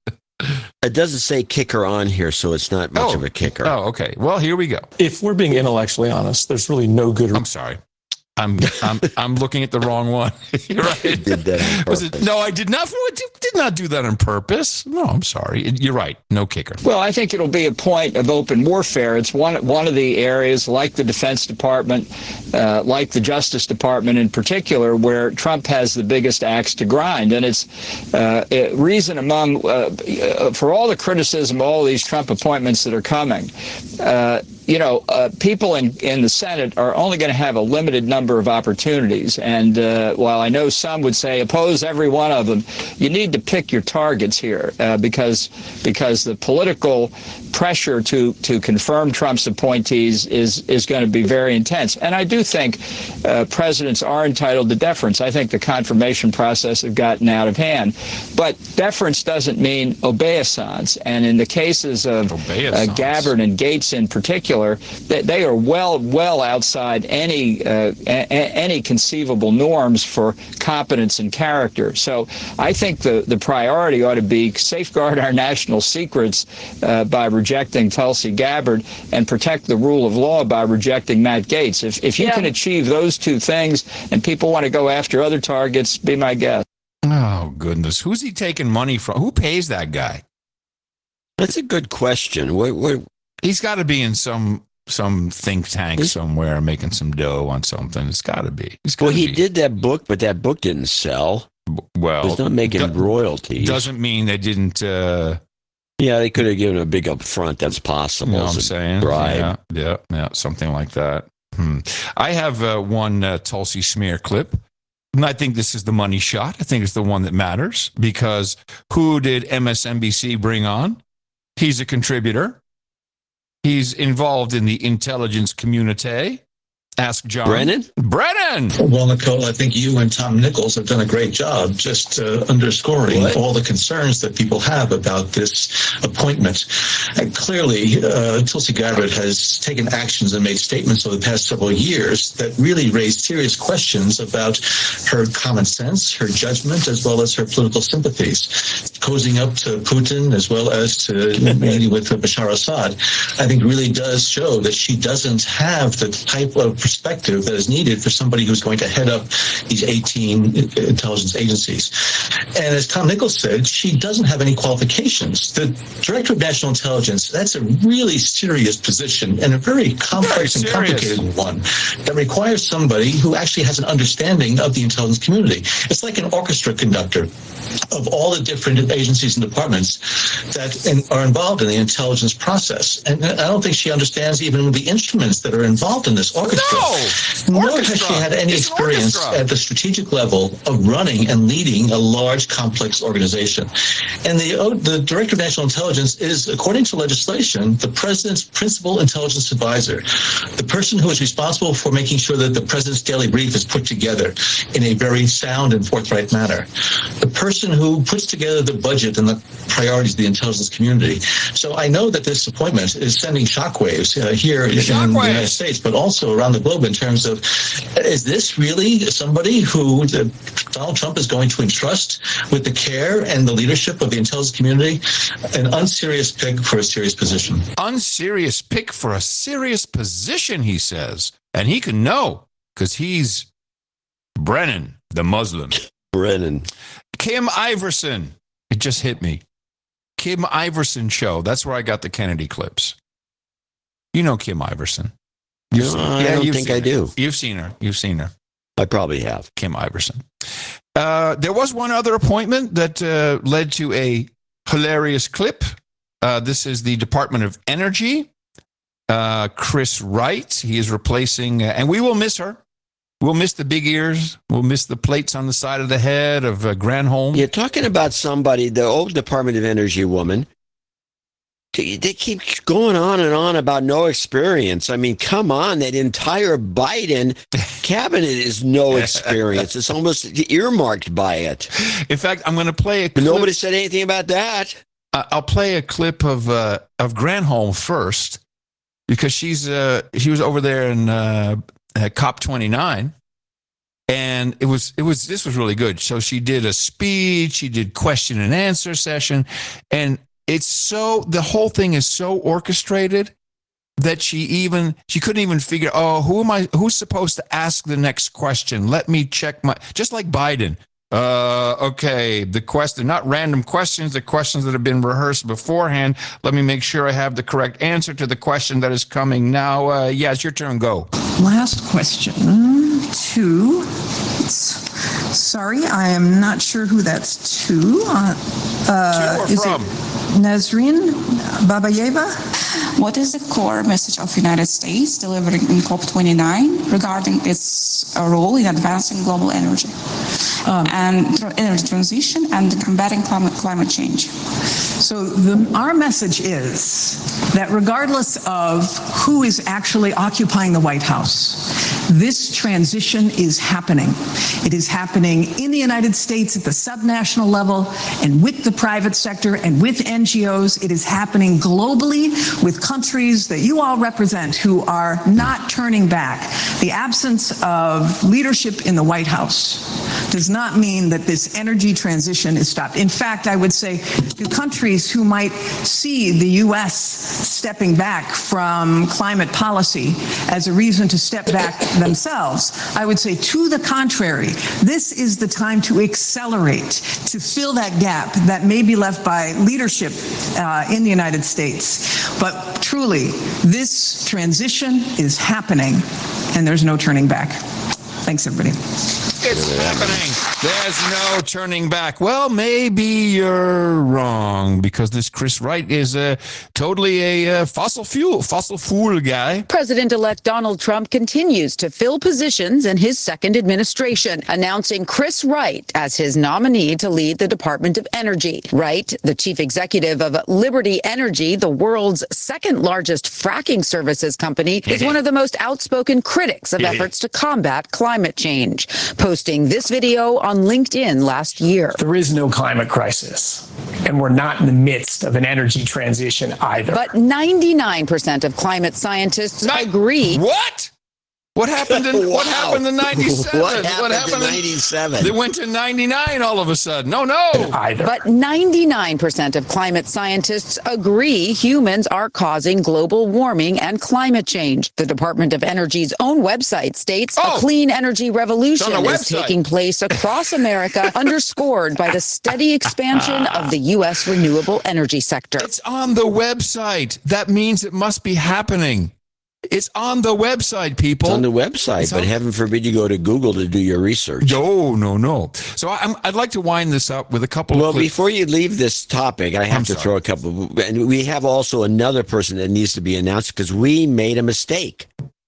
It doesn't say kicker on here, so it's not much oh. of a kicker. Oh, okay. Well, here we go. If we're being intellectually honest, there's really no good. I'm sorry. I'm I'm I'm looking at the wrong one. You're right. You did that Was it? No, I did not. I did not do that on purpose. No, I'm sorry. You're right. No kicker. Well, I think it'll be a point of open warfare. It's one one of the areas, like the Defense Department, uh, like the Justice Department in particular, where Trump has the biggest axe to grind. And it's uh, it, reason among uh, for all the criticism, all these Trump appointments that are coming. Uh, You know, uh, people in, in the Senate are only going to have a limited number of opportunities. And uh, while I know some would say oppose every one of them, you need to pick your targets here uh, because because the political pressure to to confirm Trump's appointees is is going to be very intense. And I do think uh, presidents are entitled to deference. I think the confirmation process has gotten out of hand. But deference doesn't mean obeisance. And in the cases of uh, Gabbard and Gates in particular, They, they are well, well outside any uh, a, any conceivable norms for competence and character. So I think the, the priority ought to be safeguard our national secrets uh, by rejecting Tulsi Gabbard and protect the rule of law by rejecting Matt Gaetz. If, if you yeah. can achieve those two things and people want to go after other targets, be my guest. Oh, goodness. Who's he taking money from? Who pays that guy? That's a good question. What, what, He's got to be in some some think tank somewhere making some dough on something. It's got to be. Well, he be. did that book, but that book didn't sell. Well, he's not making do- royalties. Doesn't mean they didn't. Uh, yeah, they could have given him a big upfront. That's possible. You know what I'm saying? Bribe. Yeah, yeah, yeah, something like that. Hmm. I have uh, one uh, Tulsi smear clip. And I think this is the money shot. I think it's the one that matters because who did M S N B C bring on? He's a contributor. He's involved in the intelligence community. Ask John. Brennan? Brennan! Well, Nicole, I think you and Tom Nichols have done a great job just uh, underscoring what? all the concerns that people have about this appointment. And clearly, uh, Tulsi Gabbard has taken actions and made statements over the past several years that really raise serious questions about her common sense, her judgment, as well as her political sympathies. Cozying up to Putin as well as to meeting with Bashar Assad, I think really does show that she doesn't have the type of perspective that is needed for somebody who's going to head up these eighteen intelligence agencies. And as Tom Nichols said, she doesn't have any qualifications. The Director of National Intelligence, that's a really serious position and a very complex very and complicated one that requires somebody who actually has an understanding of the intelligence community. It's like an orchestra conductor of all the different agencies and departments that in, are involved in the intelligence process. And I don't think she understands even the instruments that are involved in this orchestra. No! Nor has she had any it's experience at the strategic level of running and leading a large, complex organization. And the, the Director of National Intelligence is, according to legislation, the President's principal intelligence advisor, the person who is responsible for making sure that the President's daily brief is put together in a very sound and forthright manner. The person who puts together the budget and the priorities of the intelligence community. So I know that this appointment is sending shockwaves uh, here shockwaves. in the United States, but also around the globe in terms of, is this really somebody who uh, Donald Trump is going to entrust with the care and the leadership of the intelligence community? An unserious pick for a serious position. Unserious pick for a serious position, he says. And he can know, because he's Brennan, the Muslim. Brennan. Kim Iverson. It just hit me. Kim Iverson show. That's where I got the Kennedy clips. You know Kim Iverson. You've no, I yeah, don't think I her. do. You've seen her. You've seen her. I probably have. Kim Iverson. Uh, there was one other appointment that uh, led to a hilarious clip. Uh, this is the Department of Energy. Uh, Chris Wright. He is replacing, uh, and we will miss her. We'll miss the big ears. We'll miss the plates on the side of the head of uh, Granholm. You're talking about somebody, the old Department of Energy woman. They keep going on and on about no experience. I mean, come on. That entire Biden cabinet is no experience. It's almost earmarked by it. In fact, I'm going to play a clip. Nobody said anything about that. I'll play a clip of uh, of Granholm first, because she's uh, she was over there in uh, COP twenty-nine, and it was it was this was really good. So she did a speech, she did question and answer session, and it's so the whole thing is so orchestrated that she even she couldn't even figure, oh, who am I? Who's supposed to ask the next question? Let me check my just like Biden. Uh, okay, the question, not random questions, the questions that have been rehearsed beforehand. Let me make sure I have the correct answer to the question that is coming now. Uh, yeah, it's your turn. Go. Last question. Two. Sorry, I am not sure who that's to. Uh, uh, to or from? Nasrin Babayeva? What is the core message of the United States delivering in COP twenty-nine regarding its uh, role in advancing global energy um, and tr- energy transition and combating climate, climate change? So the, our message is that regardless of who is actually occupying the White House, this transition is happening. It is happening in the United States at the subnational level and with the private sector and with N G Os. It is happening globally with countries that you all represent who are not turning back. The absence of leadership in the White House does not mean that this energy transition is stopped. In fact, I would say to countries who might see the U S stepping back from climate policy as a reason to step back themselves, I would say to the contrary, this is the time to accelerate, to fill that gap that may be left by leadership uh, in the United States. But truly, this transition is happening, and there's no turning back. Thanks, everybody. It's happening. There's no turning back. Well, maybe you're wrong, because this Chris Wright is uh, totally a uh, fossil fuel, fossil fuel guy. President-elect Donald Trump continues to fill positions in his second administration, announcing Chris Wright as his nominee to lead the Department of Energy. Wright, the chief executive of Liberty Energy, the world's second largest fracking services company, is one of the most outspoken critics of efforts to combat climate change, posting this video on LinkedIn last year. There is no climate crisis, and we're not in the midst of an energy transition either. But ninety-nine percent of climate scientists Not, agree. What? What happened in wow. What happened in ninety-seven? What happened, what happened in ninety-seven? They went to ninety-nine all of a sudden. No, no. Either. But ninety-nine percent of climate scientists agree humans are causing global warming and climate change. The Department of Energy's own website states oh. a clean energy revolution is taking place across America, underscored by the steady expansion of the U S renewable energy sector. It's on the website. That means it must be happening. It's on the website, people. It's on the website, it's but on... heaven forbid you go to Google to do your research. No, no, no. So I'm, I'd like to wind this up with a couple well, of... Well, before you leave this topic, I have I'm to sorry. throw a couple... And we have also another person that needs to be announced, because we made a mistake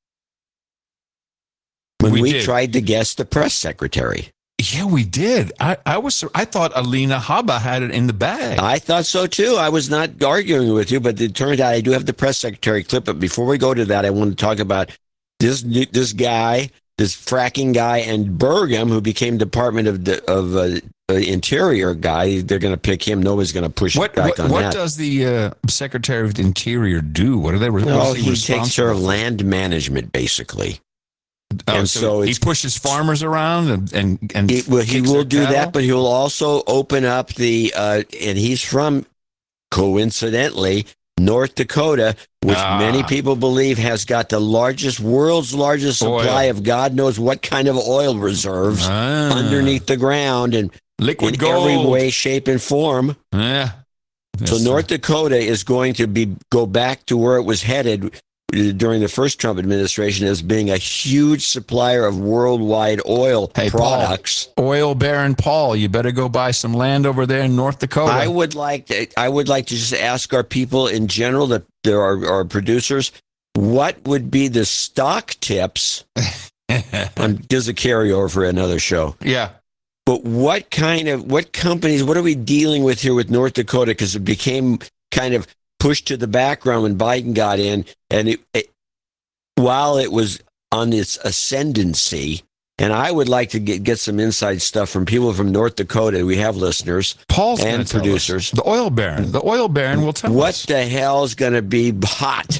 when we, we tried to guess the press secretary. Yeah, we did. I, I was. I thought Alina Habba had it in the bag. I thought so too. I was not arguing with you, but it turned out I do have the press secretary clip. But before we go to that, I want to talk about this this guy this fracking guy, and Burgum, who became Department of the, of uh, uh, Interior guy. They're going to pick him. Nobody's going to push what, back what, on what that. What does the uh, Secretary of the Interior do? What are they? What well, is he he takes care of land management, basically. Oh, and so, so he it's, pushes farmers around and and, and it, well, he kicks will their do cattle? that, but he'll also open up the. Uh, and he's from, coincidentally, North Dakota, which Ah. many people believe has got the largest, world's largest supply Oil. of God knows what kind of oil reserves Ah. underneath the ground and Liquid in gold. every way, shape, and form. Yeah. So Yes, North Dakota is going to be go back to where it was headed during the first Trump administration as being a huge supplier of worldwide oil Hey, products. Paul, Oil Baron Paul, you better go buy some land over there in North Dakota. I would like to, I would like to just ask our people in general, that there are our producers, what would be the stock tips? um, there's a carryover for another show. Yeah. But what kind of, what companies, what are we dealing with here with North Dakota? Because it became kind of pushed to the background when Biden got in. And it, it, while it was on its ascendancy, and I would like to get, get some inside stuff from people from North Dakota. We have listeners Paul's gonna and tell producers. us. The oil baron. The oil baron will tell What us. the hell's going to be hot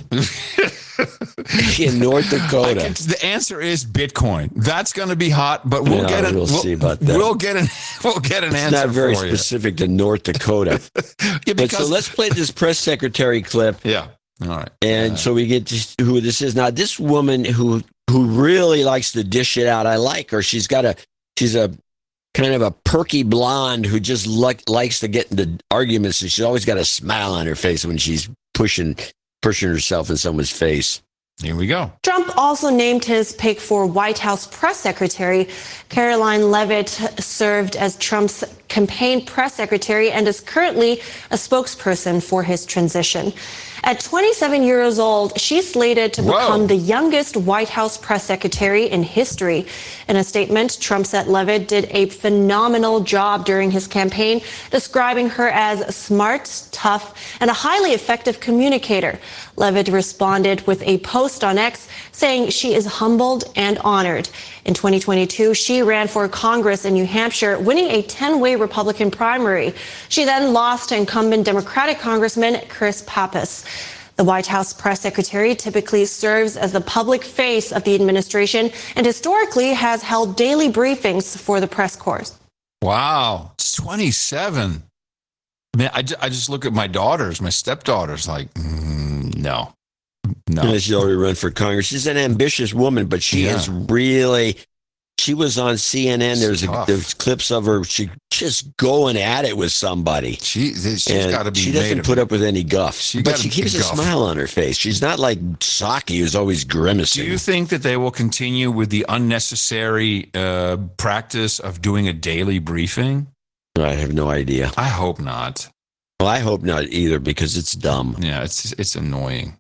in North I Dakota? can- the answer is Bitcoin. That's going to be hot, but we'll Yeah, get an, we'll we'll, see about that. We'll get an we'll get an It's answer not very for you. specific to North Dakota. Yeah, But because so let's play this press secretary clip. yeah. All right. And so we get to who this is. Now, this woman who who really likes to dish it out, I like her. She's got a, she's a kind of a perky blonde who just like, likes to get into arguments. And she's always got a smile on her face when she's pushing, pushing herself in someone's face. Here we go. Trump also named his pick for White House press secretary. Caroline Leavitt served as Trump's campaign press secretary and is currently a spokesperson for his transition. At twenty-seven years old, she's slated to Whoa. become the youngest White House press secretary in history. In a statement, Trump said Leavitt did a phenomenal job during his campaign, describing her as smart, tough, and a highly effective communicator. Leavitt responded with a post on X saying she is humbled and honored. In twenty twenty-two, she ran for Congress in New Hampshire, winning a ten-way Republican primary. She then lost to incumbent Democratic Congressman Chris Pappas. The White House press secretary typically serves as the public face of the administration and historically has held daily briefings for the press corps. Wow. It's twenty-seven. Man, I, ju- I just look at my daughters, my stepdaughters, like, mm, no. No. And she's already run for Congress. She's an ambitious woman, but she Yeah. is really, she was on C N N. There's, a, tough. there's clips of her. She just going at it with somebody. She, she's And got to be she made doesn't of- put up with any guff. She but gotta she be keeps a guff. smile on her face. She's not like Psaki, who's always grimacing. Do you think that they will continue with the unnecessary uh, practice of doing a daily briefing? I have no idea. I hope not. Well, I hope not either, because it's dumb. Yeah, it's it's annoying.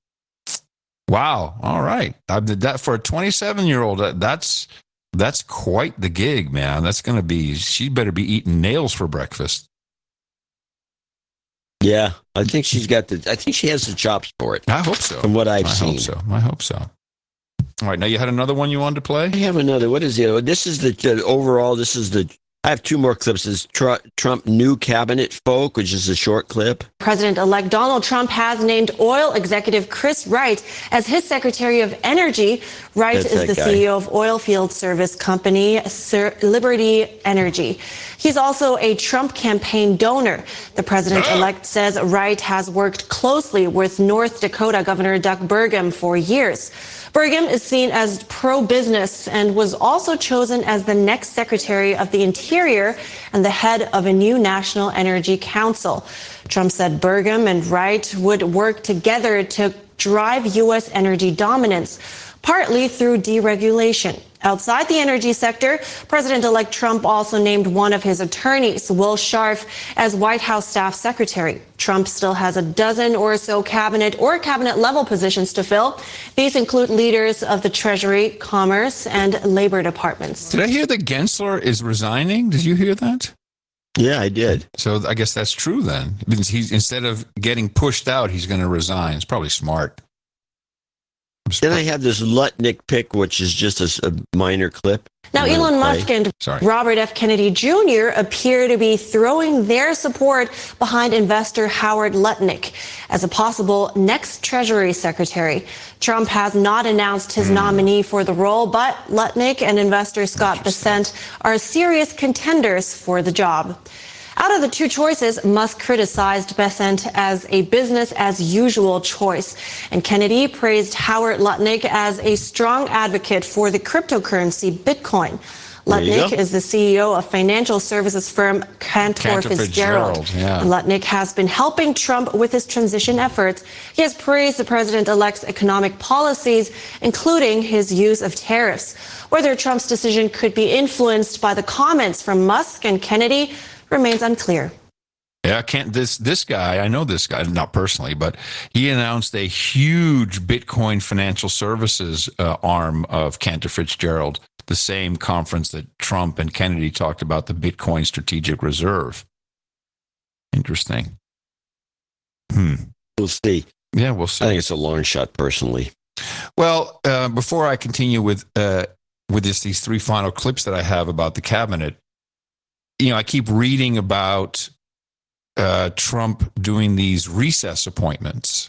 Wow. All right. I did that for a twenty-seven year old. That, that's that's quite the gig, man. That's going to be. She better be eating nails for breakfast. Yeah, I think she's got the. I think she has the chops for it. I hope so. From what I've I seen. hope so. I hope so. All right. Now you had another one you wanted to play. I have another. What is the other? This is the, the overall. This is the. I have two more clips. This is Tr- Trump new cabinet folk, which is a short clip. President-elect Donald Trump has named oil executive Chris Wright as his Secretary of Energy. Wright That's is that the guy. C E O of oilfield service company Sir Liberty Energy. He's also a Trump campaign donor. The president-elect says Wright has worked closely with North Dakota Governor Doug Burgum for years. Burgum is seen as pro-business and was also chosen as the next Secretary of the Interior and the head of a new National Energy Council. Trump said Burgum and Wright would work together to drive U S energy dominance, partly through deregulation. Outside the energy sector, President-elect Trump also named one of his attorneys, Will Scharf, as White House staff secretary. Trump still has a dozen or so cabinet or cabinet-level positions to fill. These include leaders of the Treasury, Commerce, and Labor departments. Did I hear that Gensler is resigning? Did you hear that? Yeah, I did. So I guess that's true then. Because he's instead of getting pushed out, he's going to resign. It's probably smart. Then I have this Lutnick pick, which is just a, a minor clip. Now, Elon Musk and Sorry. Robert F. Kennedy Junior appear to be throwing their support behind investor Howard Lutnick as a possible next Treasury Secretary. Trump has not announced his mm. nominee for the role, but Lutnick and investor Scott Bessent are serious contenders for the job. Out of the two choices, Musk criticized Bessent as a business-as-usual choice, and Kennedy praised Howard Lutnick as a strong advocate for the cryptocurrency Bitcoin. Lutnick is the C E O of financial services firm Cantor, Cantor Fitzgerald. Fitzgerald, yeah. Lutnick has been helping Trump with his transition efforts. He has praised the president-elect's economic policies, including his use of tariffs. Whether Trump's decision could be influenced by the comments from Musk and Kennedy remains unclear. Yeah, I can't. This this guy, I know this guy, not personally, but he announced a huge Bitcoin financial services uh, arm of Cantor Fitzgerald, the same conference that Trump and Kennedy talked about, the Bitcoin Strategic Reserve. Interesting. Hmm. We'll see. Yeah, we'll see. I think it's a long shot, personally. Well, uh, before I continue with uh, with this, these three final clips that I have about the cabinet, you know, I keep reading about uh, Trump doing these recess appointments.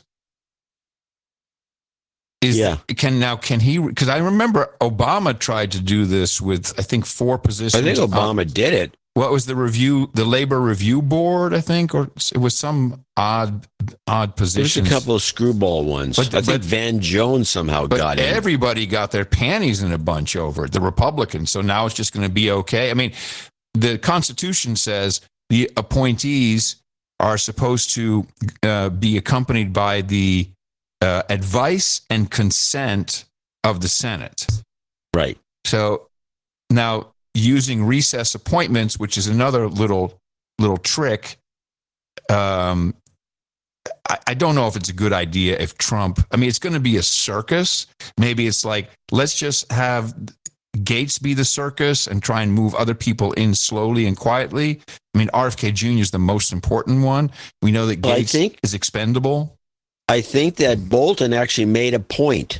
Is yeah. Can now can he? Because I remember Obama tried to do this with I think four positions. I think Obama on, did it. What was the review? The Labor Review Board, I think, or it was some odd odd positions. There's a couple of screwball ones. But, I think but, Van Jones somehow but got in. Everybody got their panties in a bunch over it. The Republicans. So now it's just going to be okay. I mean. The Constitution says the appointees are supposed to uh, be accompanied by the uh, advice and consent of the Senate. Right. So now using recess appointments, which is another little little trick, um, I, I don't know if it's a good idea if Trump, I mean, it's going to be a circus. Maybe it's like, let's just have Gates be the circus and try and move other people in slowly and quietly. I mean, R F K Junior is the most important one. We know that Gates I think, is expendable. I think that Bolton actually made a point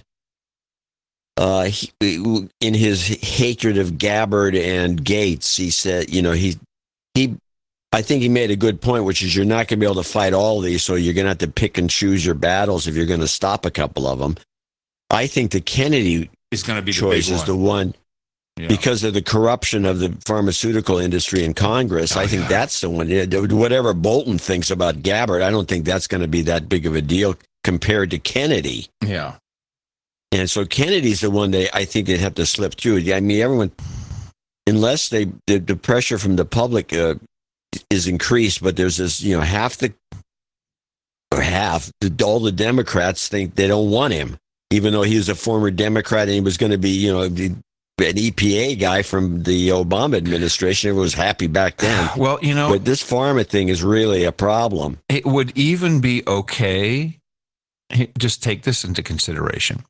uh, he, in his hatred of Gabbard and Gates. He said, you know, he, he, I think he made a good point, which is you're not going to be able to fight all of these, so you're going to have to pick and choose your battles if you're going to stop a couple of them. I think the Kennedy is going to be choice the big is one. the one. Yeah. Because of the corruption of the pharmaceutical industry in Congress, oh, I think yeah. that's the one. Whatever Bolton thinks about Gabbard, I don't think that's going to be that big of a deal compared to Kennedy. Yeah. And so Kennedy's the one that I think they'd have to slip through. I mean, everyone, unless they the, the pressure from the public uh, is increased, but there's this, you know, half the, or half, the, all the Democrats think they don't want him, even though he was a former Democrat and he was going to be, you know, the, an E P A guy from the Obama administration. Everyone was happy back then. Well, you know, but this pharma thing is really a problem. It would even be okay. Just take this into consideration.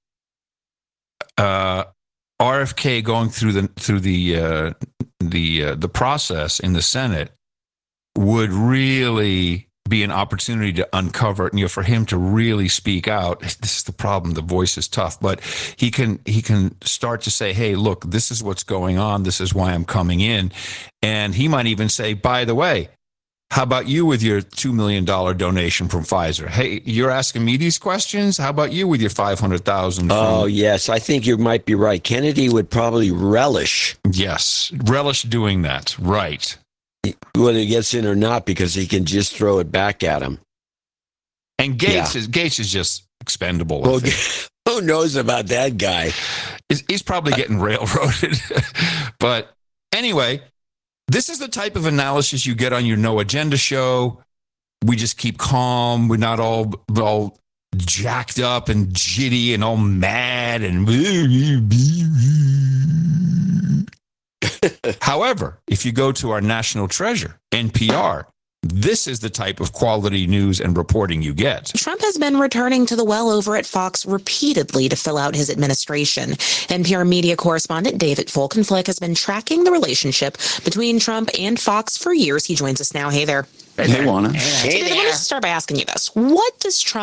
Uh, R F K going through the through the uh, the uh, the process in the Senate would really be an opportunity to uncover, you know, for him to really speak out. This is the problem. The voice is tough, but he can, he can start to say, hey, look, this is what's going on. This is why I'm coming in. And he might even say, by the way, how about you with your two million dollars donation from Pfizer? Hey, you're asking me these questions. How about you with your five hundred thousand dollars? Oh, yes. I think you might be right. Kennedy would probably relish. Yes. Relish doing that. Right. Whether he gets in or not, because he can just throw it back at him. And Gates yeah. is Gates is just expendable. Well, who knows about that guy? He's, he's probably getting railroaded. But anyway, this is the type of analysis you get on your No Agenda show. We just keep calm. We're not all all jacked up and jitty and all mad and. However, if you go to our national treasure, N P R, this is the type of quality news and reporting you get. Trump has been returning to the well over at Fox repeatedly to fill out his administration. N P R media correspondent David Folkenflik has been tracking the relationship between Trump and Fox for years. He joins us now. Hey there. Hey, Juana. Hey, hey, let me start by asking you this. What does Trump's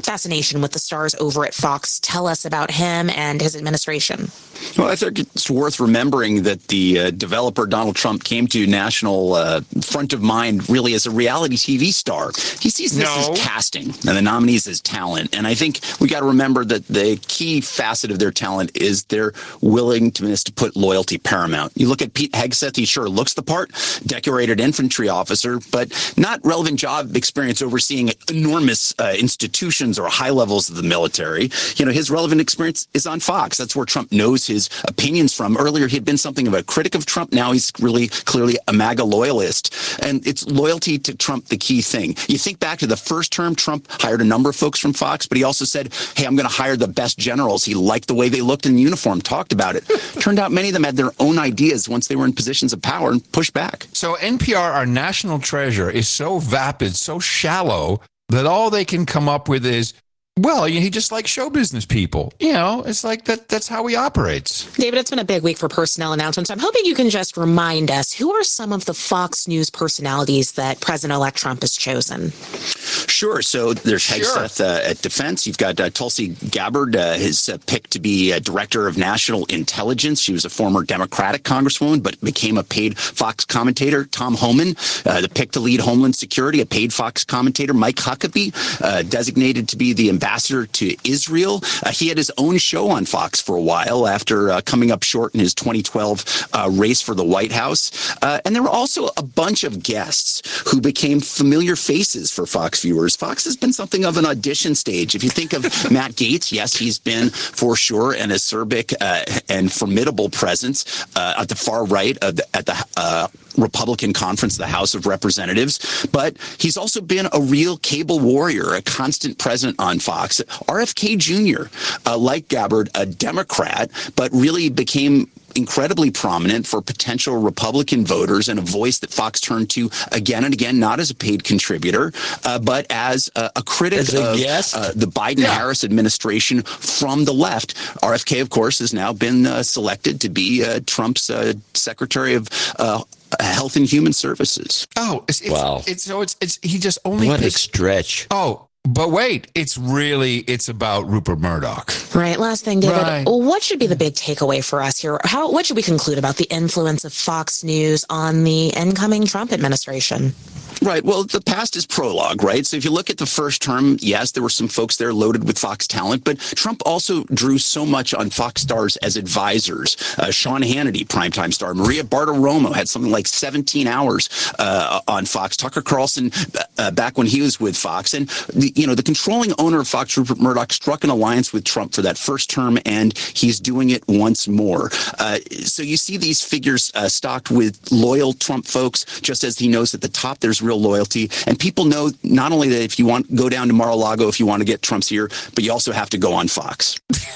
fascination with the stars over at Fox. Tell us about him and his administration. Well, I think it's worth remembering that the uh, developer Donald Trump came to national uh, front of mind really as a reality T V star. He sees this no. as casting and the nominees as talent. And I think we got to remember that the key facet of their talent is their willingness to put loyalty paramount. You look at Pete Hegseth, he sure looks the part, decorated infantry officer, but not relevant job experience overseeing enormous uh, institutions or high levels of the military. You know, his relevant experience is on Fox. That's where Trump knows his opinions from. Earlier, he had been something of a critic of Trump. Now he's really clearly a MAGA loyalist. And it's loyalty to Trump the key thing. You think back to the first term, Trump hired a number of folks from Fox, but he also said, hey, I'm going to hire the best generals. He liked the way they looked in uniform, talked about it. Turned out many of them had their own ideas once they were in positions of power and pushed back. So N P R, our national treasure, is so vapid, so shallow, that all they can come up with is, well, he just likes show business people. You know, it's like that. That's how he operates. David, it's been a big week for personnel announcements. I'm hoping you can just remind us, who are some of the Fox News personalities that President-elect Trump has chosen? Sure. So there's Hegseth sure. uh, at Defense. You've got uh, Tulsi Gabbard, uh, his uh, pick to be uh, Director of National Intelligence. She was a former Democratic Congresswoman, but became a paid Fox commentator. Tom Homan, uh, the pick to lead Homeland Security, a paid Fox commentator. Mike Huckabee, uh, designated to be the ambassador to Israel. Uh, he had his own show on Fox for a while after uh, coming up short in his twenty twelve uh, race for the White House. Uh, and there were also a bunch of guests who became familiar faces for Fox viewers. Fox has been something of an audition stage. If you think of Matt Gaetz, yes, he's been for sure an acerbic uh, and formidable presence uh, at the far right of the, at the uh, Republican conference, the House of Representatives, but he's also been a real cable warrior, a constant present on Fox. R F K Junior, uh, like Gabbard, a Democrat, but really became incredibly prominent for potential Republican voters and a voice that Fox turned to again and again, not as a paid contributor, uh, but as a, a critic as a of guest? Uh, the Biden-Harris yeah. administration from the left. R F K, of course, has now been uh, selected to be uh, Trump's uh, Secretary of uh, Health and Human Services. Oh, it's, it's, wow! It's so it's it's he just only what picks, a stretch. Oh. But wait, it's really, it's about Rupert Murdoch. Right. Last thing, David, right. what should be the big takeaway for us here? How, what should we conclude about the influence of Fox News on the incoming Trump administration? Right. Well, the past is prologue, right? So if you look at the first term, yes, there were some folks there loaded with Fox talent, but Trump also drew so much on Fox stars as advisors. Uh, Sean Hannity, primetime star. Maria Bartiromo had something like seventeen hours uh, on Fox. Tucker Carlson, uh, back when he was with Fox. And, the, you know, the controlling owner of Fox, Rupert Murdoch, struck an alliance with Trump for that first term, and he's doing it once more. Uh, so you see these figures uh, stocked with loyal Trump folks, just as he knows at the top there's real loyalty. And people know not only that if you want go down to Mar-a-Lago if you want to get Trump's ear, but you also have to go on Fox.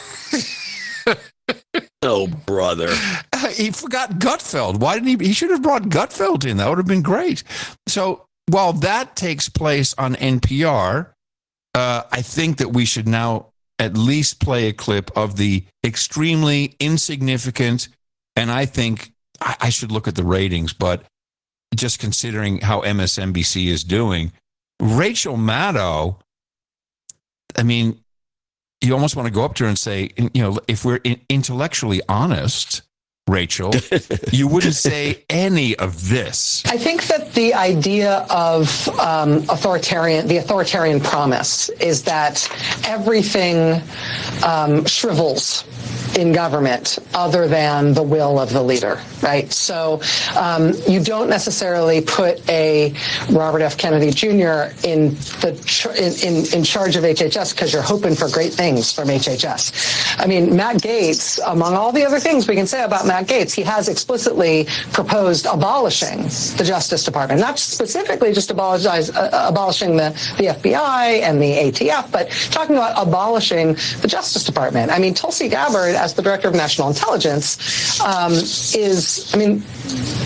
Oh, brother. Uh, he forgot Gutfeld. Why didn't he? He should have brought Gutfeld in. That would have been great. So while that takes place on N P R, uh, I think that we should now at least play a clip of the extremely insignificant, and I think I, I should look at the ratings, but just considering how M S N B C is doing, Rachel Maddow, I mean, you almost want to go up to her and say, you know, if we're in intellectually honest, Rachel, you wouldn't say any of this. I think that the idea of um, authoritarian, the authoritarian promise is that everything um, shrivels in government other than the will of the leader, right? So um, you don't necessarily put a Robert F. Kennedy Junior in the ch- in, in, in charge of H H S because you're hoping for great things from H H S. I mean, Matt Gaetz, among all the other things we can say about Matt Gaetz, he has explicitly proposed abolishing the Justice Department, not specifically just abolish, uh, abolishing the, the F B I and the A T F, but talking about abolishing the Justice Department. I mean, Tulsi Gabbard, as the Director of National Intelligence, um, is, I mean,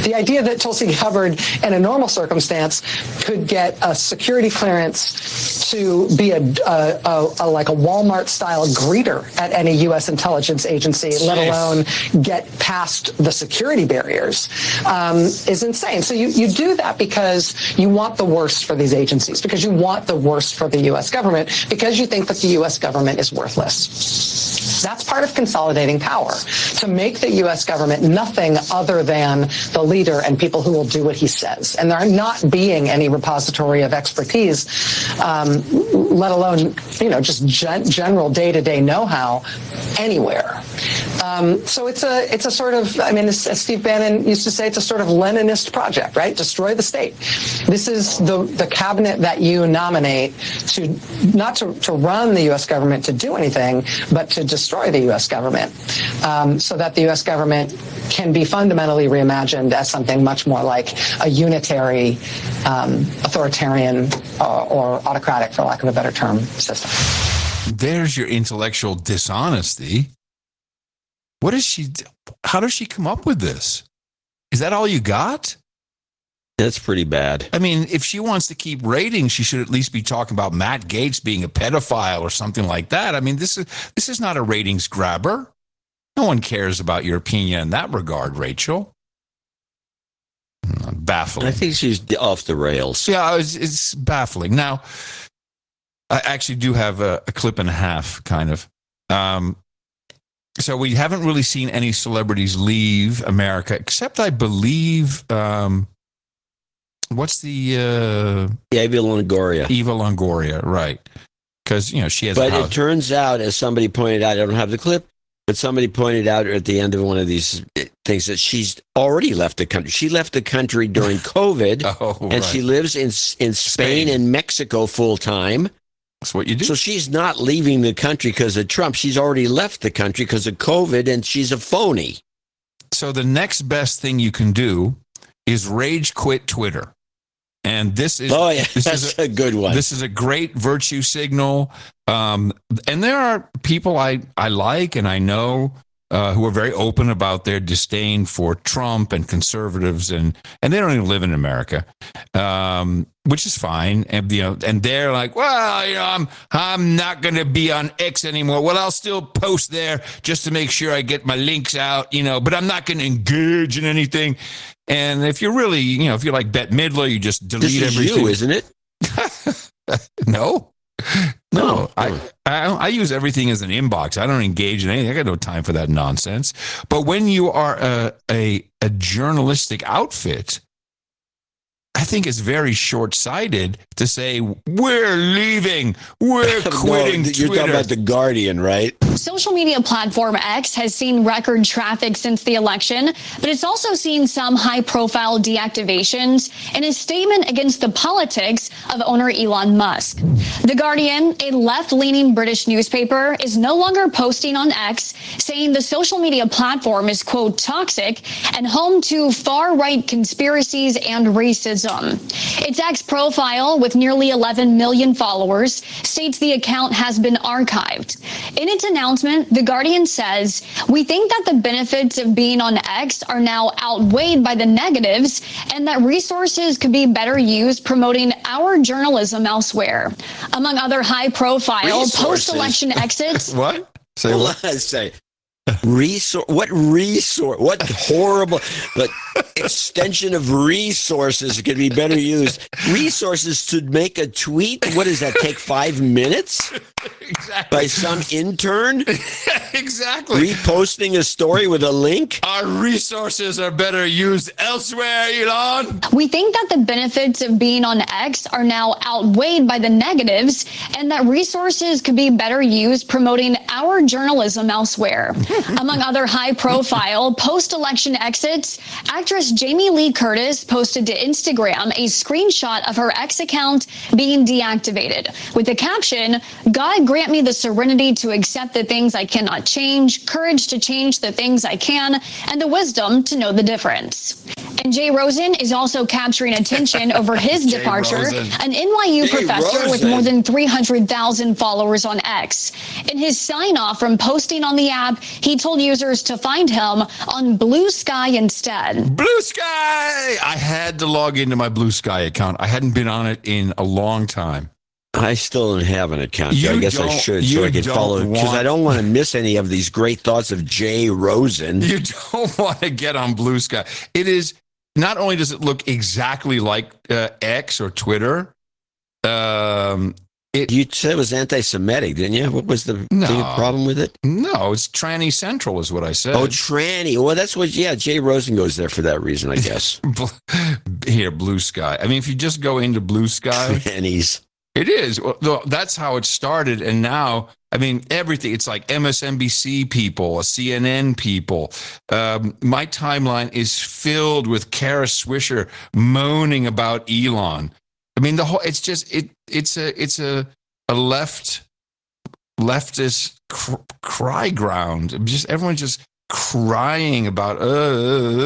The idea that Tulsi Gabbard, in a normal circumstance, could get a security clearance to be a, a, a, a like a Walmart-style greeter at any U S intelligence agency, Jeez. let alone get past the security barriers, um, is insane. So you, you do that because you want the worst for these agencies, because you want the worst for the U S government, because you think that the U S government is worthless. That's part of consolidating power, to make the U S government nothing other than the leader and people who will do what he says. And there not being any repository of expertise, um, let alone, you know, just gen- general day-to-day know-how anywhere. Um, so it's a it's a sort of, I mean, as Steve Bannon used to say, it's a sort of Leninist project, right? Destroy the state. This is the, the cabinet that you nominate to not to, to run the U S government to do anything, but to destroy the U S government, um, so that the U S government can be fundamentally reimagined as something much more like a unitary, um, authoritarian, uh, or autocratic, for lack of a better term, system. There's your intellectual dishonesty. What is she? How does she come up with this? Is that all you got? That's pretty bad. I mean, if she wants to keep ratings, she should at least be talking about Matt Gaetz being a pedophile or something like that. I mean, this is this is not a ratings grabber. No one cares about your opinion in that regard, Rachel. Baffling. I think she's off the rails. Yeah, it's, it's baffling. Now, I actually do have a, a clip and a half, kind of. Um, so we haven't really seen any celebrities leave America, except I believe, um, what's the... Uh, Eva Longoria. Eva Longoria, right. Because, you know, she has But a house. It turns out, as somebody pointed out, I don't have the clip, but somebody pointed out at the end of one of these things that she's already left the country. She left the country during COVID, oh, and right. she lives in in Spain, Spain. and Mexico full time. That's what you do. So she's not leaving the country because of Trump. She's already left the country because of COVID, and she's a phony. So the next best thing you can do is rage quit Twitter. And this is oh yeah, this that's is a, a good one. This is a great virtue signal. Um, and there are people I, I like and I know uh, who are very open about their disdain for Trump and conservatives, and and they don't even live in America, um, which is fine. And you know, and they're like, well, you know, I'm I'm not going to be on X anymore. Well, I'll still post there just to make sure I get my links out, you know, but I'm not going to engage in anything. And if you're really, you know, if you're like Bette Midler, you just delete this is everything. You, isn't it? no, no. no. I, I I use everything as an inbox. I don't engage in anything. I got no time for that nonsense. But when you are a a, a journalistic outfit, I think it's very short-sighted to say, we're leaving, we're quitting no, you're Twitter. talking about The Guardian, right? Social media platform X has seen record traffic since the election, but it's also seen some high-profile deactivations in a statement against the politics of owner Elon Musk. The Guardian, a left-leaning British newspaper, is no longer posting on X, saying the social media platform is, quote, toxic and home to far-right conspiracies and racism. Its X profile, with nearly eleven million followers, states the account has been archived. In its announcement, The Guardian says, we think that the benefits of being on X are now outweighed by the negatives, and that resources could be better used promoting our journalism elsewhere. Among other high-profile post-election exits. What? Say Hold what? on, say. Resource? What resource? What horrible but extension of resources can be better used? Resources to make a tweet? What does that take? Five minutes? Exactly. By some intern? Exactly. Reposting a story with a link? Our resources are better used elsewhere, Elon. We think that the benefits of being on X are now outweighed by the negatives, and that resources could be better used promoting our journalism elsewhere. Among other high-profile post-election exits, actress Jamie Lee Curtis posted to Instagram a screenshot of her X account being deactivated with the caption, God grant me the serenity to accept the things I cannot change, courage to change the things I can, and the wisdom to know the difference. And Jay Rosen is also capturing attention over his Jay departure. Rosen. An N Y U Jay professor Rosen. with more than three hundred thousand followers on X. In his sign-off from posting on the app, he told users to find him on Blue Sky instead. Blue Sky! I had to log into my Blue Sky account. I hadn't been on it in a long time. I still don't have an account. You I guess I don't- should you so I can don't follow because want- I don't want to miss any of these great thoughts of Jay Rosen. You don't want to get on Blue Sky. It is, not only does it look exactly like uh, X or Twitter, um, it, You said it was anti-Semitic, didn't you? What was the No. thing, problem with it? no, it's tranny central is what I said. Oh, tranny. Well, that's what. Yeah, Jay Rosen goes there for that reason, I guess. Here, Blue Sky. I mean, if you just go into Blue Sky, Trannies. it is. Well, though, that's how it started. And now, I mean, everything. It's like M S N B C people, C N N people. Um, my timeline is filled with Kara Swisher moaning about Elon. I mean, the whole. It's just it. It's a. It's a. A left. Leftist cr- cry ground. Just everyone's just crying about. Uh, uh,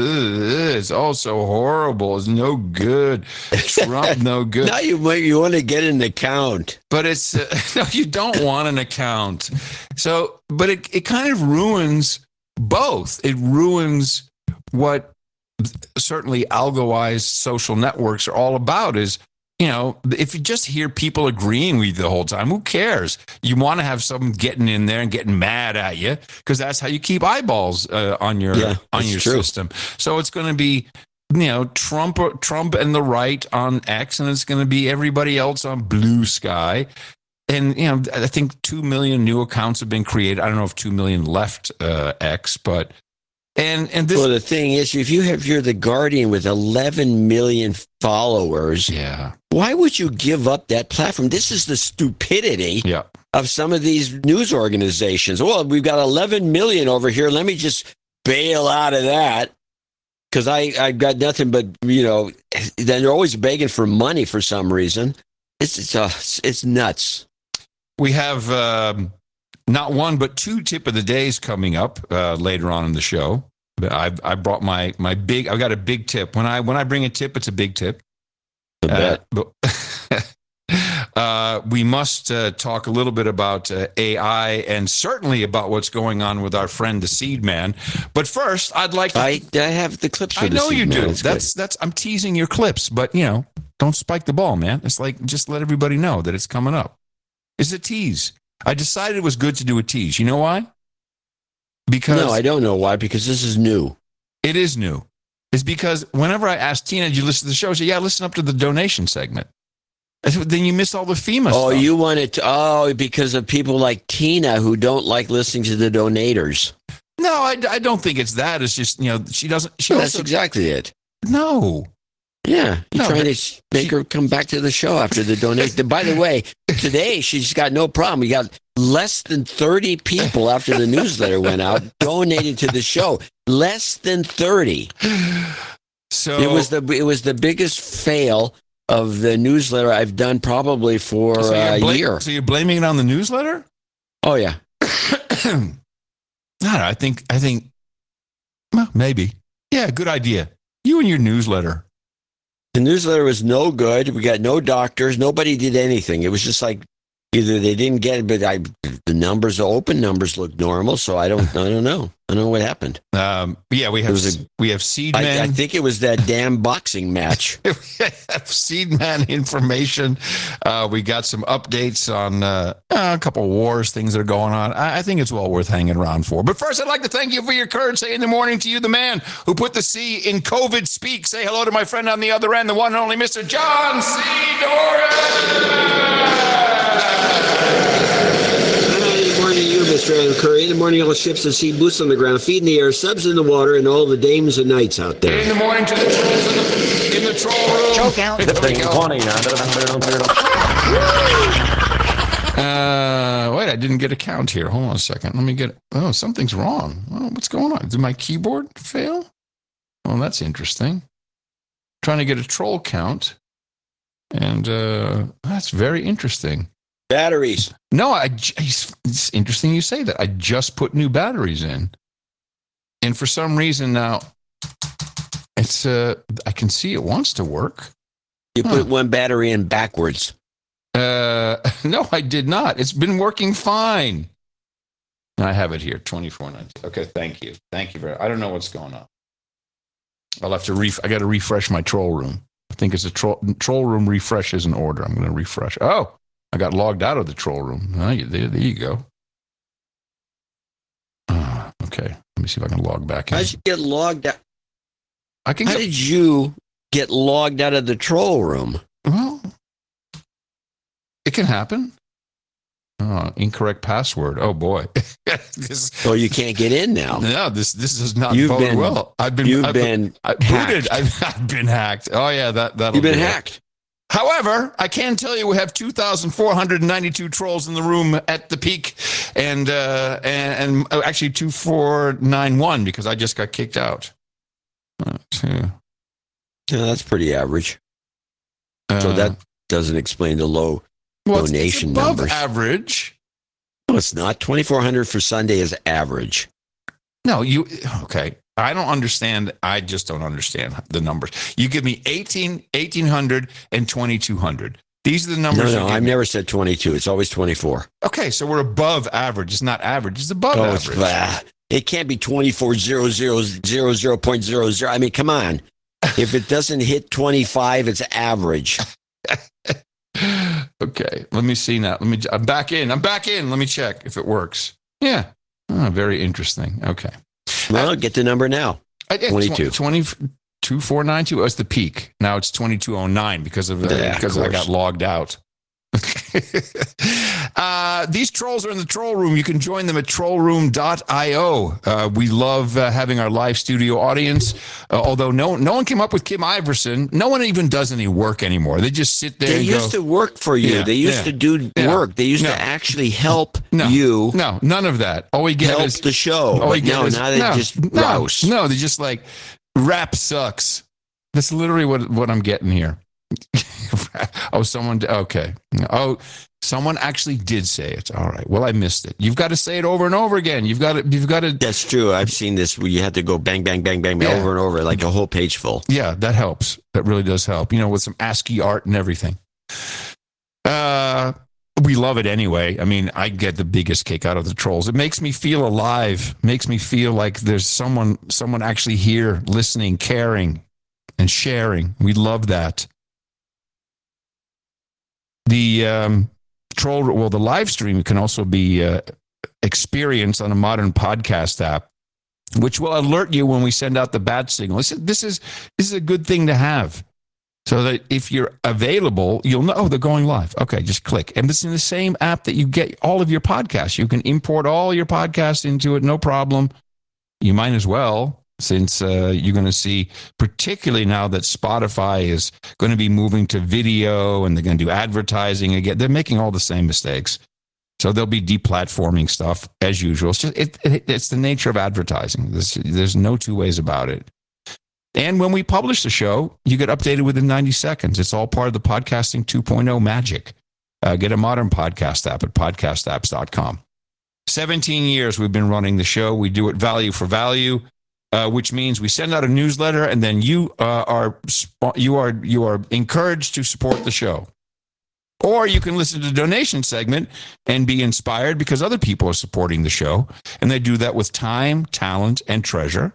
uh, it's all so horrible. It's no good. Trump, no good. Now you you want to get an account. But it's uh, no, you don't want an account. So, but it it kind of ruins both. It ruins what certainly algoized social networks are all about. Is, you know, if you just hear people agreeing with you the whole time, who cares? You want to have someone getting in there and getting mad at you because that's how you keep eyeballs uh, on your Yeah, on that's your true. system. So it's going to be, you know, Trump, Trump and the right on X, and it's going to be everybody else on Blue Sky. And, you know, I think two million new accounts have been created. I don't know if two million left uh, X, but and and this. Well, the thing is, if you have you're the Guardian with eleven million followers, yeah, why would you give up that platform? This is the stupidity yeah. of some of these news organizations. Well, we've got eleven million over here. Let me just bail out of that because I I've got nothing but, you know. Then they're always begging for money for some reason. It's it's uh, it's nuts. We have um, not one but two tip of the days coming up uh, later on in the show. I I brought my my big. I've got a big tip. When I when I bring a tip, it's a big tip. I bet. Uh, but uh, we must uh, talk a little bit about uh, A I and certainly about what's going on with our friend the Seed Man. But first, I'd like to. I, I have the clips for I the know Seed you Man. do. It's That's good. that's. I'm teasing your clips, but you know, don't spike the ball, man. It's like just let everybody know that it's coming up. It's a tease. I decided it was good to do a tease. You know why? Because No, I don't know why, because this is new. it is new. It's because whenever I ask Tina, did you listen to the show? She said, yeah, listen up to the donation segment. I said, then you missed all the FEMA Oh, stuff. you wanted to, oh, because of people like Tina who don't like listening to the donators. No, I, I don't think it's that. It's just, you know, she doesn't. She Well, that's also, exactly it. No. Yeah, you're No, trying but to make her come back to the show after the donation. By the way, today she's got no problem. We got less than thirty people after the newsletter went out donated to the show. Less than thirty. So It was the it was the biggest fail of the newsletter I've done probably for so you're a bla- year. So you're blaming it on the newsletter? Oh yeah. I don't know. I think, I think, well, maybe. Yeah, good idea. You and your newsletter. The newsletter was no good. We got no doctors. Nobody did anything. It was just like either they didn't get it, but I, the numbers, the open numbers look normal. So I don't, I don't know. I don't know what happened. Um, yeah, we have was a- we have Seed I, Man. I think it was that damn boxing match. we have Seed Man information. Uh, we got some updates on uh, a couple wars, things that are going on. I, I think it's well worth hanging around for. But first, I'd like to thank you for your courage. Say in the morning to you, the man who put the C in COVID speak. Say hello to my friend on the other end, the one and only Mister John C. Good morning to you, Mister Adam Curry. In the morning, all the ships and sea boots on the ground, feet in the air, subs in the water, and all the dames and knights out there. In the morning to the trolls in the, in the troll room. Choke out. Uh, wait, I didn't get a count here. Hold on a second. Let me get. Oh, something's wrong. Oh, what's going on? Did my keyboard fail? Well, that's interesting. Trying to get a troll count, and uh, that's very interesting. Batteries. No, I. j- It's it's interesting you say that. I just put new batteries in, and for some reason now, It's uh, I can see it wants to work. You put huh. one battery in backwards. Uh, no, I did not. It's been working fine. I have it here, twenty-four ninety. Okay, thank you. Thank you very much. I don't know what's going on. I'll have to ref- I got to refresh my troll room. I think it's a troll troll room refresh is in order. I'm going to refresh. Oh, I got logged out of the troll room. Oh, there, there you go. Uh, okay, let me see if I can log back in. How did you get logged out? I can. How go- did you get logged out of the troll room? Well, it can happen. Oh, incorrect password. Oh boy. this, oh, you can't get in now. No, this this is not you've bode been, well. I've been you've I've been I, booted. I've, I've been hacked. Oh yeah, that that'll You've been do hacked. It. However, I can tell you we have two thousand four hundred ninety-two trolls in the room at the peak, and uh, and, and actually two four nine one because I just got kicked out. Uh, yeah, that's pretty average. Uh, so that doesn't explain the low well, donation it's above numbers. Average. No, it's not. twenty-four hundred for Sunday is average. No, you okay. I don't understand. I just don't understand the numbers. You give me eighteen, eighteen hundred, and twenty-two hundred. These are the numbers. No, no, I've me. never said twenty-two. It's always twenty-four. Okay, so we're above average. It's not average. It's above oh, average. It's, uh, it can't be twenty-four zero zero zero zero point zero zero. I mean, come on. If it doesn't hit twenty-five, it's average. Okay, let me see now. Let me. I'm back in. I'm back in. Let me check if it works. Yeah. Oh, very interesting. Okay. Well, uh, get the number now. twenty-two. twenty-two four ninety-two was the peak. Now it's twenty-two oh nine because of, uh, yeah, because of I got logged out. uh, these trolls are in the troll room. You can join them at troll room dot io. Uh, we love uh, having our live studio audience. Uh, although no no one came up with Kim Iverson. No one even does any work anymore. They just sit there They and used go, to work for you. Yeah, they used yeah, to do yeah, work. They used no, to actually help no, you. No, none of that. All we get help is the show. All we But get no, is, now they no, just no, rouse. No, they just like rap sucks. That's literally what what I'm getting here. oh, someone. Okay. Oh, someone actually did say it. All right. Well, I missed it. You've got to say it over and over again. You've got to. You've got to. That's true. I've seen this where you had to go bang, bang, bang, bang, bang Yeah. over and over, like a whole page full. Yeah, that helps. That really does help. You know, with some ASCII art and everything. Uh, we love it anyway. I mean, I get the biggest kick out of the trolls. It makes me feel alive. Makes me feel like there's someone, someone actually here, listening, caring, and sharing. We love that. The um, troll, well, the live stream can also be uh, experienced on a modern podcast app, which will alert you when we send out the bat signal. This is, this is this is a good thing to have, so that if you're available, you'll know, oh, they're going live. Okay, just click. And it's in the same app that you get all of your podcasts. You can import all your podcasts into it, no problem. You might as well, since uh, you're going to see, particularly now that Spotify is going to be moving to video and they're going to do advertising again. They're making all the same mistakes. So they'll be deplatforming stuff as usual. It's just it, it, it's the nature of advertising. There's, there's no two ways about it. And when we publish the show, you get updated within ninety seconds. It's all part of the podcasting two point oh magic. Uh, get a modern podcast app at podcast apps dot com. seventeen years we've been running the show. We do it value for value, uh, which means we send out a newsletter, and then you uh, are you are you are encouraged to support the show. Or you can listen to the donation segment and be inspired because other people are supporting the show, and they do that with time, talent, and treasure.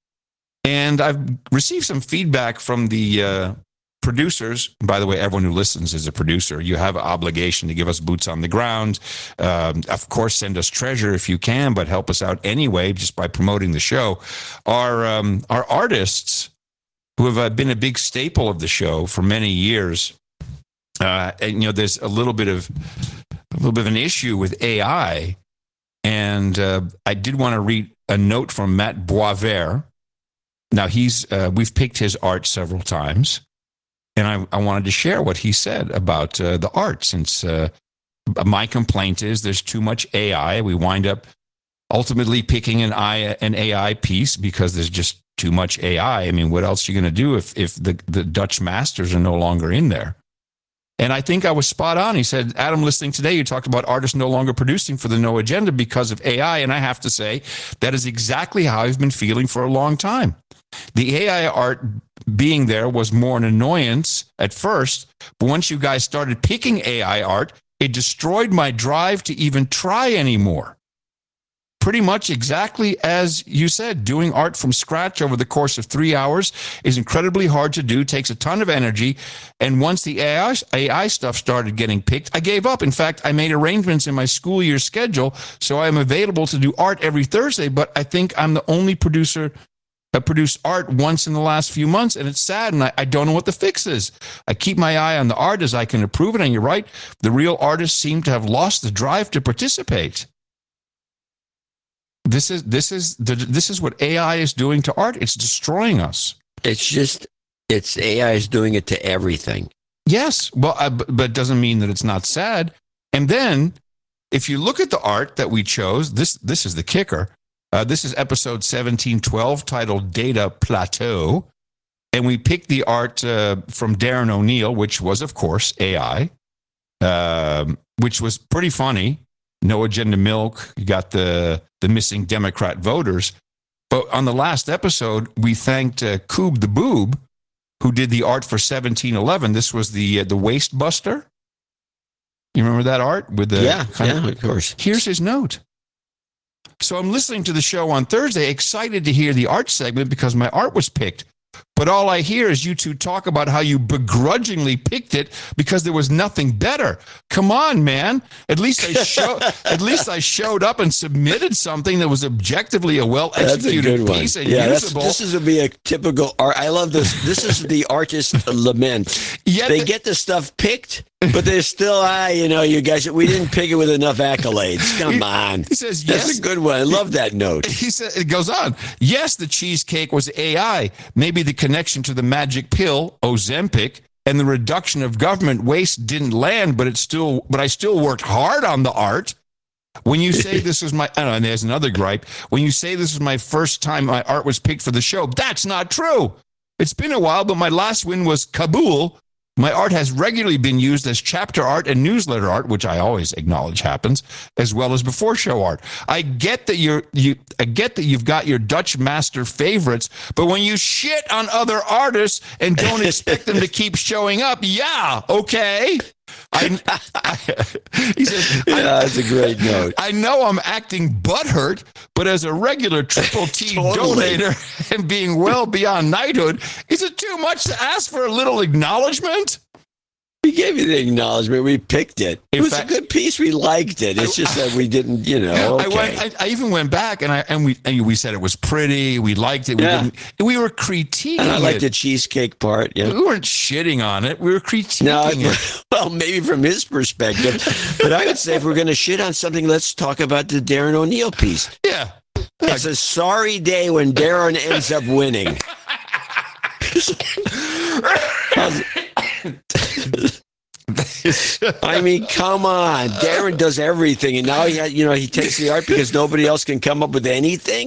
And I've received some feedback from the uh, producers. By the way, everyone who listens is a producer. You have an obligation to give us boots on the ground. Um, of course, send us treasure if you can, but help us out anyway just by promoting the show. Our, um, our artists who have uh, been a big staple of the show for many years. Uh, and, you know, there's a little bit of a little bit of an issue with A I. And uh, I did want to read a note from Matt Boisvert. Now, he's uh, we've picked his art several times, and I, I wanted to share what he said about uh, the art, since uh, my complaint is there's too much A I. We wind up ultimately picking an, I, an A I piece because there's just too much A I. I mean, what else are you going to do if, if the, the Dutch masters are no longer in there? And I think I was spot on. He said, Adam, listening today, you talked about artists no longer producing for the No Agenda because of A I. And I have to say, that is exactly how I've been feeling for a long time. The A I art being there was more an annoyance at first. But once you guys started picking A I art, it destroyed my drive to even try anymore. Pretty much exactly as you said, doing art from scratch over the course of three hours is incredibly hard to do, takes a ton of energy. And once the A I, A I stuff started getting picked, I gave up. In fact, I made arrangements in my school year schedule, so I am available to do art every Thursday, but I think I'm the only producer that produced art once in the last few months, and it's sad, and I, I don't know what the fix is. I keep my eye on the art as I can improve it, and you're right, the real artists seem to have lost the drive to participate. This is this is the, this is what A I is doing to art. It's destroying us. It's just, it's A I is doing it to everything. Yes, well, uh, but it doesn't mean that it's not sad. And then, if you look at the art that we chose, this this is the kicker. Uh, this is episode seventeen twelve, titled Data Plateau. And we picked the art uh, from Darren O'Neill, which was, of course, A I, uh, which was pretty funny. No Agenda Milk, you got the, the missing Democrat voters. But on the last episode, we thanked uh, Coob the Boob, who did the art for seventeen eleven. This was the uh, the Waste Buster. You remember that art? With the yeah, kind yeah, of, of course. Here's his note. So I'm listening to the show on Thursday, excited to hear the art segment because my art was picked. But all I hear is you two talk about how you begrudgingly picked it because there was nothing better. Come on, man. At least I show, at least I showed up and submitted something that was objectively a well-executed piece and yeah, usable. That's, this is would be a typical art. I love this. This is the artist lament. Yet they the- get the stuff picked, but they're still, ah, you know, you guys, we didn't pick it with enough accolades. Come on. He says, That's yes. a good one. I love that note. He said, it goes on. Yes, the cheesecake was A I. Maybe the connection to the magic pill, Ozempic, and the reduction of government waste didn't land, but it still, but I still worked hard on the art. When you say this was my, I don't know, and there's another gripe. When you say this was my first time my art was picked for the show, that's not true. It's been a while, but my last win was Kabul. My art has regularly been used as chapter art and newsletter art, which I always acknowledge happens, as well as before show art. I get that you're you I get that you've got your Dutch master favorites, but when you shit on other artists and don't expect them to keep showing up, yeah, okay. I, I, he says, Yeah, that's a great note. I know I'm acting butthurt, but as a regular Triple T Totally. donator and being well beyond knighthood, is it too much to ask for a little acknowledgement? We gave you the acknowledgement. We picked it. It In was fact- a good piece. We liked it. It's just that we didn't, you know. Okay. I went. I, I even went back and I and we and we said it was pretty. We liked it. We Yeah. didn't. We were critiquing and I like it. the cheesecake part. Yeah. We weren't shitting on it. We were critiquing No, it. well, maybe from his perspective, but I would say if we're going to shit on something, let's talk about the Darren O'Neill piece. Yeah. It's a sorry day when Darren ends up winning. I mean, come on. Darren does everything, and now he, ha- you know, he takes the art because nobody else can come up with anything.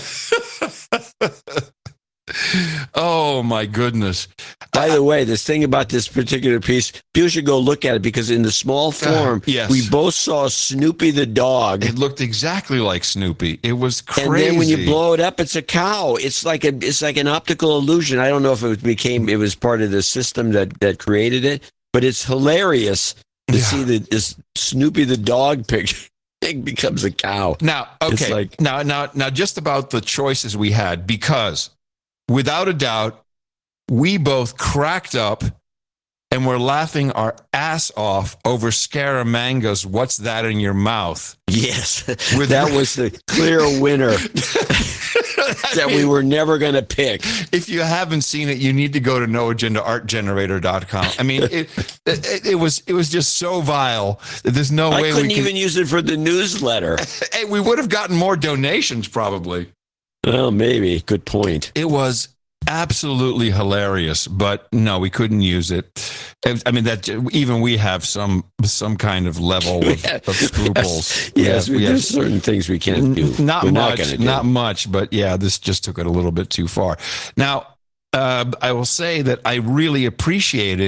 Oh my goodness! By the way, this thing about this particular piece, people should go look at it because in the small form, yes. we both saw Snoopy the dog. It looked exactly like Snoopy. It was crazy. And then when you blow it up, it's a cow. It's like a, it's like an optical illusion. I don't know if it became, it was part of the system that that created it, but it's hilarious to Yeah. see the this Snoopy the dog picture. It becomes a cow. Now, It's okay. like- now, now, now, just about the choices we had, because without a doubt, we both cracked up and were laughing our ass off over Scaramanga's "What's That in Your Mouth?" Yes, With- that was the clear winner that we were never going to pick. If you haven't seen it, you need to go to no agenda art generator dot com. I mean, it, it, it was it was just so vile that there's no I way couldn't we could, even use it for the newsletter. Hey, we would have gotten more donations probably. Well, maybe. Good point. It was absolutely hilarious, but no, we couldn't use it. I mean, that even we have some some kind of level of, of scruples. Yes, We we, have- there's certain things we can't do. Not We're much, gonna not, do. much, but yeah, this just took it a little bit too far. Now, uh, I will say that I really appreciated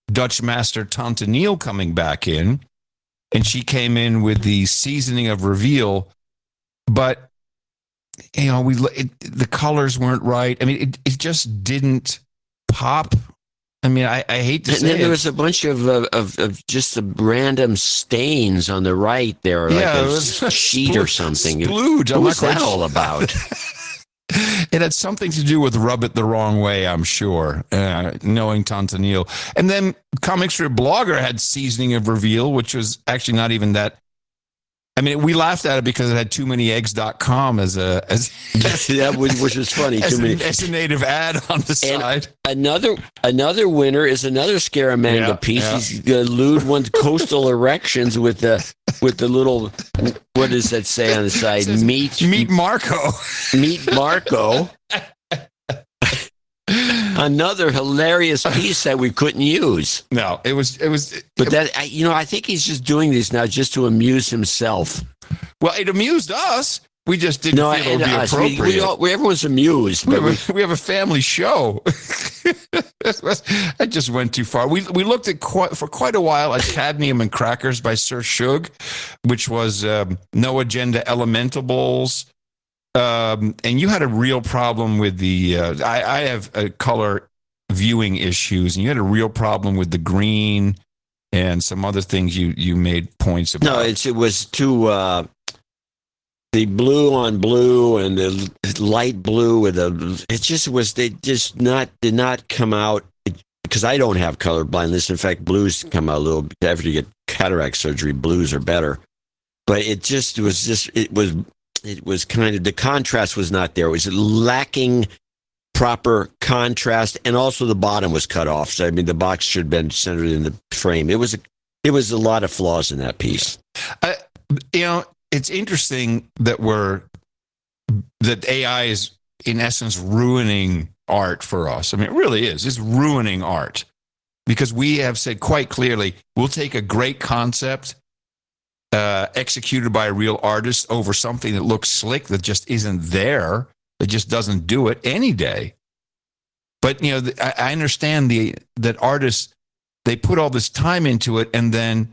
Dutch master Tante Neal coming back in, and she came in with the seasoning of reveal, but you know, we it, the colors weren't right. I mean, it, it just didn't pop. I mean, I, I hate to and say then it. there was a bunch of, of, of, of just the random stains on the right there, like Yeah, a it was sheet splo- or something. splooge. What I'm was not that quite all sure. about? It had something to do with rub it the wrong way, I'm sure, uh, knowing Tante Neal. And then Comic Strip Blogger had seasoning of reveal, which was actually not even that. I mean, we laughed at it because it had too many eggs dot com as a as that was, which was funny. as, Too a, many. as a native ad on the And side. another another winner is another Scaramanga Yeah, piece. yeah. He's the lewd one's coastal erections with the with the little, what does that say on the side? Says, Meet Meet Marco. Meet Marco. Another hilarious piece that we couldn't use. No, it was it was. But that I, you know, I think he's just doing this now just to amuse himself. Well, it amused us. We just didn't No, feel it and would be us. We, appropriate. we all, we, everyone's amused, We but we, have, a, we have a family show. That just went too far. We we looked at quite, for quite a while at Cadmium and Crackers by Sir Shug, which was um, No Agenda Elementables. Um, and you had a real problem with the, uh, I, I have uh, color viewing issues, and you had a real problem with the green and some other things you, you made points about. no, it's it was too uh, the blue on blue and the light blue with a. It just was they just not did not come out because I don't have color blindness. In fact, blues come out a little after you get cataract surgery. Blues are better, but it just was just it was. It was kind of, the contrast was not there. It was lacking proper contrast, and also the bottom was cut off. So, I mean, the box should have been centered in the frame. It was a, it was a lot of flaws in that piece. Uh, you know, it's interesting that we're, that A I is, in essence, ruining art for us. I mean, it really is. It's ruining art because we have said quite clearly, we'll take a great concept Uh, executed by a real artist over something that looks slick that just isn't there, that just doesn't do it any day. But you know, the, I, I understand the that artists, they put all this time into it, and then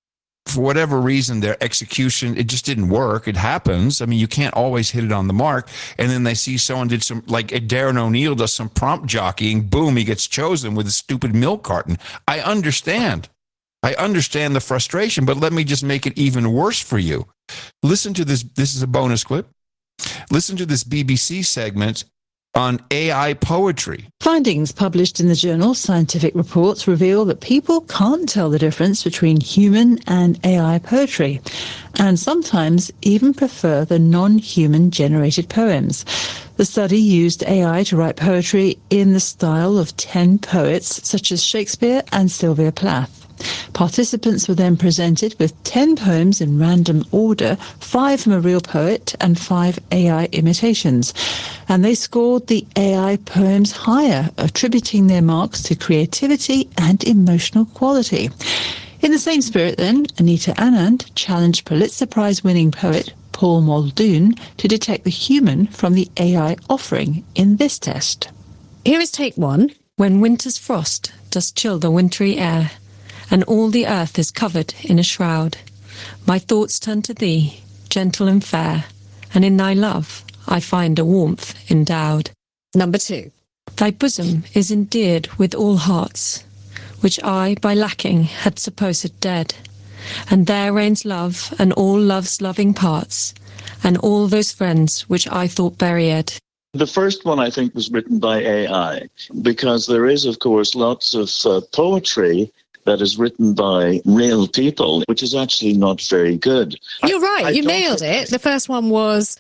for whatever reason, their execution, it just didn't work. It happens. I mean, you can't always hit it on the mark. And then they see someone did some, like Darren O'Neill does some prompt jockeying. Boom, he gets chosen with a stupid milk carton. I understand. I understand the frustration, but let me just make it even worse for you. Listen to this. This is a bonus clip. Listen to this B B C segment on A I poetry. Findings published in the journal Scientific Reports reveal that people can't tell the difference between human and A I poetry, and sometimes even prefer the non-human generated poems. The study used A I to write poetry in the style of ten poets, such as Shakespeare and Sylvia Plath. Participants were then presented with ten poems in random order, five from a real poet and five A I imitations. And they scored the A I poems higher, attributing their marks to creativity and emotional quality. In the same spirit then, Anita Anand challenged Pulitzer Prize-winning poet Paul Muldoon to detect the human from the A I offering in this test. Here is take one. When winter's frost does chill the wintry air, and all the earth is covered in a shroud, my thoughts turn to thee, gentle and fair, and in thy love I find a warmth endowed. Number two. Thy bosom is endeared with all hearts, which I by lacking had supposed dead, and there reigns love and all love's loving parts, and all those friends which I thought buried. The first one, I think, was written by A I, because there is, of course, lots of uh, poetry that is written by real people, which is actually not very good. You're right. I you don't nailed it. The first one was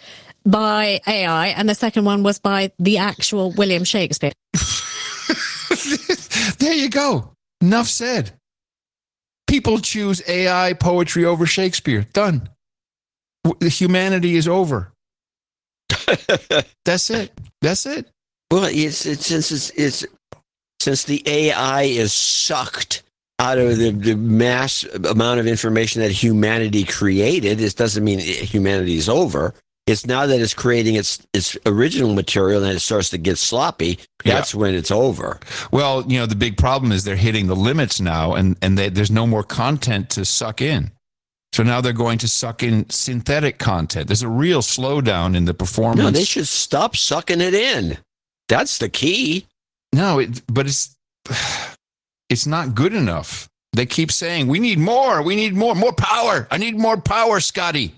by A I, and the second one was by the actual William Shakespeare. There you go. Enough said. People choose A I poetry over Shakespeare. Done. W- Humanity is over. That's it. That's it. Well, it's, it's since it's, it's since the A I is sucked out of the, the mass amount of information that humanity created, this doesn't mean humanity is over. It's now that it's creating its its original material and it starts to get sloppy. That's yeah. when it's over. Well, you know, the big problem is they're hitting the limits now, and and they, there's no more content to suck in. So now they're going to suck in synthetic content. There's a real slowdown in the performance. No, they should stop sucking it in. That's the key. No, it, but it's it's not good enough. They keep saying, we need more, we need more, more power. I need more power, Scotty.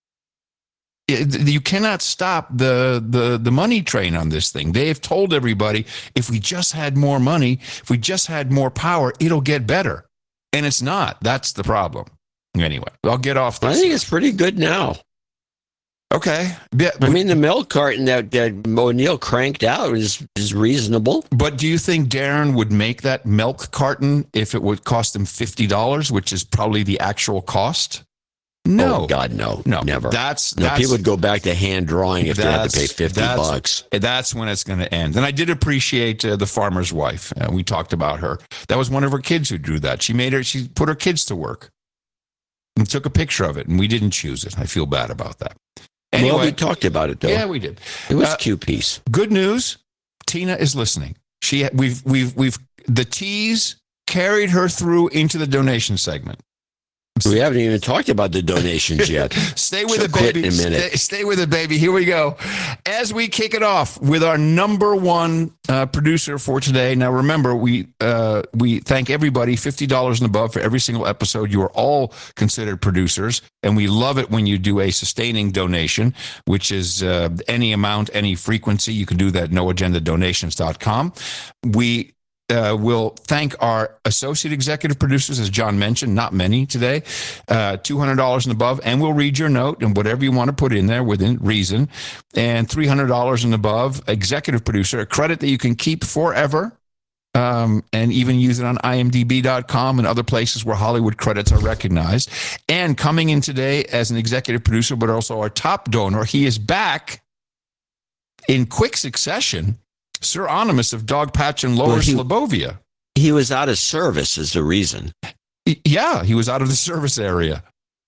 You cannot stop the, the, the money train on this thing. They have told everybody, if we just had more money, if we just had more power, it'll get better. And it's not. That's the problem. Anyway, I'll get off this. I think it's pretty good now. Okay. Yeah, I mean, the milk carton that, that O'Neill cranked out is, is reasonable. But do you think Darren would make that milk carton if it would cost him fifty dollars, which is probably the actual cost? No. Oh, God, no. No, never. That's, no, that's people would go back to hand drawing if they had to pay fifty that's, bucks. That's when it's going to end. And I did appreciate uh, the farmer's wife. Uh, we talked about her. That was one of her kids who drew that. She made her, she put her kids to work and took a picture of it, and we didn't choose it. I feel bad about that. Anyway, well, we talked about it, though. Yeah, we did. It was uh, a cute piece. Good news. Tina is listening. She, we've, we've, we've, the tease carried her through into the donation segment. We haven't even talked about the donations yet. Stay with it, baby. In a minute. Stay, stay with it, baby. Here we go. As we kick it off with our number one uh, producer for today. Now, remember, we uh, we thank everybody fifty dollars and above for every single episode. You are all considered producers, and we love it when you do a sustaining donation, which is uh, any amount, any frequency. You can do that at no agenda donations dot com. We Uh, we'll thank our associate executive producers, as John mentioned, not many today, uh, two hundred dollars and above, and we'll read your note and whatever you want to put in there within reason, and three hundred dollars and above, executive producer, a credit that you can keep forever, um, and even use it on I M D B dot com and other places where Hollywood credits are recognized. And coming in today as an executive producer, but also our top donor, he is back in quick succession, Sir Onimus of Dogpatch and Lower well, he, Slobovia. He was out of service is the reason. Yeah, he was out of the service area.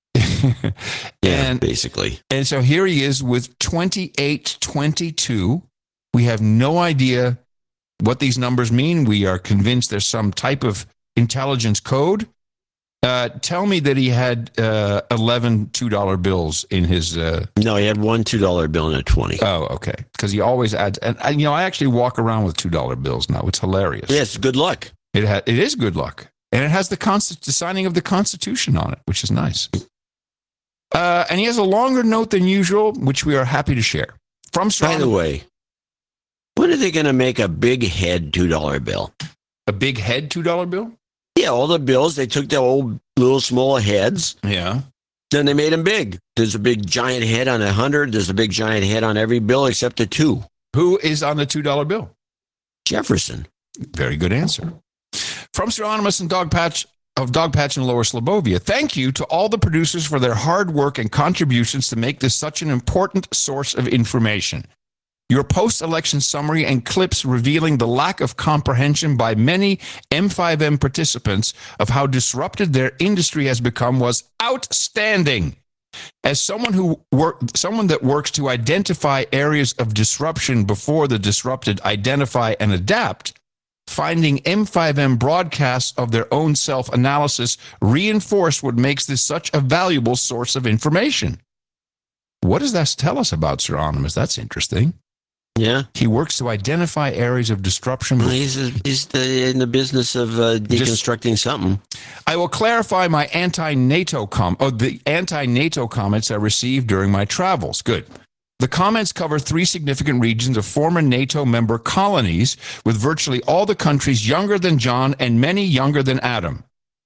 yeah, and, basically. And so here he is with twenty-eight twenty-two. We have no idea what these numbers mean. We are convinced there's some type of intelligence code. Uh, tell me that he had uh, eleven two dollar bills in his... Uh... No, he had one two dollar bill and a twenty. Oh, okay. Because he always adds... And, and, you know, I actually walk around with two dollar bills now. It's hilarious. Yes, good luck. It, ha- it is good luck. And it has the, const- the signing of the Constitution on it, which is nice. Uh, and he has a longer note than usual, which we are happy to share. From Strong- By the way, when are they going to make a big head two dollar bill? A big head two dollar bill? Yeah, all the bills, they took the old little small heads. Yeah. Then they made them big. There's a big giant head on a hundred. There's a big giant head on every bill except the two. Who is on the two dollar bill? Jefferson. Very good answer. From Sir Onimus and Dogpatch of Dogpatch and Lower Slobovia, thank you to all the producers for their hard work and contributions to make this such an important source of information. Your post-election summary and clips revealing the lack of comprehension by many M five M participants of how disrupted their industry has become was outstanding. As someone who work, someone that works to identify areas of disruption before the disrupted identify and adapt, finding M five M broadcasts of their own self-analysis reinforce what makes this such a valuable source of information. What does that tell us about Sir Onimus? That's interesting. Yeah, he works to identify areas of disruption. Well, he's a, he's the, in the business of uh, deconstructing Just, something. I will clarify my anti-NATO com. Oh, the anti-NATO comments I received during my travels. Good. The comments cover three significant regions of former NATO member colonies, with virtually all the countries younger than John and many younger than Adam.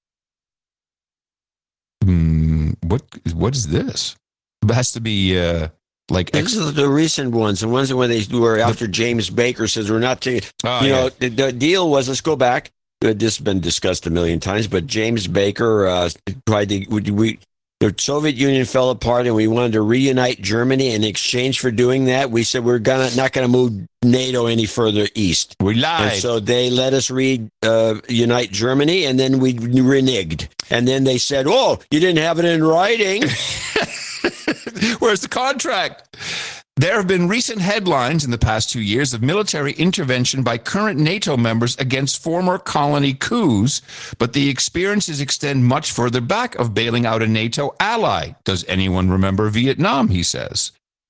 Hmm, what what is this? It has to be. Uh, Like These are the recent ones, the ones when they were after James Baker says we're not taking. Oh, you yeah. know, the, the deal was, let's go back. This has been discussed a million times, but James Baker uh, tried to. We, we the Soviet Union fell apart, and we wanted to reunite Germany. In exchange for doing that, we said we're gonna not going to move NATO any further east. We lied. And so they let us reunite uh, Germany, and then we reneged. And then they said, "Oh, you didn't have it in writing." Where's the contract? There have been recent headlines in the past two years of military intervention by current NATO members against former colony coups, but the experiences extend much further back of bailing out a NATO ally. Does anyone remember Vietnam, he says.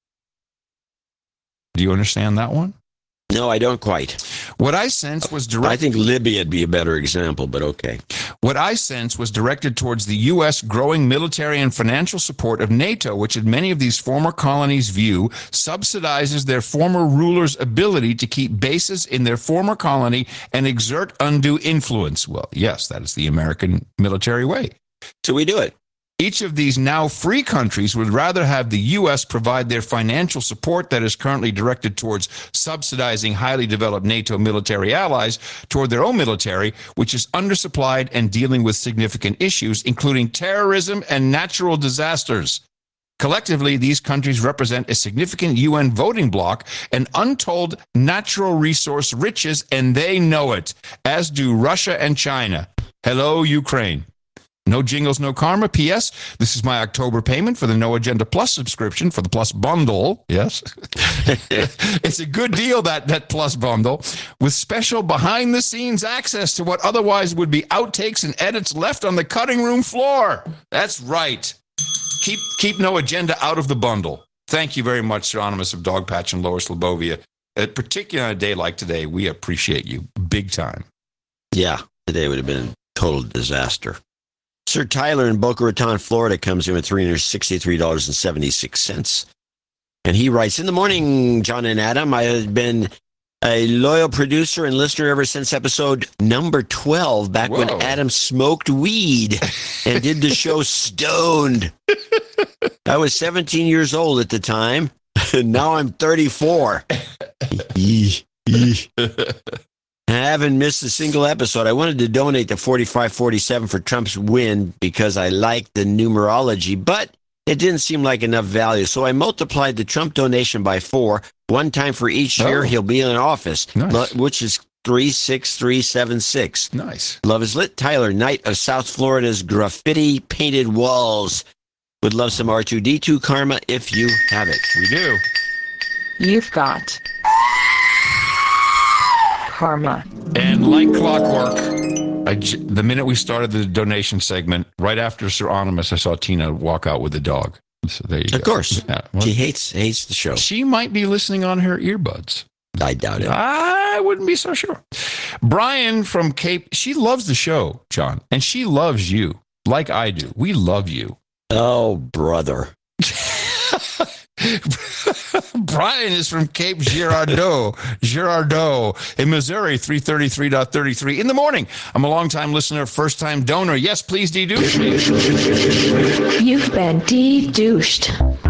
Do you understand that one? No, I don't quite. What I sense was direct- I think Libya would be a better example, but okay. What I sense was directed towards the U S growing military and financial support of NATO, which in many of these former colonies' view subsidizes their former rulers' ability to keep bases in their former colony and exert undue influence. Well, yes, that is the American military way. So we do it. Each of these now free countries would rather have the U S provide their financial support that is currently directed towards subsidizing highly developed NATO military allies toward their own military, which is undersupplied and dealing with significant issues, including terrorism and natural disasters. Collectively, these countries represent a significant U N voting bloc and untold natural resource riches, and they know it, as do Russia and China. Hello, Ukraine. No jingles, no karma. P S. This is my October payment for the No Agenda Plus subscription for the Plus bundle. Yes. It's a good deal, that, that Plus bundle, with special behind-the-scenes access to what otherwise would be outtakes and edits left on the cutting room floor. That's right. Keep, keep No Agenda out of the bundle. Thank you very much, Sir Anonymous of Dogpatch and Lower Slobovia. Uh, particularly on a day like today, we appreciate you big time. Yeah, today would have been a total disaster. Sir Tyler in Boca Raton, Florida, comes in with three hundred sixty-three dollars and seventy-six cents. And he writes, in the morning, John and Adam, I have been a loyal producer and listener ever since episode number twelve, back Whoa. when Adam smoked weed and did the show stoned. I was seventeen years old at the time, and now I'm thirty-four. I haven't missed a single episode. I wanted to donate the forty-five forty-seven for Trump's win because I like the numerology, but it didn't seem like enough value. So I multiplied the Trump donation by four, one time for each year Oh. he'll be in office, Nice. which is three six three seven six. Nice. Love is lit. Tyler, Knight of South Florida's graffiti painted walls. Would love some R two D two karma if you have it. We do. You've got karma. And like clockwork, I j- the minute we started the donation segment, right after Sir Anonymous, I saw Tina walk out with the dog. So there you Of go. course. Yeah, well, She hates hates the show. she might be listening on her earbuds. I doubt it. I wouldn't be so sure. Brian from Cape, she loves the show, John, and she loves you like I do. We love you. Oh, brother. Brian is from Cape Girardeau, Girardeau in Missouri, three thirty-three thirty-three in the morning. I'm a long-time listener, first-time donor. Yes, please, de-douche me. You've been de-douched.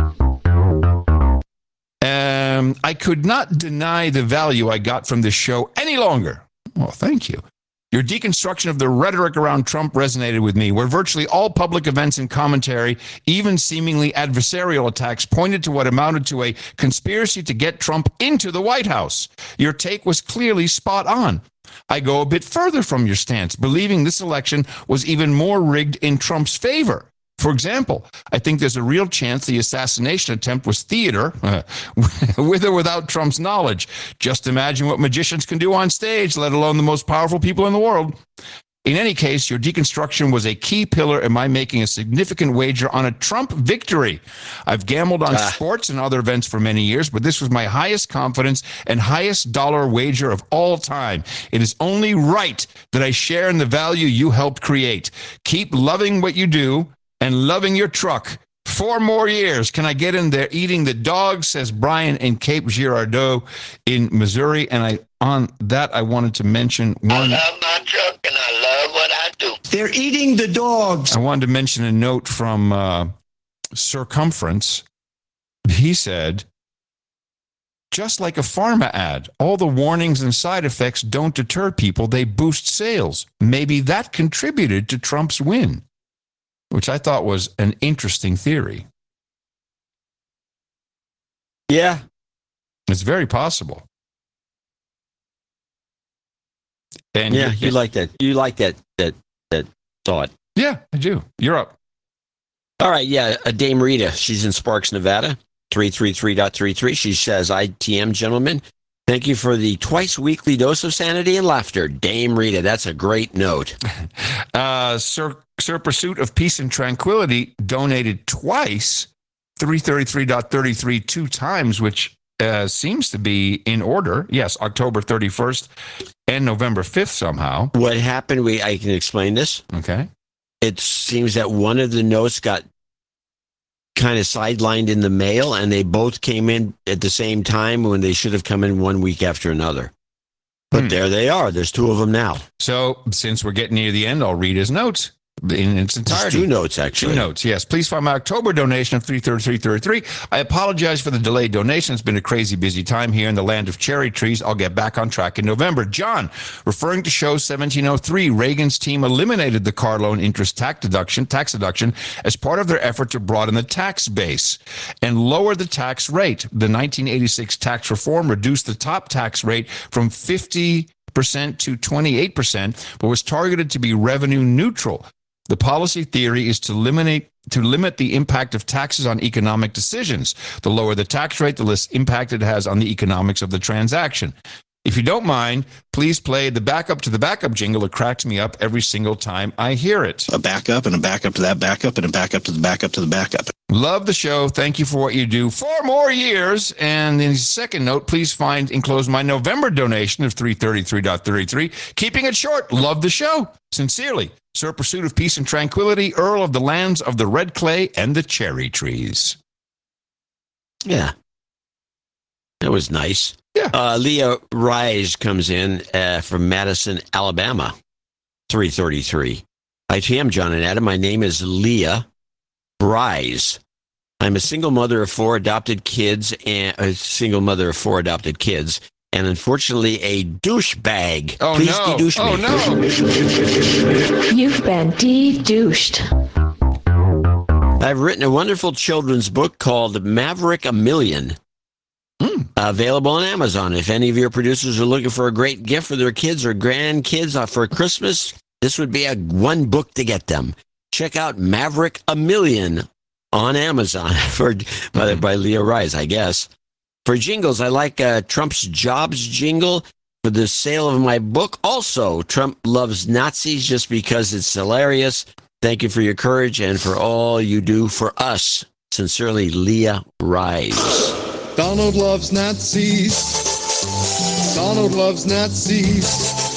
Um, I could not deny the value I got from this show any longer. Well, thank you. Your deconstruction of the rhetoric around Trump resonated with me, where virtually all public events and commentary, even seemingly adversarial attacks, pointed to what amounted to a conspiracy to get Trump into the White House. Your take was clearly spot on. I go a bit further from your stance, believing this election was even more rigged in Trump's favor. For example, I think there's a real chance the assassination attempt was theater, uh, with or without Trump's knowledge. Just imagine what magicians can do on stage, let alone the most powerful people in the world. In any case, your deconstruction was a key pillar in my making a significant wager on a Trump victory. I've gambled on Ah. sports and other events for many years, but this was my highest confidence and highest dollar wager of all time. It is only right that I share in the value you helped create. Keep loving what you do and loving your truck. Four more years. Can I get in there eating the dog, says Brian in Cape Girardeau in Missouri. And I on that, I wanted to mention one. I love my truck and I love what I do. They're eating the dogs. I wanted to mention a note from uh, Circumference. He said, just like a pharma ad, all the warnings and side effects don't deter people. They boost sales. Maybe that contributed to Trump's win, which I thought was an interesting theory. Yeah. It's very possible. And yeah, you like that. You like that that that thought. Yeah, I do. You're up. All right, yeah, uh, Dame Rita. She's in Sparks, Nevada, three three three point three three. She says, I T M, gentlemen, thank you for the twice weekly dose of sanity and laughter. Dame Rita, that's a great note. uh, Sir, Sir Pursuit of Peace and Tranquility donated twice, three thirty-three point thirty-three two times, which uh, seems to be in order. Yes, October thirty-first and November fifth somehow. What happened, we I can explain this. Okay. It seems that one of the notes got kind of sidelined in the mail, and they both came in at the same time when they should have come in one week after another. But hmm. there they are. There's two of them now. So since we're getting near the end, I'll read his notes in its entirety. Just two notes, actually. Two notes, yes. Please find my October donation of three thirty-three thirty-three. I apologize for the delayed donation. It's been a crazy busy time here in the land of cherry trees. I'll get back on track in November. John, referring to show seventeen oh three, Reagan's team eliminated the car loan interest tax deduction, tax deduction as part of their effort to broaden the tax base and lower the tax rate. The nineteen eighty-six tax reform reduced the top tax rate from fifty percent to twenty-eight percent, but was targeted to be revenue neutral. The policy theory is to eliminate to limit the impact of taxes on economic decisions. The lower the tax rate, the less impact it has on the economics of the transaction. If you don't mind, please play the backup to the backup jingle. It cracks me up every single time I hear it. A backup and a backup to that backup and a backup to the backup to the backup. Love the show. Thank you for what you do. Four more years. And in his second note, please find enclosed my November donation of three thirty-three thirty-three. Keeping it short. Love the show. Sincerely, Sir Pursuit of Peace and Tranquility, Earl of the Lands of the Red Clay and the Cherry Trees. Yeah. That was nice. Yeah. Uh, Leah Rise comes in uh, from Madison, Alabama, three thirty-three. I T M, John and Adam. My name is Leah Rise. I'm a single mother of four adopted kids, and a single mother of four adopted kids, and unfortunately a douchebag. Oh, Please no. de-douche Oh, me. no. You've been de-douched. I've written a wonderful children's book called Maverick a Million. Mm. Available on Amazon. If any of your producers are looking for a great gift for their kids or grandkids for Christmas, this would be a one book to get them. Check out Maverick a Million on Amazon for by, by Leah Rise, I guess. For jingles, I like uh, Trump's jobs jingle for the sale of my book. Also, Trump loves Nazis just because it's hilarious. Thank you for your courage and for all you do for us. Sincerely, Leah Rise. Donald loves Nazis. Donald loves Nazis.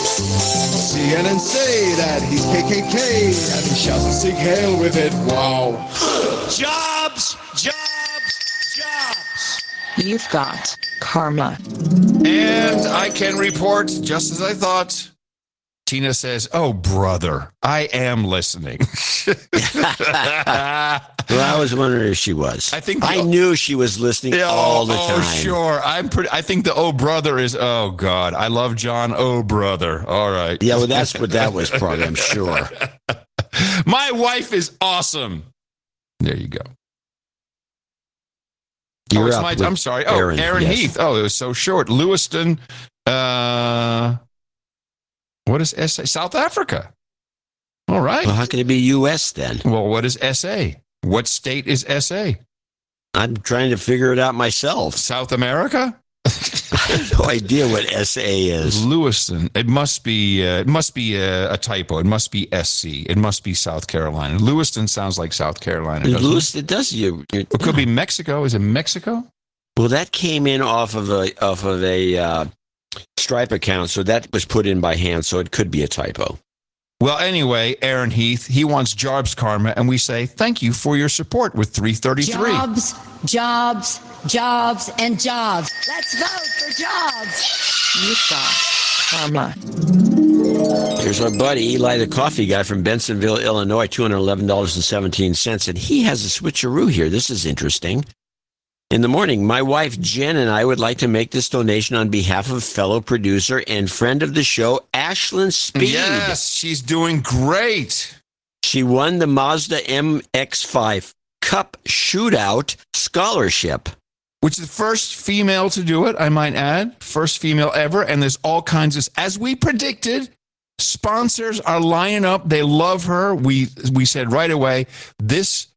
C N N say that he's K K K and he shouts a Sieg Heil with it. Wow. Jobs, jobs, jobs. You've got karma. And I can report, just as I thought, Tina says, oh, brother, I am listening. Well, I was wondering if she was. I think I knew she was listening Yeah, all the oh, time. Oh, sure. I'm pretty. I think the oh brother is. Oh God, I love John. Oh brother. All right. Yeah, well, that's what that was probably. I'm sure. My wife is awesome. There you go. You're oh, it's up my, with I'm sorry. Oh, Aaron, Aaron yes. Heath. Oh, it was so short. Lewiston. Uh, what is S A? South Africa. All right. Well, how can it be U S then? Well, what is S A? What state is S A? I'm trying to figure it out myself. South America? I have no idea what S A is. Lewiston. It must be. Uh, it must be a, a typo. It must be S C. It must be South Carolina. Lewiston sounds like South Carolina. Lewiston it does. You. It could be Mexico. Is it Mexico? Well, that came in off of a off of a uh, Stripe account, so that was put in by hand. So it could be a typo. Well, anyway, Aaron Heath, he wants Jobs Karma, and we say thank you for your support with three thirty-three. Jobs, jobs, jobs, and jobs. Let's vote for jobs. You've got karma. Here's our buddy, Eli, the coffee guy from Bensenville, Illinois, two hundred eleven dollars and seventeen cents, and he has a switcheroo here. This is interesting. In the morning, my wife Jen and I would like to make this donation on behalf of fellow producer and friend of the show, Ashlyn Speed. Yes, she's doing great. She won the Mazda M X five Cup Shootout Scholarship. Which is the first female to do it, I might add. First female ever. And there's all kinds of, as we predicted, sponsors are lining up. They love her. We we said right away, this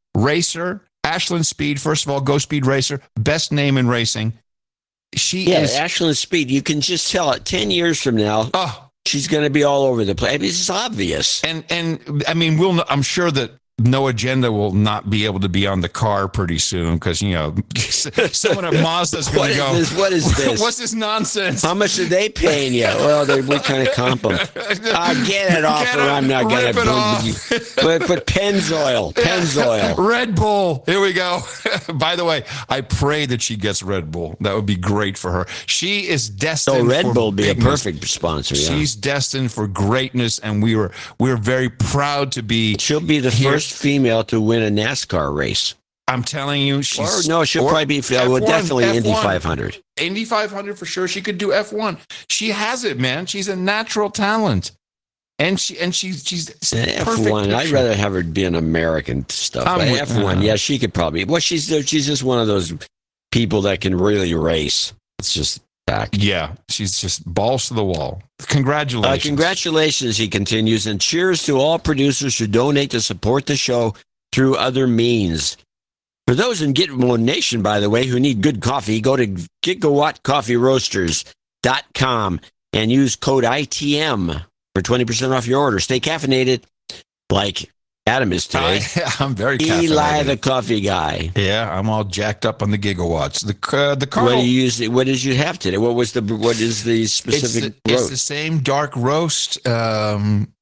racer, Ashland Speed. First of all, Go Speed Racer, best name in racing. She yeah, is Ashland Speed. You can just tell it ten years from now. Oh, she's going to be all over the place. I mean, it's obvious. And and I mean, we'll. I'm sure that No Agenda will not be able to be on the car pretty soon because, you know, someone at Mazda's going to go, this? What is this? What's this nonsense? How much are they paying you? Well, they, we kind of comp them. Uh, get it off Get or it, I'm not going rip to. Put, put Pennzoil. Pennzoil. Red Bull. Here we go. By the way, I pray that she gets Red Bull. That would be great for her. She is destined So Red for Bull would be bigness. a perfect sponsor. Yeah. She's destined for greatness, and we were we were very proud to be. She'll be the here. first female to win a NASCAR race. I'm telling you, she's Or no, she'll or probably be. F one, Well, definitely F one. Indy five hundred. Indy five hundred for sure. She could do F one. She has it, man. She's a natural talent, and she and she's she's F perfect one. I'd picture. rather have her be an American stuff. I'm But with- F one, uh, yeah, she could probably. Well, she's she's just one of those people that can really race. It's just fact. Yeah, she's just balls to the wall. Uh, Congratulations. congratulations, he continues, and cheers to all producers who donate to support the show through other means. For those in Gitmo Nation, by the way, who need good coffee, go to gigawatt coffee roasters dot com and use code I T M for twenty percent off your order. Stay caffeinated like Adam is today. I, I'm very Eli, caffeinated. the coffee guy. Yeah, I'm all jacked up on the gigawatts. The uh, the What Colonel. do you use? What did you have today? What was the? What is the it's, specific? the, it's roast? the same dark roast. Um,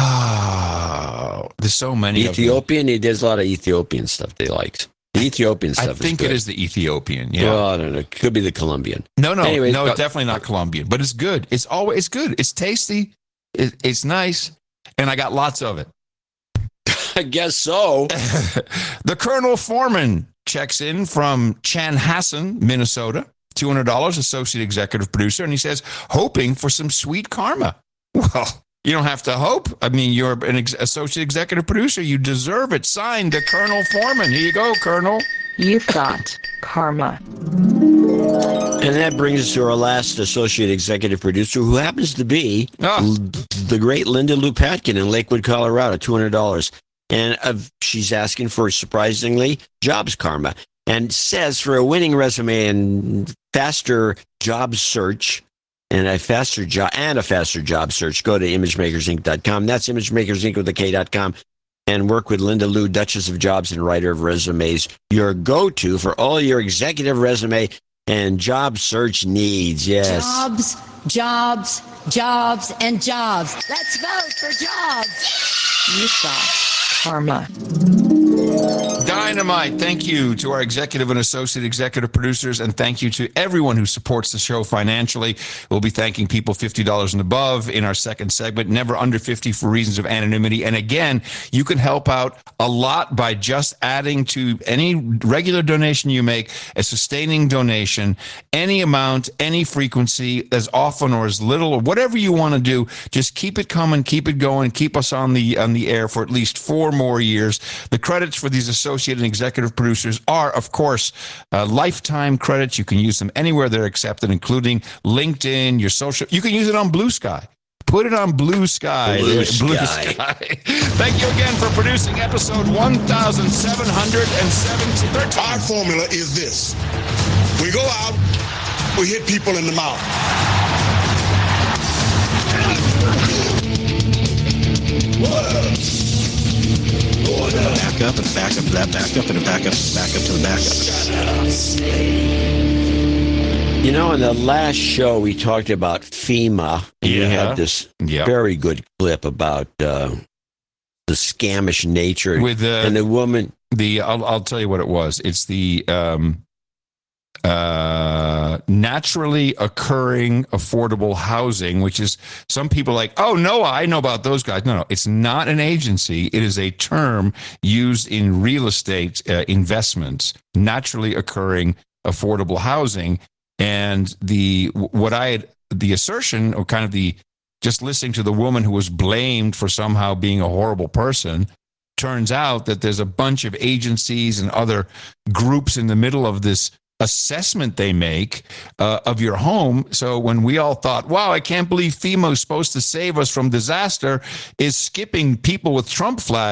oh, there's so many. of them. Ethiopian. There's a lot of Ethiopian stuff they liked. The Ethiopian stuff. I think is it good. is the Ethiopian. Yeah. Well, I don't know. Could be the Colombian. No, no, Anyways, no, uh, it's definitely not Colombian, but it's good. It's always it's good. It's tasty. It, it's nice, and I got lots of it. I guess so. The Colonel Foreman checks in from Chanhassen, Minnesota. two hundred dollars, associate executive producer, and he says, hoping for some sweet karma. Well, you don't have to hope. I mean, you're an ex- associate executive producer. You deserve it. Signed to Colonel Foreman. Here you go, Colonel. You've got karma. And that brings us to our last associate executive producer, who happens to be Ah. l- the great Linda Lupatkin in Lakewood, Colorado, two hundred dollars. And uh, she's asking for, surprisingly, jobs karma. And says for a winning resume and faster job search, and a faster job and a faster job search, go to image makers inc dot com. That's imagemakers inc with a K dot com. And work with Linda Lou, Duchess of Jobs and writer of resumes, your go-to for all your executive resume and job search needs. Yes. Jobs, jobs, jobs, and jobs. Let's vote for jobs. You've got karma. Dynamite. Thank you to our executive and associate executive producers, and thank you to everyone who supports the show financially. We'll be thanking people fifty dollars and above in our second segment, never under fifty for reasons of anonymity. And again, you can help out a lot by just adding to any regular donation you make, a sustaining donation, any amount, any frequency, as often or as little, or whatever you want to do. Just keep it coming, keep it going, keep us on the on the air for at least four more years. The credits for these associate and executive producers are, of course, uh, lifetime credits. You can use them anywhere they're accepted, including LinkedIn, your social. You can use it on Blue Sky. Put it on Blue Sky. Blue Blue Sky. Sky. Thank you again for producing episode one thousand seven hundred seventeen. Our formula is this. We go out, we hit people in the mouth. Back up and back up to that back up and back up, back up to the back up. You know, in the last show, we talked about FEMA. And we Yeah. had this Yeah. very good clip about uh, the scamish nature. With the and the woman. the I'll, I'll tell you what it was. It's the um, uh, naturally occurring affordable housing, which is some people are like, oh no, I know about those guys. No, no, it's not an agency. It is a term used in real estate uh, investments. Naturally occurring affordable housing, and the what I had the assertion or kind of the just listening to the woman who was blamed for somehow being a horrible person. Turns out that there's a bunch of agencies and other groups in the middle of this assessment they make uh, of your home. So when we all thought, wow, I can't believe FEMA is supposed to save us from disaster, is skipping people with Trump flags.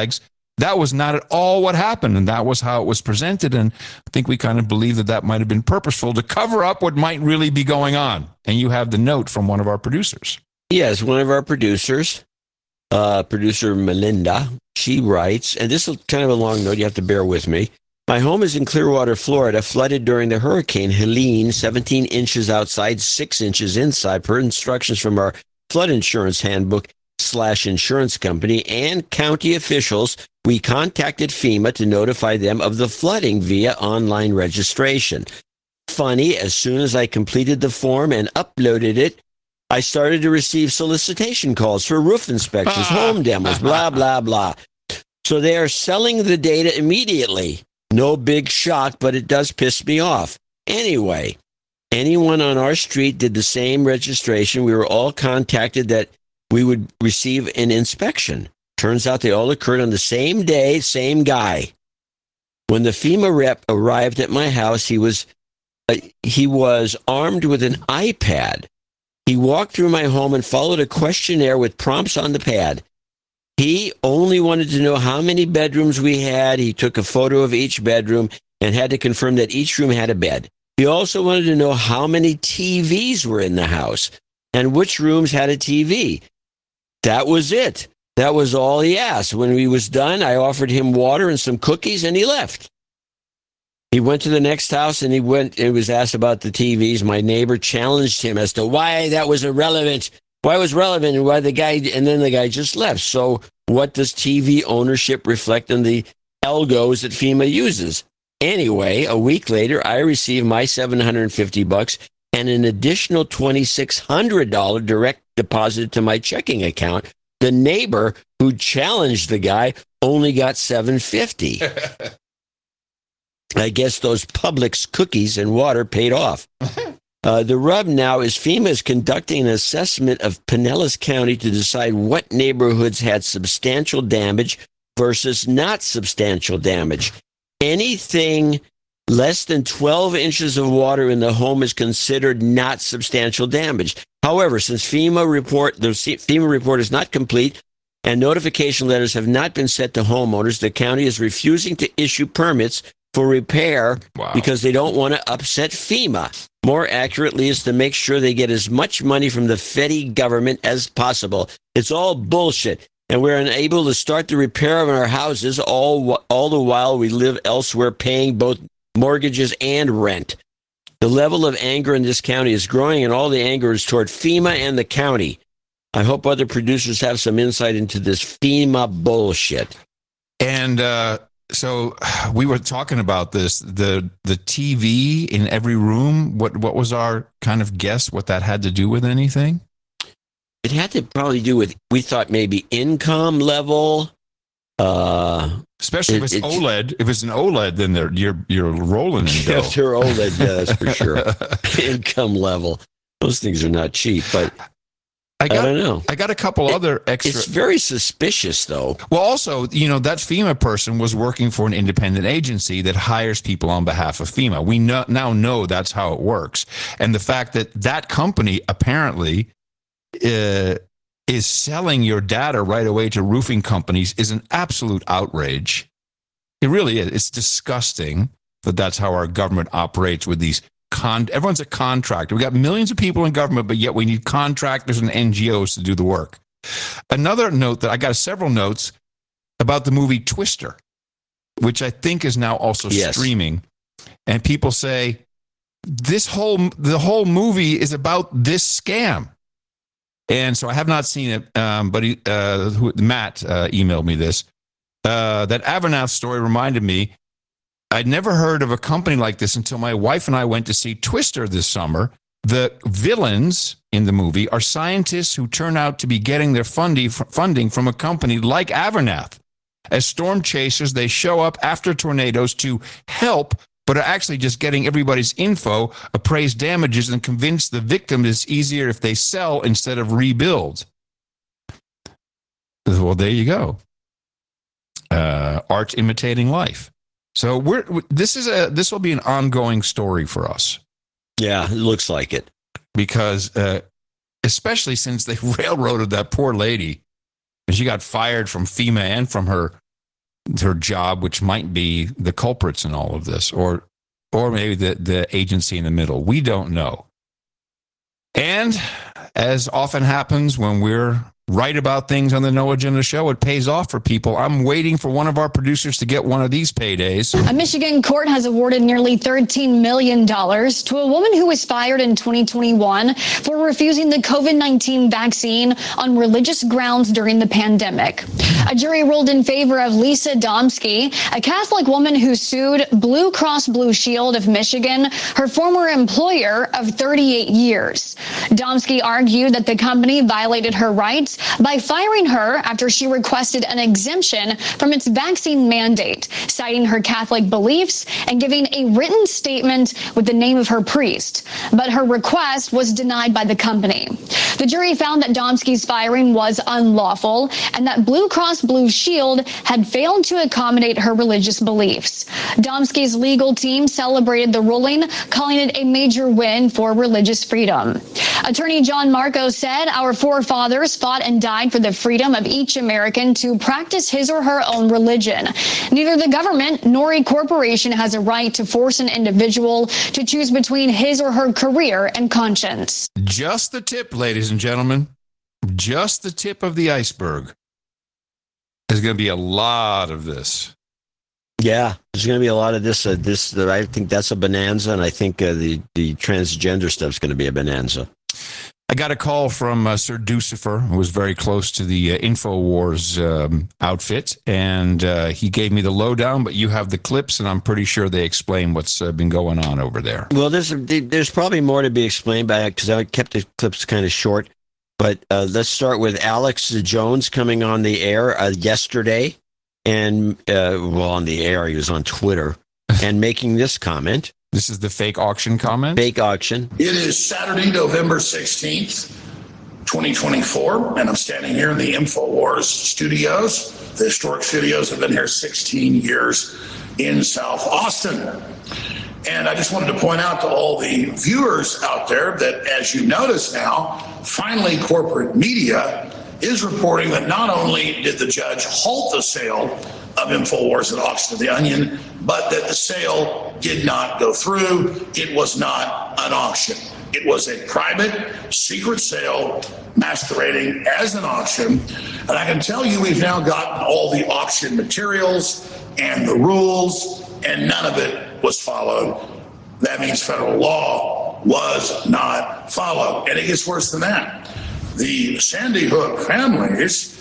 that was not at all what happened, and that was how it was presented. And I think we kind of believe that that might have been purposeful to cover up what might really be going on. And you have the note from one of our producers. Yes, one of our producers, uh, producer Melinda, she writes, and this is kind of a long note, you have to bear with me. My home is in Clearwater, Florida, flooded during the Hurricane Helene, seventeen inches outside, six inches inside, per instructions from our flood insurance handbook slash insurance company and county officials. We contacted FEMA to notify them of the flooding via online registration. Funny, as soon as I completed the form and uploaded it, I started to receive solicitation calls for roof inspections, home demos, blah, blah, blah. So they are selling the data immediately. No big shock, but it does piss me off. Anyway, anyone on our street did the same registration. We were all contacted that we would receive an inspection. Turns out they all occurred on the same day, same guy. When the FEMA rep arrived at my house, he was uh, he was armed with an iPad. He walked through my home and followed a questionnaire with prompts on the pad. He only wanted to know how many bedrooms we had. He took a photo of each bedroom and had to confirm that each room had a bed. He also wanted to know how many T Vs were in the house and which rooms had a T V. That was it. That was all he asked. When he was done, I offered him water and some cookies, and he left. He went to the next house, and he went. He was asked about the T Vs. My neighbor challenged him as to why that was irrelevant. Why it was relevant and why the guy, and then the guy just left. So what does T V ownership reflect in the algos that FEMA uses? Anyway, a week later, I received my seven hundred fifty bucks and an additional twenty-six hundred dollars direct deposited to my checking account. The neighbor who challenged the guy only got seven hundred fifty dollars. I guess those Publix cookies and water paid off. Uh, the rub now is FEMA is conducting an assessment of Pinellas County to decide what neighborhoods had substantial damage versus not substantial damage. Anything less than twelve inches of water in the home is considered not substantial damage. However, since FEMA report, the FEMA report is not complete and notification letters have not been sent to homeowners, the county is refusing to issue permits for repair wow. because they don't want to upset FEMA. More accurately is to make sure they get as much money from the Fedi government as possible. It's all bullshit, and we're unable to start the repair of our houses all, all the while we live elsewhere paying both mortgages and rent. The level of anger in this county is growing, and all the anger is toward FEMA and the county. I hope other producers have some insight into this FEMA bullshit. And uh, so we were talking about this, the the T V in every room. What what was our kind of guess what that had to do with anything? It had to probably do with, we thought maybe income level. Uh, Especially if it's it, OLED. If it's an OLED, then they're, you're you're rolling in dough. If they're OLED, yeah, that's for sure. Income level. Those things are not cheap, but I, got, I don't know. I got a couple it, other extra. It's very suspicious, though. Well, also, you know, that FEMA person was working for an independent agency that hires people on behalf of FEMA. We know, now know that's how it works. And the fact that that company apparently uh, is selling your data right away to roofing companies is an absolute outrage. It really is. It's disgusting that that's how our government operates with these Con- everyone's a contractor. We got millions of people in government, but yet we need contractors and N G Os to do the work. Another note that I got several notes about the movie Twister, which I think is now also yes. streaming. And people say this whole the whole movie is about this scam. And so I have not seen it, um, but he, uh, who, Matt uh, emailed me this. Uh, that Abernath story reminded me I'd never heard of a company like this until my wife and I went to see Twister this summer. The villains in the movie are scientists who turn out to be getting their funding funding from a company like Abernath. As storm chasers, they show up after tornadoes to help, but are actually just getting everybody's info, appraise damages, and convince the victim it's easier if they sell instead of rebuild. Well, there you go. Uh, art imitating life. So we're this is a this will be an ongoing story for us. Yeah, it looks like it. Because uh, especially since they railroaded that poor lady and she got fired from FEMA and from her her job, which might be the culprits in all of this, or or maybe the, the agency in the middle. We don't know. And as often happens when we're right about things on the No Agenda Show, it pays off for people. I'm waiting for one of our producers to get one of these paydays. A Michigan court has awarded nearly thirteen million dollars to a woman who was fired in twenty twenty-one for refusing the COVID nineteen vaccine on religious grounds during the pandemic. A jury ruled in favor of Lisa Domsky, a Catholic woman who sued Blue Cross Blue Shield of Michigan, her former employer of thirty-eight years. Domsky argued that the company violated her rights by firing her after she requested an exemption from its vaccine mandate, citing her Catholic beliefs and giving a written statement with the name of her priest. But her request was denied by the company. The jury found that Domsky's firing was unlawful and that Blue Cross Blue Shield had failed to accommodate her religious beliefs. Domsky's legal team celebrated the ruling, calling it a major win for religious freedom. Attorney John Marco said our forefathers fought and died for the freedom of each American to practice his or her own religion. Neither the government nor a corporation has a right to force an individual to choose between his or her career and conscience. Just the tip, ladies and gentlemen. Just the tip of the iceberg. There's going to be a lot of this. Yeah, there's going to be a lot of this. Uh, this, uh, I think that's a bonanza, and I think uh, the the transgender stuff's going to be a bonanza. I got a call from uh, Sir Ducifer, who was very close to the uh, InfoWars um, outfit, and uh, he gave me the lowdown, but you have the clips, and I'm pretty sure they explain what's uh, been going on over there. Well, there's, there's probably more to be explained by it, because I kept the clips kind of short. But uh, let's start with Alex Jones coming on the air uh, yesterday, and, uh, well, on the air, he was on Twitter, and making this comment. This is the fake auction comment? Fake auction. It is Saturday, November sixteenth, twenty twenty-four, and I'm standing here in the InfoWars studios. The historic studios have been here sixteen years in South Austin. And I just wanted to point out to all the viewers out there that, as you notice now, finally corporate media is reporting that not only did the judge halt the sale of InfoWars at Auction of the Onion, but that the sale did not go through. It was not an auction. It was a private, secret sale masquerading as an auction. And I can tell you we've now gotten all the auction materials and the rules, and none of it was followed. That means federal law was not followed. And it gets worse than that. The Sandy Hook families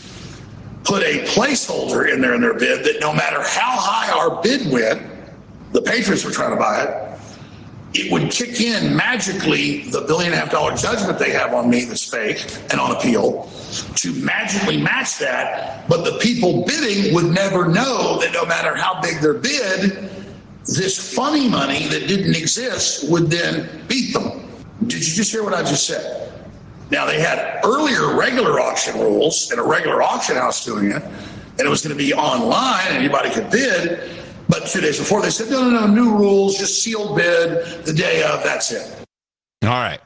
put a placeholder in there in their bid that no matter how high our bid went, the Patriots were trying to buy it, it would kick in magically the billion and a half dollar judgment they have on me that's fake and on appeal to magically match that. But the people bidding would never know that no matter how big their bid, this funny money that didn't exist would then beat them. Did you just hear what I just said? Now, they had earlier regular auction rules and a regular auction house doing it, and it was going to be online and anybody could bid. But two days before, they said, no, no, no, new rules, just sealed bid the day of, that's it. All right.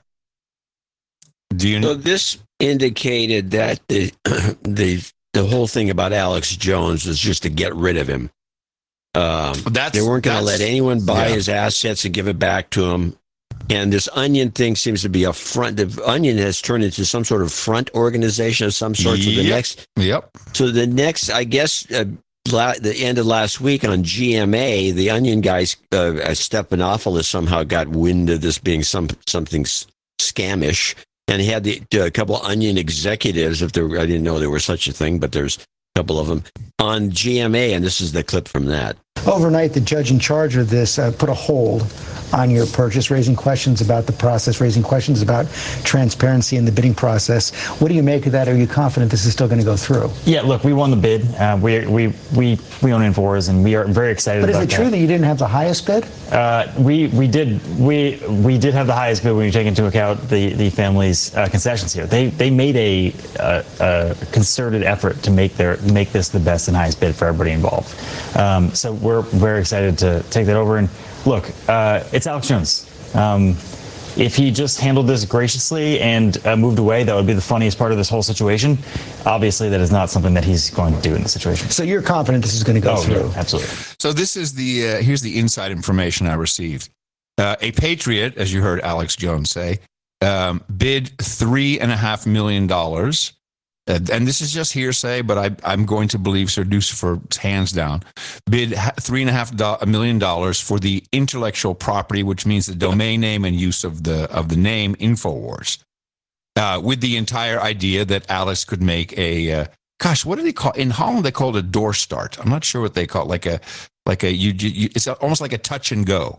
Do you know? So this indicated that the, the, the whole thing about Alex Jones was just to get rid of him. Um, that's, they weren't going to let anyone buy yeah. his assets and give it back to him. And this Onion thing seems to be a front. The Onion has turned into some sort of front organization of some sort. So the Yep. next, Yep. so the next, I guess, uh, la- the end of last week on G M A, the Onion guys, uh, Stephanopoulos somehow got wind of this being some something s- scamish, and he had the, a couple of Onion executives. If there, I didn't know there was such a thing, but there's a couple of them on G M A, and this is the clip from that. Overnight, the judge in charge of this uh, put a hold on your purchase, raising questions about the process, raising questions about transparency in the bidding process. What do you make of that? Are you confident this is still going to go through? Yeah, look, we won the bid. Uh, we, we we we own InfoWars, and we are very excited but about that. But is it true that you didn't have the highest bid? Uh, we we did we we did have the highest bid when you take into account the the family's uh, concessions here. They they made a, a, a concerted effort to make their make this the best and highest bid for everybody involved. Um, so we're very excited to take that over. And look, uh, it's Alex Jones. Um, if he just handled this graciously and uh, moved away, that would be the funniest part of this whole situation. Obviously, that is not something that he's going to do in the situation. So you're confident this is going to go oh, through? Yeah, absolutely. So this is the uh, here's the inside information I received. Uh, a patriot, as you heard Alex Jones say, um, bid three and a half million dollars. Uh, and this is just hearsay, but I, I'm going to believe Sir Ducifer hands down. Bid ha- three and a half do- a million dollars for the intellectual property, which means the domain name and use of the of the name Infowars, uh, with the entire idea that Alex could make a uh, gosh, what do they call in Holland? They call it a door start. I'm not sure what they call it, like a like a you, you it's almost like a touch and go.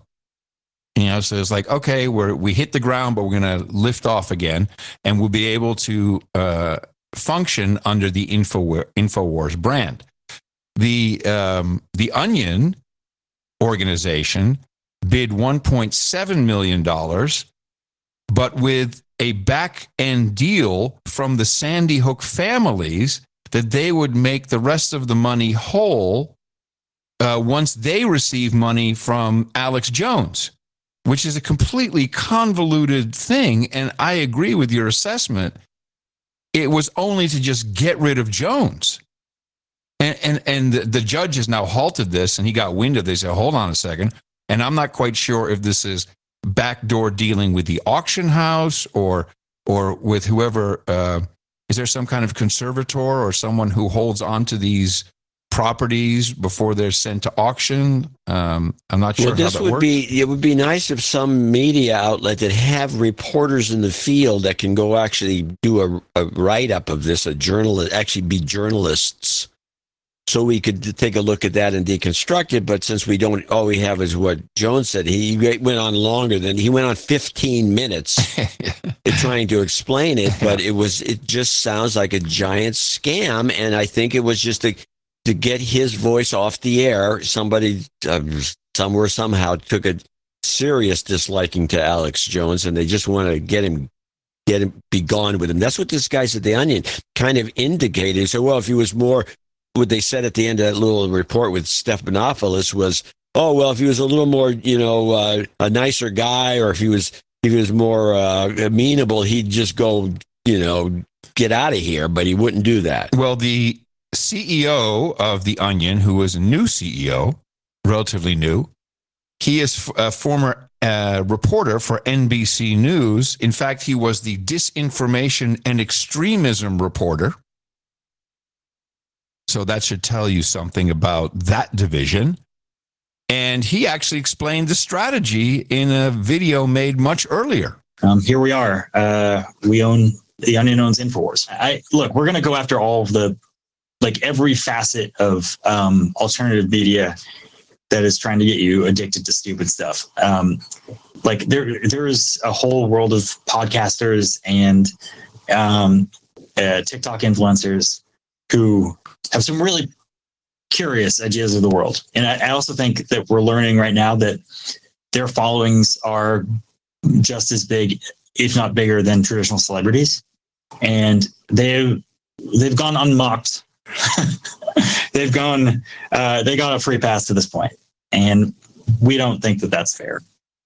You know, so it's like, okay, we're we hit the ground, but we're going to lift off again, and we'll be able to. Uh, function under the Info, Infowars brand. The um, the Onion organization bid one point seven million dollars, but with a back-end deal from the Sandy Hook families that they would make the rest of the money whole uh, once they receive money from Alex Jones, which is a completely convoluted thing. And I agree with your assessment. It was only to just get rid of Jones. And and, and the, the judge has now halted this, and he got wind of this. He said, hold on a second. And I'm not quite sure if this is backdoor dealing with the auction house or or with whoever. Uh, is there some kind of conservator or someone who holds on to these properties before they're sent to auction? Um, I'm not sure well, this how that would works. be it would be nice if some media outlet that have reporters in the field that can go actually do a, a write-up of this, a journalist, actually be journalists, so we could take a look at that and deconstruct it. But since we don't, all we have is what Jones said. He went on longer than, he went on fifteen minutes trying to explain it, but it was, it just sounds like a giant scam. And I think it was just a, to get his voice off the air. Somebody uh, somewhere somehow took a serious disliking to Alex Jones, and they just want to get him, get him, be gone with him. That's what this guy at the Onion kind of indicated. So, well, if he was more, what they said at the end of that little report with Stephanopoulos was, oh, well, if he was a little more, you know, uh, a nicer guy, or if he was, if he was more uh, amenable, he'd just go, you know, get out of here. But he wouldn't do that. Well, the C E O of The Onion, who is a new C E O, relatively new, he is a former uh, reporter for N B C News. In fact, he was the disinformation and extremism reporter. So that should tell you something about that division. And he actually explained the strategy in a video made much earlier. Um, here we are. Uh, we own, The Onion owns Infowars. I, look, we're going to go after all of the, like every facet of um, alternative media that is trying to get you addicted to stupid stuff. Um, like there, there is a whole world of podcasters and um, uh, TikTok influencers who have some really curious ideas of the world. And I, I also think that we're learning right now that their followings are just as big, if not bigger, than traditional celebrities. And they've, they've gone unmocked. They've gone, uh, they got a free pass to this point, and we don't think that that's fair.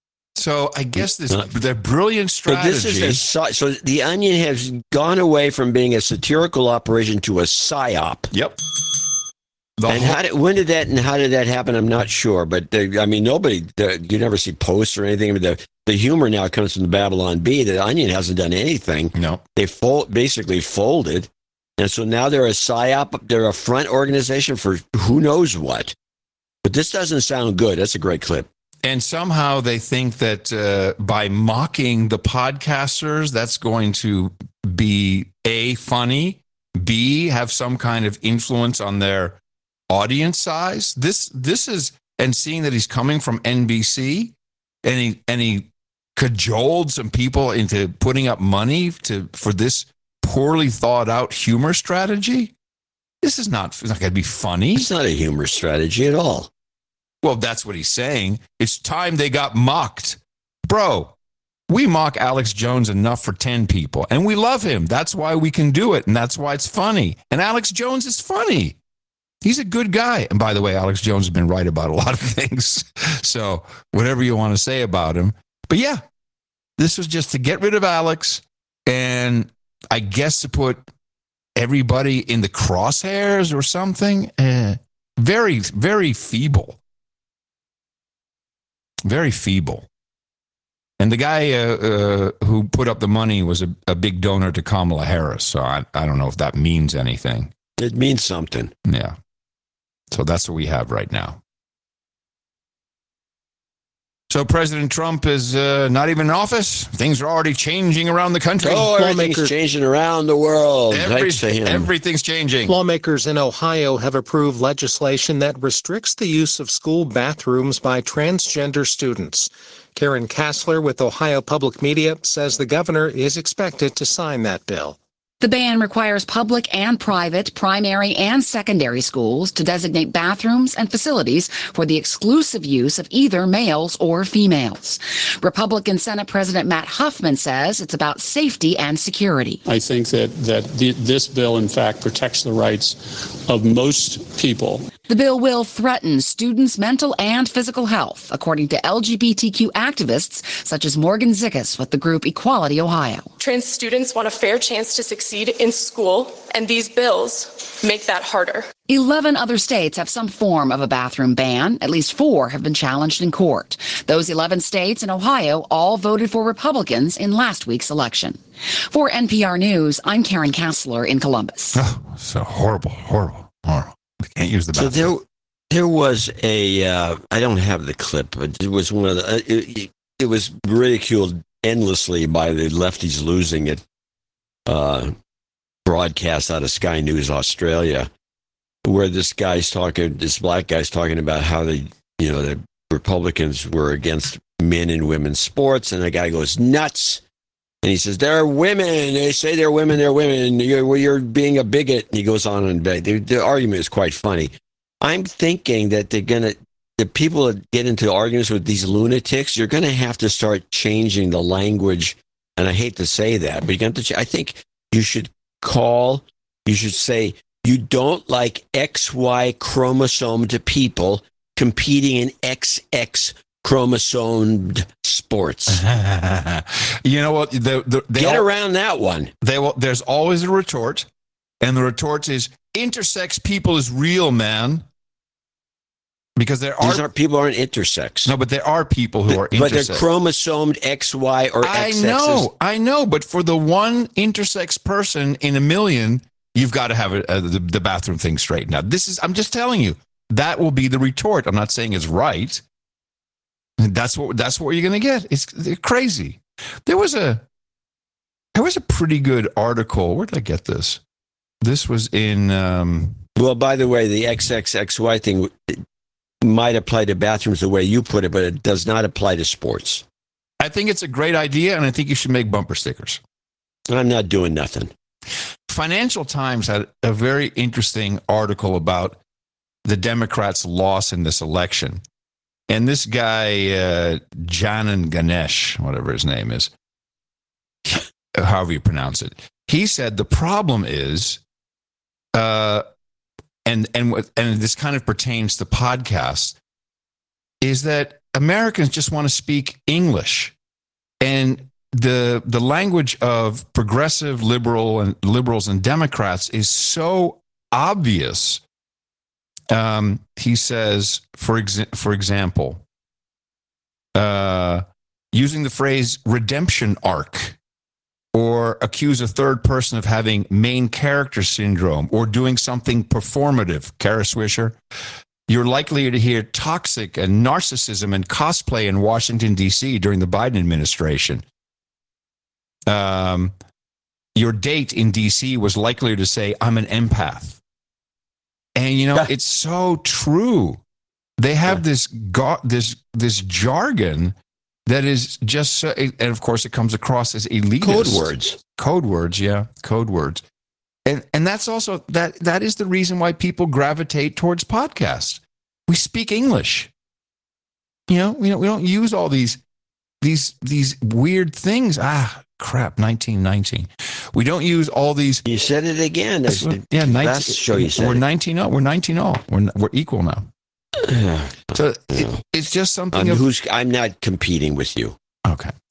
So I guess this the brilliant strategy. But this is a, so the Onion has gone away from being a satirical operation to a psyop. Yep. The and whole, how did, when did that and how did that happen? I'm not sure, but the, I mean, nobody. The, you never see posts or anything. I mean, the the humor now comes from the Babylon Bee. The Onion hasn't done anything. No, they fold basically folded. And so now they're a psyop, they're a front organization for who knows what. But this doesn't sound good. That's a great clip. And somehow they think that uh, by mocking the podcasters, that's going to be A, funny, B, have some kind of influence on their audience size. This this is, and seeing that he's coming from N B C, and he, and he cajoled some people into putting up money to for this poorly thought out humor strategy. This is not, it's not going to be funny. It's not a humor strategy at all. Well, that's what he's saying. It's time they got mocked. Bro, we mock Alex Jones enough for ten people, and we love him. That's why we can do it, and that's why it's funny. And Alex Jones is funny. He's a good guy. And by the way, Alex Jones has been right about a lot of things. So whatever you want to say about him. But yeah, This was just to get rid of Alex and I guess to put everybody in the crosshairs or something. Uh, very, very feeble. Very feeble. And the guy uh, uh, who put up the money was a, a big donor to Kamala Harris. So I, I don't know if that means anything. It means something. Yeah. So that's what we have right now. So President Trump is uh, not even in office. Things are already changing around the country. Oh, everything's changing around the world. Every, Thanks to him. Everything's changing. Lawmakers in Ohio have approved legislation that restricts the use of school bathrooms by transgender students. Karen Kassler with Ohio Public Media says the governor is expected to sign that bill. The ban requires public and private, primary and secondary schools to designate bathrooms and facilities for the exclusive use of either males or females. Republican Senate President Matt Huffman says it's about safety and security. I think that, that the, this bill, in fact, protects the rights of most people. The bill will threaten students' mental and physical health, according to L G B T Q activists such as Morgan Zickus with the group Equality Ohio. Trans students want a fair chance to succeed in school, and these bills make that harder. Eleven other states have some form of a bathroom ban. At least four have been challenged in court. Those eleven states and Ohio all voted for Republicans in last week's election. For N P R News, I'm Karen Kassler in Columbus. Oh, so horrible, horrible, horrible. We can't use the bathroom. So there, there was a, uh, I don't have the clip, but it was one of the, uh, it, it was ridiculed endlessly by the lefties losing it, uh, broadcast out of Sky News Australia, where this guy's talking, this black guy's talking about how the, you know, the Republicans were against men and women's sports, and the guy goes nuts. And he says, there are women. They say they're women, they're women. You're, well, you're being a bigot. And he goes on and on. The, the argument is quite funny. I'm thinking that they're going to, the people that get into arguments with these lunatics, you're going to have to start changing the language. And I hate to say that, but you're going to, ch- I think you should call, you should say, you don't like X Y chromosomed people competing in X X chromosomed sports. You know what? The, the, they Get all, around that one. They will, there's always a retort, and the retort is intersex people is real, man. Because there are These aren't, people aren't intersex. No, but there are people who are intersex. But they're chromosomed X Y or I X X's. know, I know. But for the one intersex person in a million, you've got to have a, a, the, the bathroom thing straightened out. This is, I'm just telling you, that will be the retort. I'm not saying it's right. That's what that's what you're going to get. It's they're crazy. There was a there was a pretty good article. Where did I get this? This was in. Um, well, by the way, the X X X Y thing might apply to bathrooms the way you put it, but it does not apply to sports. I think it's a great idea, and I think you should make bumper stickers. I'm not doing nothing. Financial Times had a very interesting article about the Democrats' loss in this election. And this guy, uh, Janan Ganesh, whatever his name is, however you pronounce it, he said the problem is, uh, and and and this kind of pertains to podcasts, is that Americans just want to speak English, and the the language of progressive liberal and liberals and Democrats is so obvious. Um, he says, for exa- for example, uh, using the phrase redemption arc, or accuse a third person of having main character syndrome, or doing something performative, Kara Swisher, you're likely to hear toxic and narcissism and cosplay in Washington, D C during the Biden administration. Um, your date in D C was likely to say, I'm an empath. And, you know, it's so true. They have this go- this this jargon that is just so, and of course it comes across as elitist. Code words. Code words, yeah, code words. And and that's also, that that is the reason why people gravitate towards podcasts. We speak English. You know, we don't, we don't use all these these these weird things. Ah, crap, nineteen nineteen. We don't use all these. You said it again. That's what, yeah, nineteen, last show you said we're it. nineteen all. We're nineteen all. We're we're equal now. So it, it's just something. I'm, of, who's, I'm not competing with you. Okay.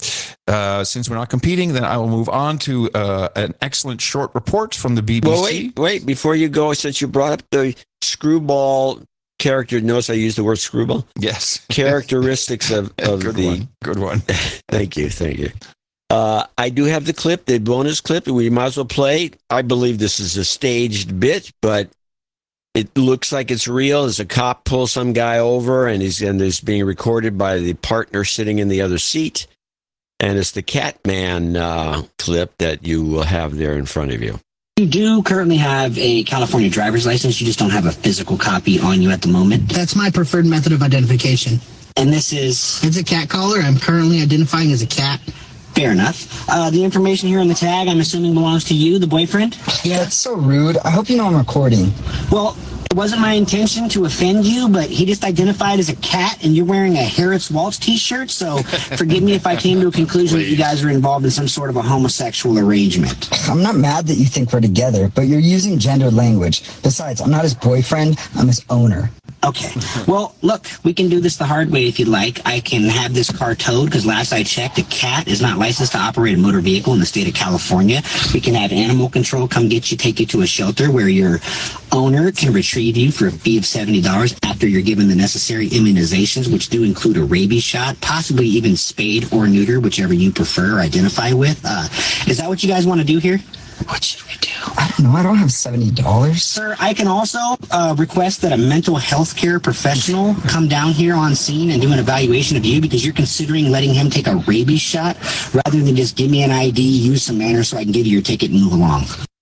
Uh, since we're not competing, then I will move on to uh, an excellent short report from the B B C. Well, wait, wait, before you go, since you brought up the screwball character, notice I use the word screwball? Yes. Characteristics of, of Good the... one. Good one. Thank you, thank you. Uh, I do have the clip, the bonus clip, and we might as well play. I believe this is a staged bit, but it looks like it's real. As a cop pulls some guy over, and he's and it's being recorded by the partner sitting in the other seat. And it's the Catman uh, clip that you will have there in front of you. You do currently have a California driver's license. You just don't have a physical copy on you at the moment. That's my preferred method of identification. And this is... It's a cat collar. I'm currently identifying as a cat. Fair enough. Uh, the information here on the tag, I'm assuming belongs to you, the boyfriend? Yeah, it's so rude. I hope you know I'm recording. Well, it wasn't my intention to offend you, but he just identified as a cat, and you're wearing a Harris Waltz t-shirt, so forgive me if I came to a conclusion that you guys are involved in some sort of a homosexual arrangement. I'm not mad that you think we're together, but you're using gendered language. Besides, I'm not his boyfriend, I'm his owner. Okay. Well, look, we can do this the hard way if you'd like. I can have this car towed, because last I checked, a cat is not licensed to operate a motor vehicle in the state of California. We can have animal control come get you, take you to a shelter where your owner can retrieve you for a fee of seventy dollars after you're given the necessary immunizations, which do include a rabies shot, possibly even spayed or neuter, whichever you prefer or identify with. Uh, is that what you guys want to do here? What should we do? I don't know. I don't have seventy dollars. Sir, I can also uh, request that a mental health care professional come down here on scene and do an evaluation of you because you're considering letting him take a rabies shot rather than just give me an I D, use some manners so I can give you your ticket and move along.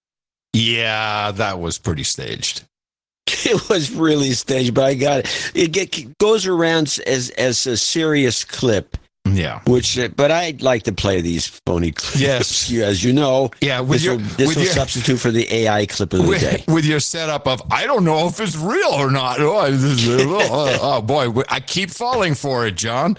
Yeah, that was pretty staged. It was really staged, but I got it. It get, goes around as as a serious clip. Yeah. Which, but I'd like to play these phony clips. Yes. As you know. Yeah. With this your, will, this with will your, substitute for the A I clip of the with, day. With your setup of, I don't know if it's real or not. Oh, this is, oh, oh boy, I keep falling for it, John.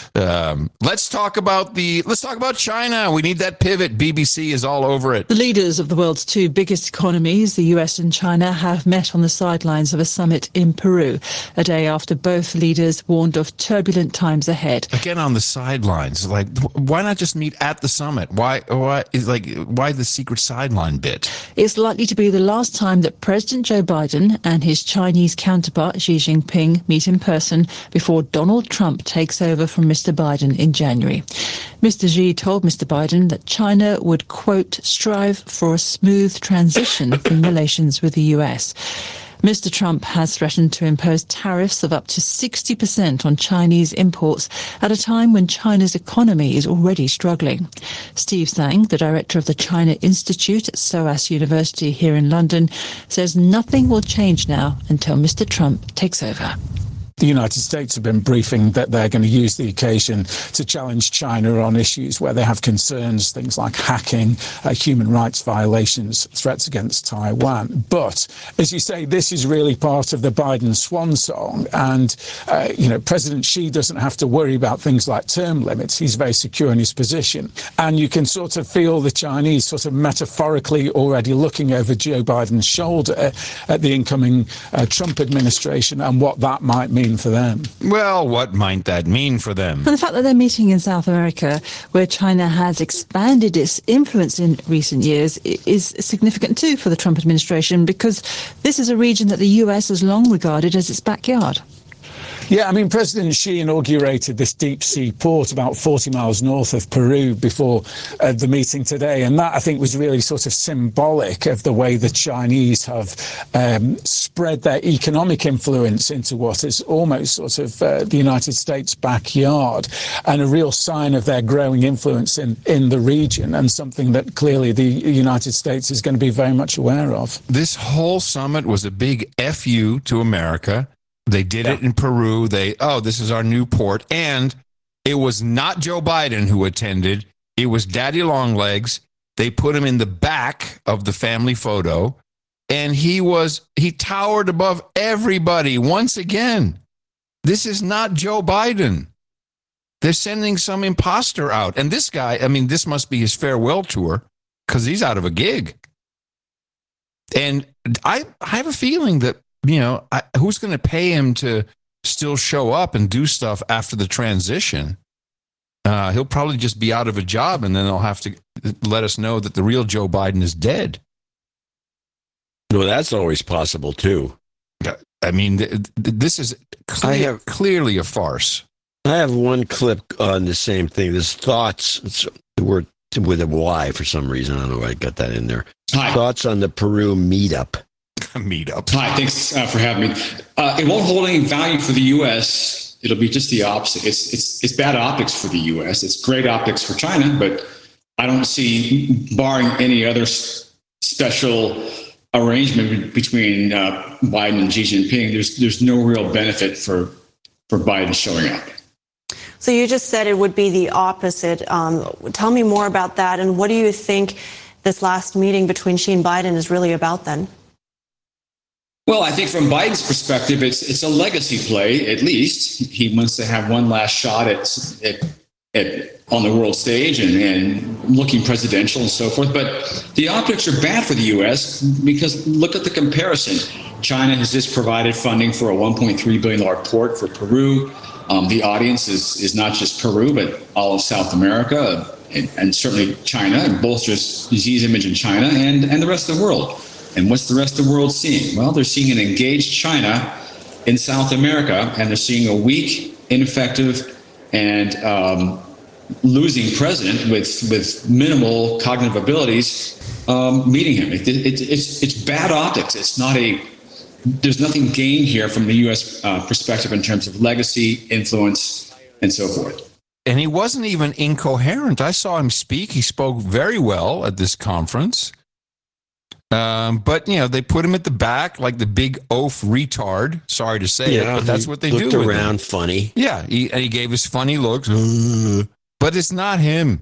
Um, let's talk about the, let's talk about China. We need that pivot. B B C is all over it. The leaders of the world's two biggest economies, the U S and China, have met on the sidelines of a summit in Peru, a day after both leaders warned of turbulent times ahead. Again, on the sidelines, like, why not just meet at the summit? Why, why is like, why the secret sideline bit? It's likely to be the last time that President Joe Biden and his Chinese counterpart Xi Jinping meet in person before Donald Trump takes over from Mister Biden in January. Mister Xi told Mister Biden that China would, quote, strive for a smooth transition in relations with the U S. Mister Trump has threatened to impose tariffs of up to sixty percent on Chinese imports at a time when China's economy is already struggling. Steve Tsang, the director of the China Institute at SOAS University here in London, says nothing will change now until Mister Trump takes over. The United States have been briefing that they're going to use the occasion to challenge China on issues where they have concerns, things like hacking, uh, human rights violations, threats against Taiwan. But, as you say, this is really part of the Biden swan song. And, uh, you know, President Xi doesn't have to worry about things like term limits. He's very secure in his position. And you can sort of feel the Chinese sort of metaphorically already looking over Joe Biden's shoulder at the incoming uh, Trump administration and what that might mean for them. Well, what might that mean for them? And the fact that they're meeting in South America, where China has expanded its influence in recent years, is significant too for the Trump administration, because this is a region that the U S has long regarded as its backyard. Yeah, I mean, President Xi inaugurated this deep sea port about forty miles north of Peru before uh, the meeting today. And that, I think, was really sort of symbolic of the way the Chinese have um, spread their economic influence into what is almost sort of uh, the United States' backyard, and a real sign of their growing influence in, in the region, and something that clearly the United States is going to be very much aware of. This whole summit was a big F U to America. They did yeah. it in Peru. They, oh, this is our new port. And it was not Joe Biden who attended. It was Daddy Longlegs. They put him in the back of the family photo. And he was, he towered above everybody once again. This is not Joe Biden. They're sending some imposter out. And this guy, I mean, this must be his farewell tour because he's out of a gig. And I, I have a feeling that, you know, I, who's going to pay him to still show up and do stuff after the transition? Uh, he'll probably just be out of a job, and then they'll have to let us know that the real Joe Biden is dead. Well, that's always possible, too. I mean, th- th- this is clear, I have, clearly a farce. I have one clip on the same thing. There's thoughts. It's the word with a Y for some reason. I don't know why I got that in there. Hi. Thoughts on the Peru meetup. meetup. Hi, thanks uh, for having me. Uh, it won't hold any value for the U S. It'll be just the opposite. It's it's it's bad optics for the U S. It's great optics for China, but I don't see, barring any other s- special arrangement between uh, Biden and Xi Jinping, there's there's no real benefit for for Biden showing up. So you just said it would be the opposite. Um, tell me more about that, and what do you think this last meeting between Xi and Biden is really about then? Well, I think from Biden's perspective, it's it's a legacy play. At least he wants to have one last shot at, at, at on the world stage and, and looking presidential and so forth. But the optics are bad for the U S because look at the comparison. China has just provided funding for a one point three billion dollars port for Peru. Um, the audience is is not just Peru, but all of South America and, and certainly China. It bolsters Xi's image in China and, and the rest of the world. And what's the rest of the world seeing? Well, they're seeing an engaged China in South America, and they're seeing a weak, ineffective, and um, losing president with with minimal cognitive abilities um, meeting him. It, it, it's it's bad optics. It's not a. There's nothing gained here from the U S uh, perspective in terms of legacy, influence, and so forth. And he wasn't even incoherent. I saw him speak. He spoke very well at this conference. Um, but, you know, they put him at the back like the big oaf retard. Sorry to say yeah, it, but that's what they looked do with around him. funny. Yeah, he, and he gave his funny looks. But it's not him.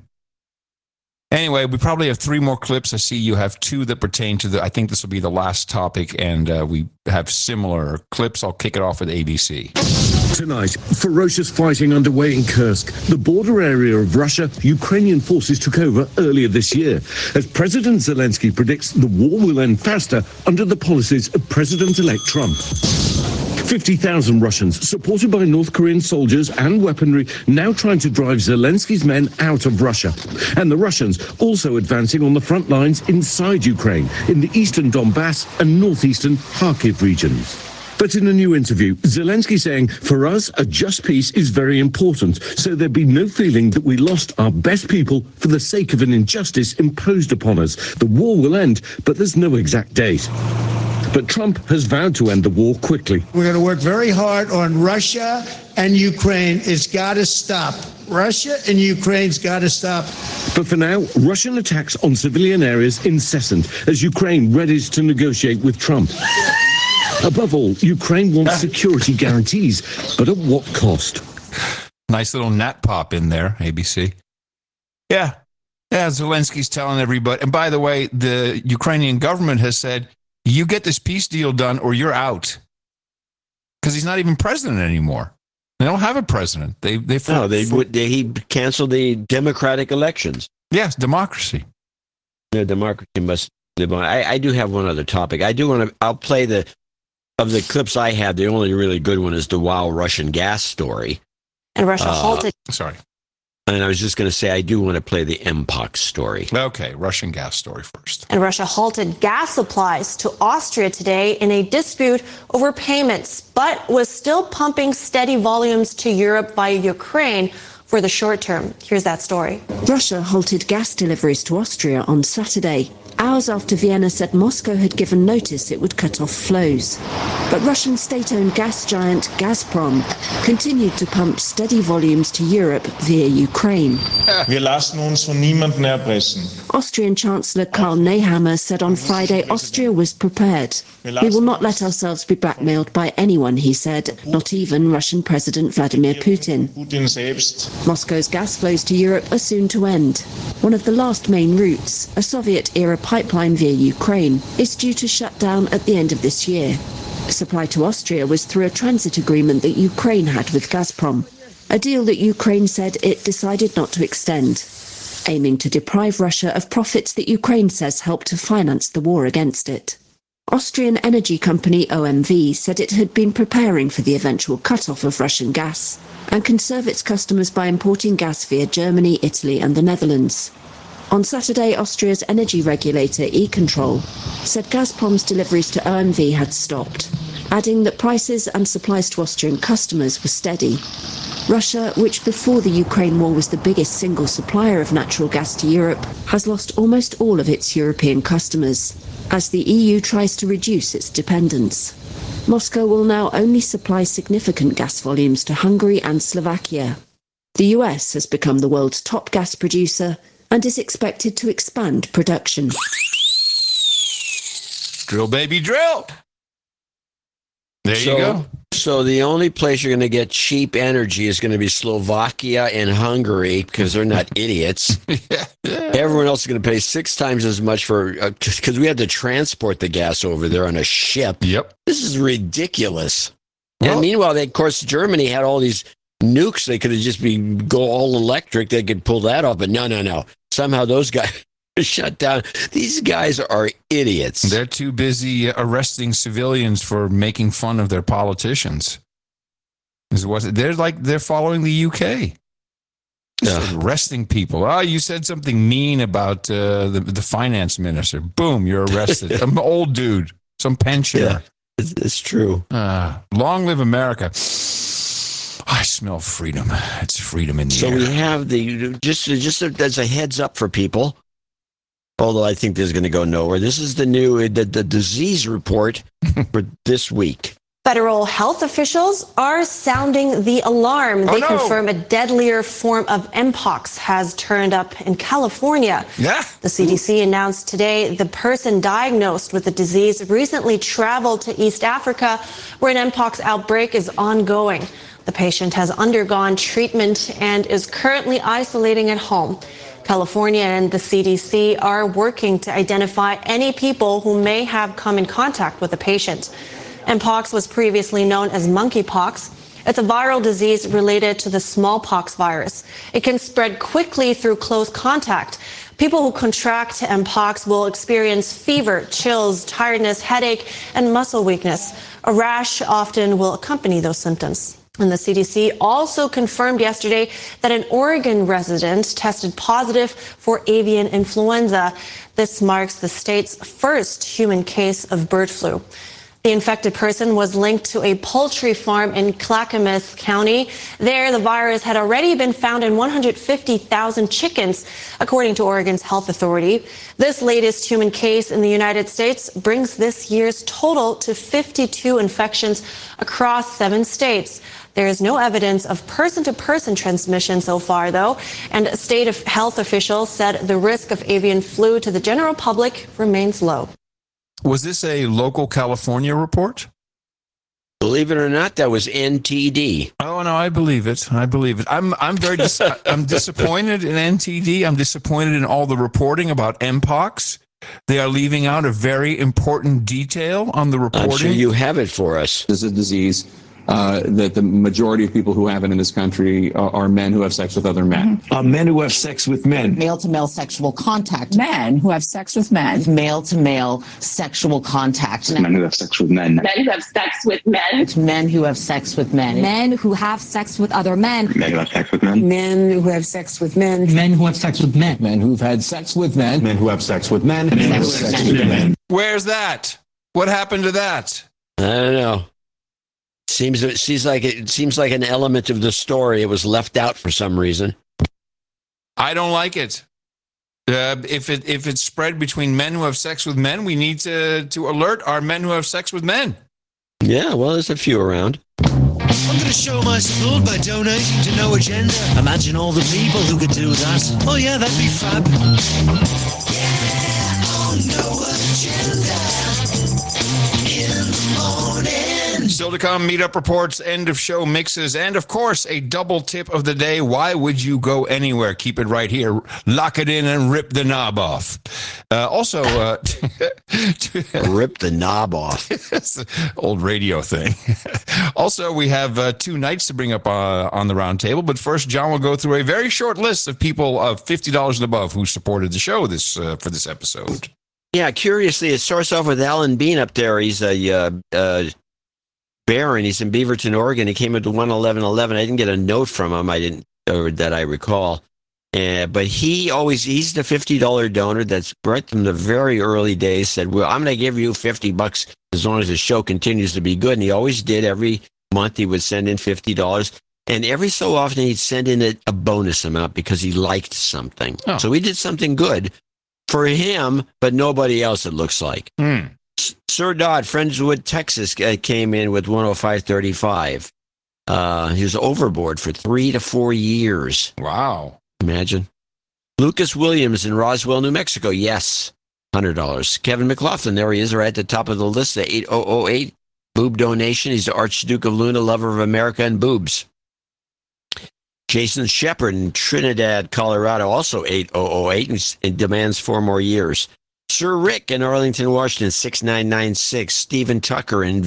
Anyway, we probably have three more clips. I see you have two that pertain to the, I think this will be the last topic, and uh, we have similar clips. I'll kick it off with A B C. Tonight, ferocious fighting underway in Kursk, the border area of Russia. Ukrainian forces took over earlier this year, as President Zelensky predicts the war will end faster under the policies of President-elect Trump. fifty thousand Russians, supported by North Korean soldiers and weaponry, now trying to drive Zelensky's men out of Russia. And the Russians also advancing on the front lines inside Ukraine, in the eastern Donbass and northeastern Kharkiv regions. But in a new interview, Zelensky saying, for us, a just peace is very important, so there be no feeling that we lost our best people for the sake of an injustice imposed upon us. The war will end, but there's no exact date. But Trump has vowed to end the war quickly. We're going to work very hard on Russia and Ukraine. It's got to stop. Russia and Ukraine's got to stop. But for now, Russian attacks on civilian areas incessant as Ukraine readies to negotiate with Trump. Above all, Ukraine wants security guarantees, but at what cost? Nice little nat pop in there, A B C. Yeah. Yeah, Zelensky's telling everybody. And by the way, the Ukrainian government has said, you get this peace deal done or you're out. Because he's not even president anymore. They don't have a president. They they no, they would. They, he canceled the democratic elections. Yes, democracy. Yeah, democracy must live on. I, I do have one other topic. I do want to. I'll play the of the clips I have. The only really good one is the Wow Russian gas story. And Russia uh, halted. Sorry. And I was just going to say, I do want to play the M-Pox story. Okay, Russian gas story first. And Russia halted gas supplies to Austria today in a dispute over payments, but was still pumping steady volumes to Europe via Ukraine for the short term. Here's that story. Russia halted gas deliveries to Austria on Saturday, hours after Vienna said Moscow had given notice it would cut off flows. But Russian state-owned gas giant Gazprom continued to pump steady volumes to Europe via Ukraine. Wir lassen uns von niemandem erpressen. Austrian Chancellor Karl Nehammer said on Friday Austria was prepared. We will not let ourselves be blackmailed by anyone, he said, not even Russian President Vladimir Putin. Putin selbst. Moscow's gas flows to Europe are soon to end. One of the last main routes, a Soviet-era pipeline via Ukraine, is due to shut down at the end of this year. Supply to Austria was through a transit agreement that Ukraine had with Gazprom, a deal that Ukraine said it decided not to extend, aiming to deprive Russia of profits that Ukraine says helped to finance the war against it. Austrian energy company O M V said it had been preparing for the eventual cut-off of Russian gas and can serve its customers by importing gas via Germany, Italy and the Netherlands. On Saturday, Austria's energy regulator E-Control said Gazprom's deliveries to O M V had stopped, adding that prices and supplies to Austrian customers were steady. Russia, which before the Ukraine war was the biggest single supplier of natural gas to Europe, has lost almost all of its European customers as the E U tries to reduce its dependence. Moscow will now only supply significant gas volumes to Hungary and Slovakia. The U S has become the world's top gas producer and is expected to expand production. Drill, baby, drill. There so, you go. So the only place you're going to get cheap energy is going to be Slovakia and Hungary because they're not idiots. yeah. Everyone else is going to pay six times as much for because uh, we had to transport the gas over there on a ship. Yep. This is ridiculous. Well, and meanwhile, they, of course, Germany had all these nukes. They could have just be go all electric. They could pull that off, but no, no, no. Somehow those guys shut down. These guys are idiots. They're too busy arresting civilians for making fun of their politicians. Is what they're like. They're following the U K. Just arresting people. Oh, you said something mean about uh, the the finance minister. Boom, you're arrested. Some old dude, some pensioner. Yeah, it's, it's true. Uh, long live America. I smell freedom. It's freedom in the so air. So we have the just just as a heads up for people. Although I think this is going to go nowhere. This is the new the, the disease report for this week. Federal health officials are sounding the alarm. Oh, they no. confirm a deadlier form of Mpox has turned up in California. Yeah. The C D C announced today the person diagnosed with the disease recently traveled to East Africa, where an Mpox outbreak is ongoing. The patient has undergone treatment and is currently isolating at home. California and the C D C are working to identify any people who may have come in contact with the patient. Mpox was previously known as monkeypox. It's a viral disease related to the smallpox virus. It can spread quickly through close contact. People who contract Mpox will experience fever, chills, tiredness, headache, and muscle weakness. A rash often will accompany those symptoms. And the C D C also confirmed yesterday that an Oregon resident tested positive for avian influenza. This marks the state's first human case of bird flu. The infected person was linked to a poultry farm in Clackamas County. There, the virus had already been found in one hundred fifty thousand chickens, according to Oregon's health authority. This latest human case in the United States brings this year's total to fifty-two infections across seven states. There is no evidence of person-to-person transmission so far, though, and state health officials said the risk of avian flu to the general public remains low. Was this a local California report? Believe it or not, that was N T D. Oh no, I believe it. I believe it. I'm I'm very dis- I'm disappointed in N T D. I'm disappointed in all the reporting about Mpox. They are leaving out a very important detail on the reporting. I'm sure you have it for us. This is a disease uh, that the majority of people who have it in this country are, are men who have sex with other men. Mm-hmm. Uh, men who have sex with men. Male-to-male sexual contact. Men who have sex with men. Male-to-male sexual contact. Men who have sex with men. Men who have sex with men. Men who have sex with men. Men who have sex with other men. Men who have sex with men. Men who have sex with men. Men who have sex with men. Men who've had sex with men. Men who have sex with men. Men who have sex with men. Where's that? What happened to that? I don't know. Seems it seems like it seems like an element of the story. It was left out for some reason. I don't like it. Uh, if it if it's spread between men who have sex with men, we need to to alert our men who have sex with men. Yeah, well, there's a few around. I'm going to show my support by donating to No Agenda. Imagine all the people who could do that. Oh yeah, that'd be fab. Yeah, on No Agenda in the morning. Still to come, meetup reports, end of show mixes, and of course, a double tip of the day. Why would you go anywhere? Keep it right here. Lock it in and rip the knob off. Uh, also, uh, rip the knob off. That's the old radio thing. Also, we have uh, two nights to bring up uh, on the round table. But first, John will go through a very short list of people of fifty dollars and above who supported the show this uh, for this episode. Yeah, curiously, it starts off with Alan Bean up there. He's a uh, uh, Baron. He's in Beaverton, Oregon. He came into one eleven eleven. I didn't get a note from him. I didn't, or that I recall. Uh, but he always, he's the fifty dollars donor that's right from the very early days said, well, I'm going to give you fifty bucks as long as the show continues to be good. And he always did. Every month he would send in fifty dollars. And every so often he'd send in a, a bonus amount because he liked something. Oh. So he did something good for him, but nobody else, it looks like. Mm. Sir Dodd, Friendswood, Texas, uh, came in with one oh five thirty-five. Uh, he was overboard for three to four years. Wow. Imagine. Lucas Williams in Roswell, New Mexico. Yes. one hundred dollars. Kevin McLaughlin, there he is, right at the top of the list, the eight thousand eight. Boob donation. He's the Archduke of Luna, lover of America and boobs. Jason Shepard in Trinidad, Colorado, also eight thousand eight, and, and demands four more years. Sir Rick in Arlington, Washington, six nine nine six. Stephen Tucker in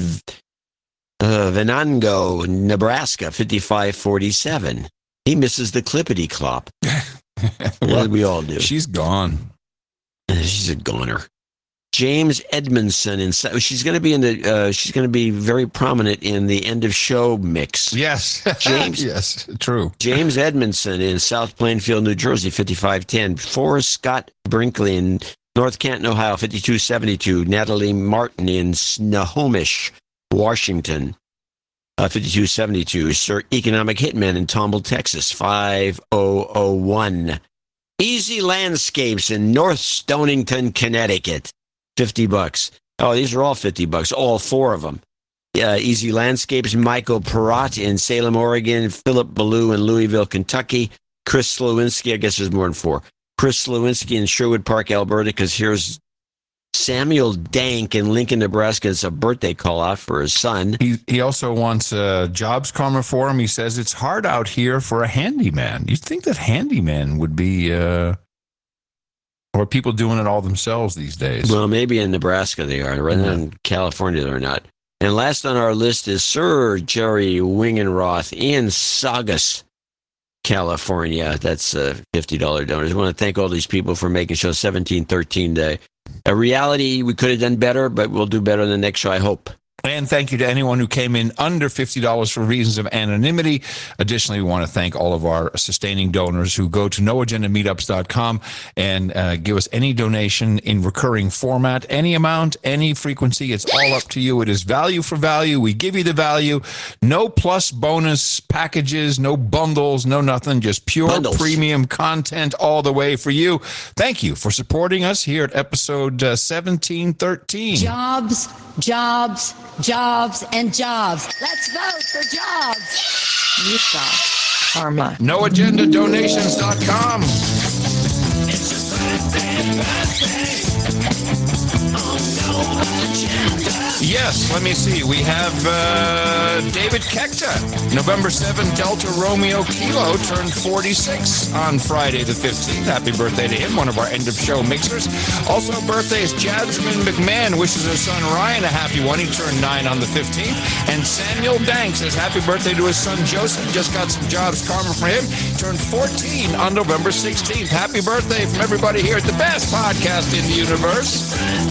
uh, Venango, Nebraska, fifty-five forty-seven. He misses the clippity clop. Well, we all do. She's gone. She's a goner. James Edmondson, in she's going to be in the. Uh, she's going to be very prominent in the end of show mix. Yes, James. Yes, true. James Edmondson in South Plainfield, New Jersey, fifty-five ten. Forrest Scott Brinkley in North Canton, Ohio, fifty-two seventy-two. Natalie Martin in Snohomish, Washington, uh, fifty-two seventy-two. Sir Economic Hitman in Tomball, Texas, five thousand one. Easy Landscapes in North Stonington, Connecticut, fifty bucks. Oh, these are all fifty bucks, all four of them. Uh, Easy Landscapes, Michael Perrott in Salem, Oregon, Philip Ballou in Louisville, Kentucky, Chris Slowinski, I guess there's more than four. Chris Slowinski in Sherwood Park, Alberta, because here's Samuel Dank in Lincoln, Nebraska. It's a birthday call out for his son. He he also wants uh, jobs karma for him. He says it's hard out here for a handyman. You'd think that handyman would be, uh, or people doing it all themselves these days. Well, maybe in Nebraska they are. Rather than in California, they're not. And last on our list is Sir Jerry Wingenroth in Saugus, California. That's a fifty dollars donor. I want to thank all these people for making show seventeen thirteen day. A reality, we could have done better, but we'll do better in the next show, I hope. And thank you to anyone who came in under fifty dollars for reasons of anonymity. Additionally, we want to thank all of our sustaining donors who go to no agenda meetups dot com and uh, give us any donation in recurring format, any amount, any frequency. It's all up to you. It is value for value. We give you the value. No plus bonus packages, no bundles, no nothing. Just pure Bundles. Premium content all the way for you. Thank you for supporting us here at episode uh, seventeen thirteen. Jobs, jobs, jobs, and jobs. Let's vote for jobs. You've got karma. no agenda donations dot com. It's just birthday, birthday. Oh, no agenda. Yes, let me see. We have uh, David Kekta, November seventh, Delta Romeo Kilo, turned forty-six on Friday the fifteenth. Happy birthday to him, one of our end-of-show mixers. Also, birthdays, Jasmine McMahon wishes her son Ryan a happy one. He turned nine on the fifteenth. And Samuel Dank says happy birthday to his son Joseph. Just got some jobs karma for him. Turned fourteen on November sixteenth. Happy birthday from everybody here at the best podcast in the universe.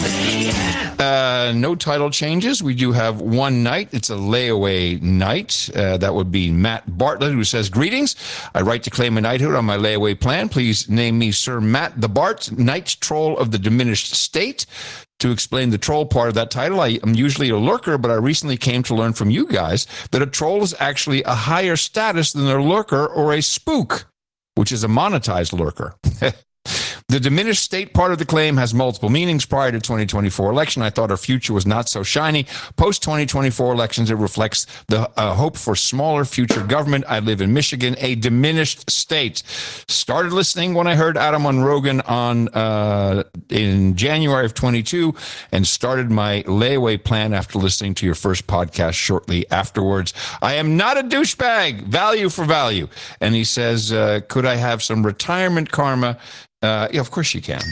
Uh, no title changes. We do have one night. It's a layaway night. Uh, that would be Matt Bartlett, who says, greetings. I write to claim a knighthood on my layaway plan. Please name me Sir Matt the Bart, Knight Troll of the Diminished State. To explain the troll part of that title, I am usually a lurker, but I recently came to learn from you guys that a troll is actually a higher status than a lurker or a spook, which is a monetized lurker. The diminished state part of the claim has multiple meanings. Prior to twenty twenty-four election, I thought our future was not so shiny. Post twenty twenty-four elections, it reflects the uh, hope for smaller future government. I live in Michigan, a diminished state. Started listening when I heard Adam on Rogan on uh, in January of twenty-two, and started my layaway plan after listening to your first podcast shortly afterwards. I am not a douchebag. Value for value. And he says, uh, could I have some retirement karma? Uh, yeah, of course you can.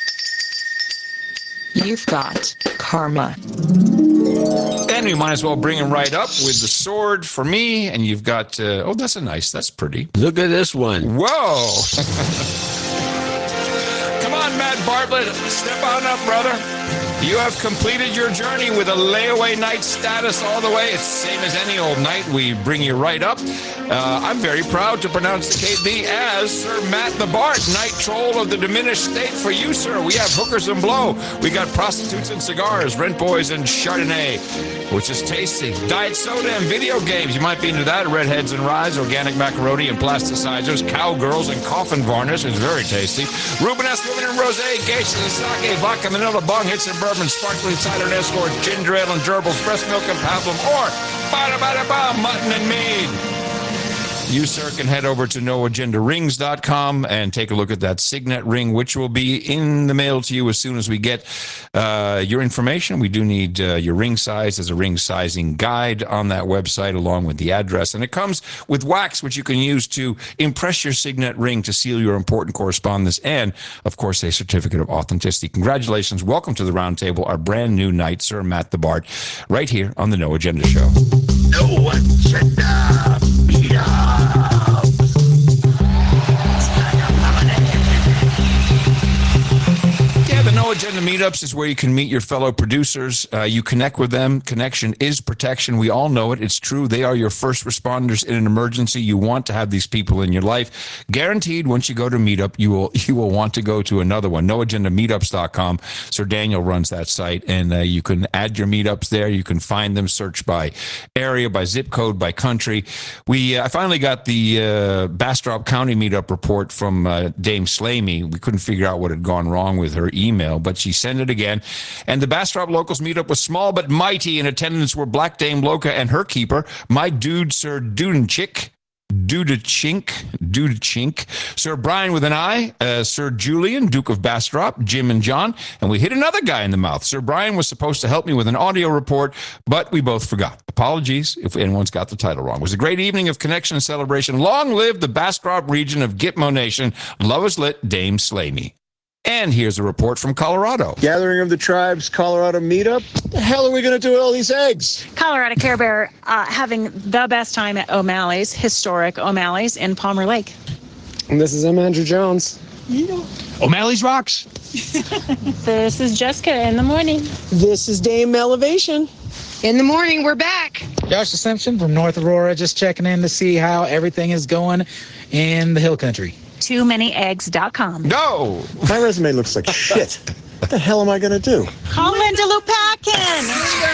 You've got karma. And we might as well bring him right up with the sword for me. And you've got, uh, oh, that's a nice, that's pretty. Look at this one. Whoa. Come on, Matt Bartlett, step on up, brother. You have completed your journey with a layaway night status all the way. It's the same as any old night. We bring you right up. Uh, I'm very proud to pronounce the K B as Sir Matt the Bart, night troll of the diminished state for you, sir. We have hookers and blow. We got prostitutes and cigars, rent boys and Chardonnay, which is tasty. Diet soda and video games. You might be into that. Redheads and Rye, organic macaroni and plasticizers, cowgirls and coffin varnish. It's very tasty. Rubenesque women and rosé, geishas and sake, vodka, manila, bong, hits and bourbon, sparkling cider and escort, ginger ale and gerbils, breast milk and pablum, or bada bada ba, mutton and mead. You, sir, can head over to no agenda rings dot com and take a look at that Signet ring, which will be in the mail to you as soon as we get uh, your information. We do need uh, your ring size. There's a ring sizing guide on that website along with the address. And it comes with wax, which you can use to impress your Signet ring to seal your important correspondence and, of course, a certificate of authenticity. Congratulations. Welcome to the round table, our brand new night, Sir Matt the Bart, right here on the No Agenda Show. No Agenda Meetup. Yeah, the No Agenda Meetups is where you can meet your fellow producers. Uh, you connect with them. Connection is protection. We all know it. It's true. They are your first responders in an emergency. You want to have these people in your life. Guaranteed, once you go to Meetup, you will you will want to go to another one. no agenda meetups dot com. Sir Daniel runs that site, and uh, you can add your meetups there. You can find them, search by area, by zip code, by country. We uh, I finally got the uh, Bastrop County Meetup report from uh, Dame Slamey. We couldn't figure out what had gone wrong with her email, but she sent it again. And the Bastrop Locals Meetup was small but mighty. In attendance were Black Dame Loca and her keeper, my dude, Sir Dudenchick. Dudachink, Dudachink, Sir Brian with an I, uh, Sir Julian, Duke of Bastrop, Jim and John, and we hit another guy in the mouth. Sir Brian was supposed to help me with an audio report, but we both forgot. Apologies if anyone's got the title wrong. It was a great evening of connection and celebration. Long live the Bastrop region of Gitmo Nation. Love is lit, Dame Slamey. And here's a report from Colorado. Gathering of the Tribes Colorado meetup. What the hell are we going to do with all these eggs? Colorado Care Bear uh, having the best time at O'Malley's, historic O'Malley's in Palmer Lake. And this is M. Andrew Jones. O'Malley's Rocks. This is Jessica in the morning. This is Dame Elevation. In the morning, we're back. Josh Simpson from North Aurora, just checking in to see how everything is going in the hill country. too many eggs dot com. No! My resume looks like shit. What the hell am I going to do? Call Linda Lupakin.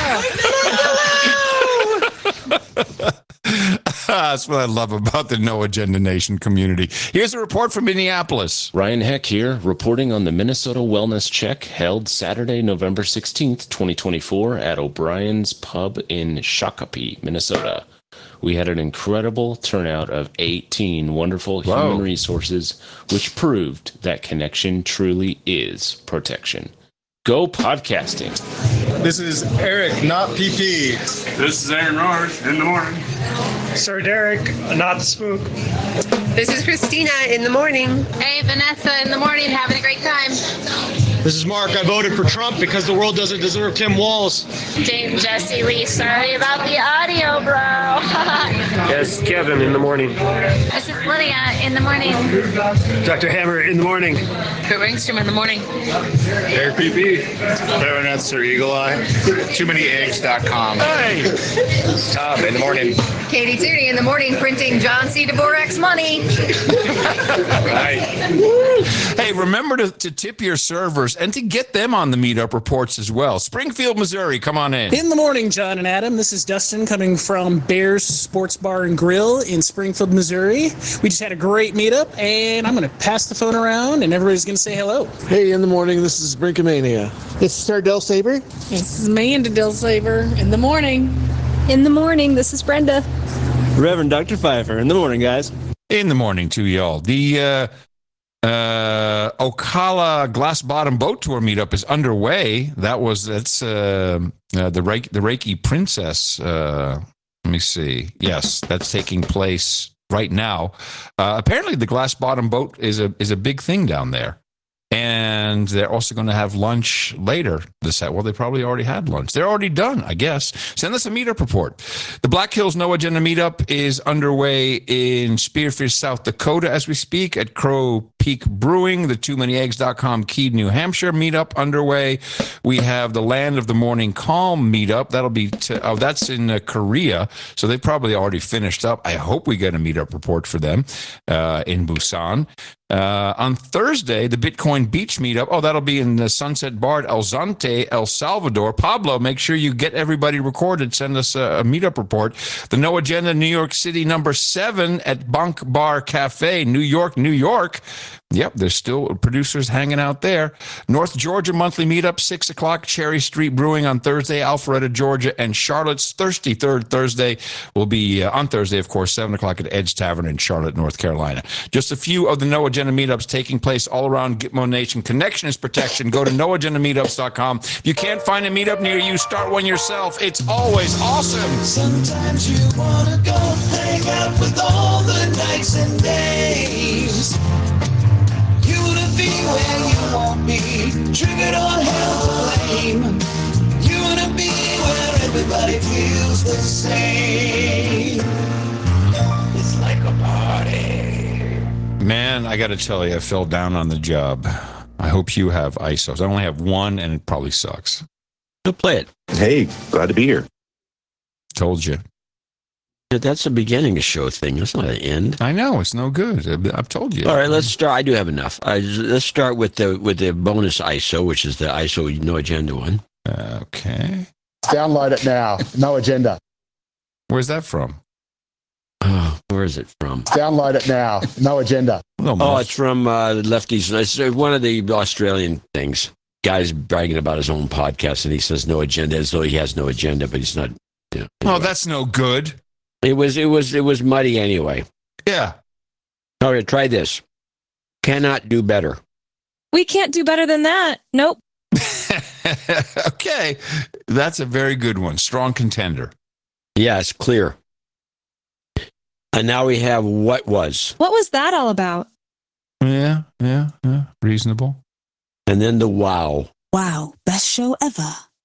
That's what I love about the No Agenda Nation community. Here's a report from Minneapolis. Ryan Heck here, reporting on the Minnesota Wellness Check held Saturday, November sixteenth, twenty twenty-four at O'Brien's Pub in Shakopee, Minnesota. We had an incredible turnout of eighteen wonderful Whoa. human resources, which proved that connection truly is protection. Go podcasting. This is Eric, not P P. This is Aaron Rars in the morning. Sir Derek, not the spook. This is Christina in the morning. Hey, Vanessa in the morning, having a great time. This is Mark. I voted for Trump because the world doesn't deserve Tim Walz. Dame Jesse Lee, sorry about the audio, bro. Yes, Kevin in the morning. This is Lydia in the morning. Doctor Hammer in the morning. Kurt Ringstrom in the morning. Eric P P. Baroness Sir Eagle Eye. too many eggs dot com. Hey! Tom in the morning. Katie Tooney in the morning, printing John C. Dvorak's money. Right. Hey, remember to, to tip your servers and to get them on the meetup reports as well. Springfield, Missouri, come on in. In the morning, John and Adam. This is Dustin coming from Bears Sports Bar and Grill in Springfield, Missouri. We just had a great meetup, and I'm going to pass the phone around, and everybody's going to say hello. Hey, in the morning, this is Brinkomania. This is Sir Del Saber. This is Amanda Dill Saber in the morning. In the morning, this is Brenda. Reverend Doctor Pfeiffer. In the morning, guys. In the morning to y'all. The uh, uh, Ocala Glass Bottom Boat Tour meetup is underway. That was that's uh, uh, the Reiki, the Reiki Princess. Uh, let me see. Yes, that's taking place right now. Uh, apparently, the Glass Bottom Boat is a is a big thing down there. And they're also going to have lunch later this well, they probably already had lunch. They're already done, I guess. Send us a meetup report. The Black Hills No Agenda meetup is underway in Spearfish, South Dakota, as we speak, at Crow Peak Brewing, the too many eggs dot com Keene, New Hampshire meetup underway. We have the Land of the Morning Calm meetup. That'll be, to, oh, that's in uh, Korea. So they probably already finished up. I hope we get a meetup report for them uh, in Busan. Uh, on Thursday, the Bitcoin Beach meetup. Oh, that'll be in the Sunset Bar at El Zante, El Salvador. Pablo, make sure you get everybody recorded. Send us a, a meetup report. The No Agenda New York City number seven at Bunk Bar Cafe, New York, New York. Yep, there's still producers hanging out there. North Georgia monthly meetup, six o'clock, Cherry Street Brewing on Thursday, Alpharetta, Georgia, and Charlotte's Thirsty Third Thursday will be uh, on Thursday, of course, seven o'clock at Ed's Tavern in Charlotte, North Carolina. Just a few of the No Agenda meetups taking place all around Gitmo Nation. Connection is protection. Go to no agenda meetups dot com. If you can't find a meetup near you, start one yourself. It's always awesome. Sometimes you wanna go hang out with all the nights and days. You wanna be where you won't be, triggered on hell to lame. You wanna be where everybody feels the same. It's like a party. Man, I got to tell you, I fell down on the job. I hope you have I S Os. I only have one, and it probably sucks. Go play it. Hey, glad to be here. Told you. That's the beginning of show thing. That's not an end. I know it's no good. I've told you. All right, let's start. I do have enough. I, let's start with the with the bonus I S O, which is the I S O No Agenda one. Okay. Download it now. No Agenda. Where's that from? Oh, where is it from? Download it now. No Agenda. Oh, it's from uh, Lefties. It's one of the Australian things. Guy's bragging about his own podcast, and he says no agenda as though he has no agenda, but he's not. You know, anyway. Oh, that's no good. It was. It was. It was muddy anyway. Yeah. All right, try this. Cannot do better. We can't do better than that. Nope. Okay, that's a very good one. Strong contender. Yeah, it's clear. And now we have what was. What was that all about? Yeah, yeah, yeah. Reasonable. And then the wow. Wow, best show ever.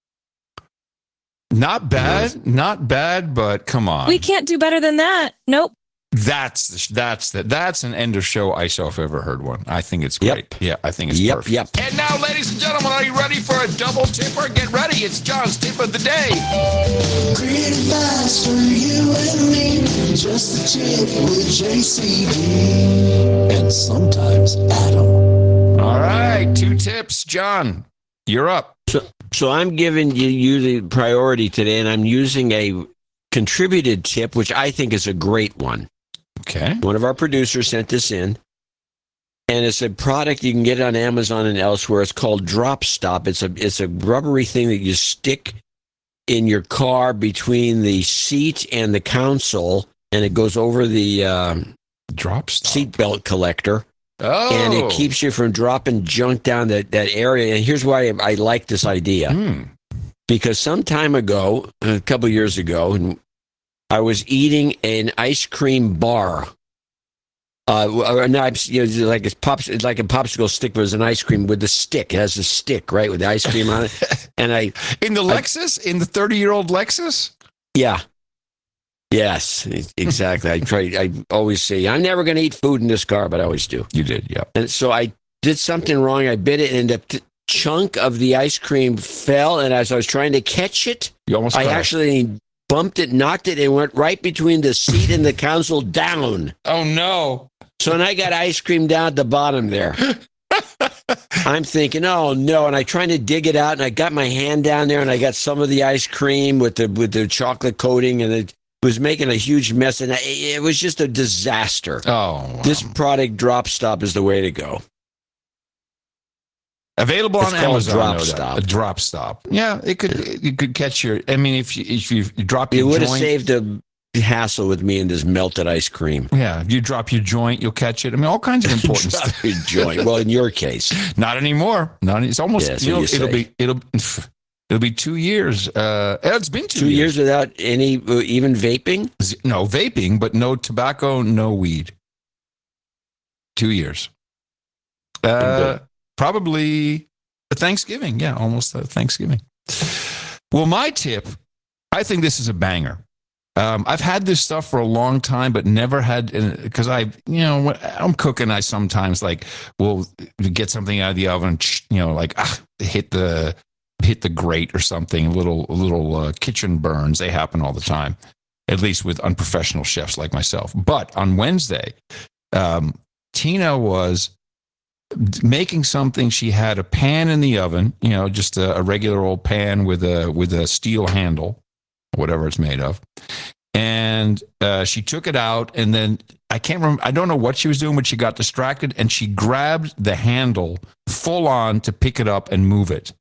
Not bad, not bad, but come on. We can't do better than that. Nope. That's the, that's the, that's an end of show I S O if I've ever heard one. I think it's great. Yep. Yeah, I think it's yep, perfect. Yep. And now, ladies and gentlemen, are you ready for a double tipper? Get ready. It's John's tip of the day. Great advice for you and me. Just a tip with J C D. And sometimes Adam. All right, two tips. John, you're up. So, so I'm giving you, you the priority today, and I'm using a contributed tip, which I think is a great one. Okay. One of our producers sent this in, and it's a product you can get on Amazon and elsewhere. It's called Drop Stop. It's a it's a rubbery thing that you stick in your car between the seat and the console, and it goes over the um, Drop Stop seatbelt collector. Oh. And it keeps you from dropping junk down that, that area. And here's why I, I like this idea. Mm. Because some time ago, a couple years ago, and I was eating an ice cream bar. Uh, or not, you know, like a pops, it's like a popsicle stick, but it's an ice cream with the stick. It has a stick, right, with the ice cream on it. And I in the I, Lexus, in the thirty-year-old Lexus. Yeah. Yes, exactly. I try. I always say I'm never going to eat food in this car, but I always do. You did, yeah. And so I did something wrong. I bit it, and the chunk of the ice cream fell. And as I was trying to catch it, you almost I crashed. actually bumped it, knocked it, and went right between the seat and the console down. Oh no! So then I got ice cream down at the bottom there. I'm thinking, oh no, and I tried to dig it out, and I got my hand down there, and I got some of the ice cream with the with the chocolate coating, and it was making a huge mess, and I, it was just a disaster. Oh, wow. This product, Drop Stop, is the way to go. Available it's on called Amazon. Drop no Stop. A Drop Stop. Yeah, it could it could catch your. I mean, if you if you drop your it would have joint, saved a hassle with me and this melted ice cream. Yeah, if you drop your joint, you'll catch it. I mean, all kinds of important drop stuff. Your joint. Well, in your case, not anymore. Not. It's almost. Yeah, you know, you it'll say. be it'll it'll be two years. Uh, it's been two, two years. years without any uh, even vaping. No vaping, but no tobacco, no weed. Two years. Uh, probably Thanksgiving. Yeah, almost uh, Thanksgiving. Well, my tip, I think this is a banger. Um, I've had this stuff for a long time, but never had, because I, you know, when I'm cooking, I sometimes like will get something out of the oven, you know, like ah, hit the hit the grate or something. Little little uh, kitchen burns. They happen all the time, at least with unprofessional chefs like myself. But on Wednesday, um, Tina was making something. She had a pan in the oven, you know, just a, a regular old pan with a with a steel handle, whatever it's made of. And uh, she took it out, and then I can't remember, I don't know what she was doing, but she got distracted, and she grabbed the handle full on to pick it up and move it.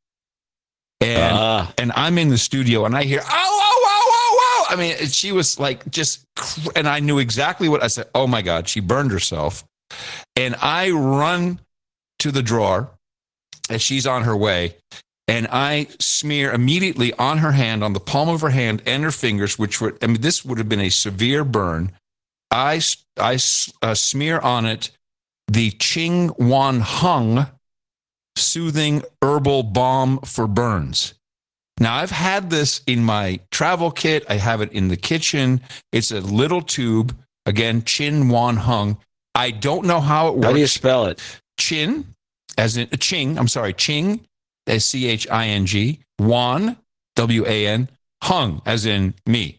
And uh. and I'm in the studio, and I hear, oh, oh, oh, oh, oh. I mean, she was like just, and I knew exactly what I said. Oh, my God, she burned herself. And I run to the drawer as she's on her way, and I smear immediately on her hand, on the palm of her hand and her fingers, which were, I mean, this would have been a severe burn. I, I uh, smear on it the Ching Wan Hung Soothing Herbal Balm for Burns. Now, I've had this in my travel kit. I have it in the kitchen. It's a little tube. Again, Chin Wan Hung. I don't know how it works. How do you spell it? Chin, as in, uh, Ching, I'm sorry, Ching, S C H I N G, Wan, W A N, Hung, as in me.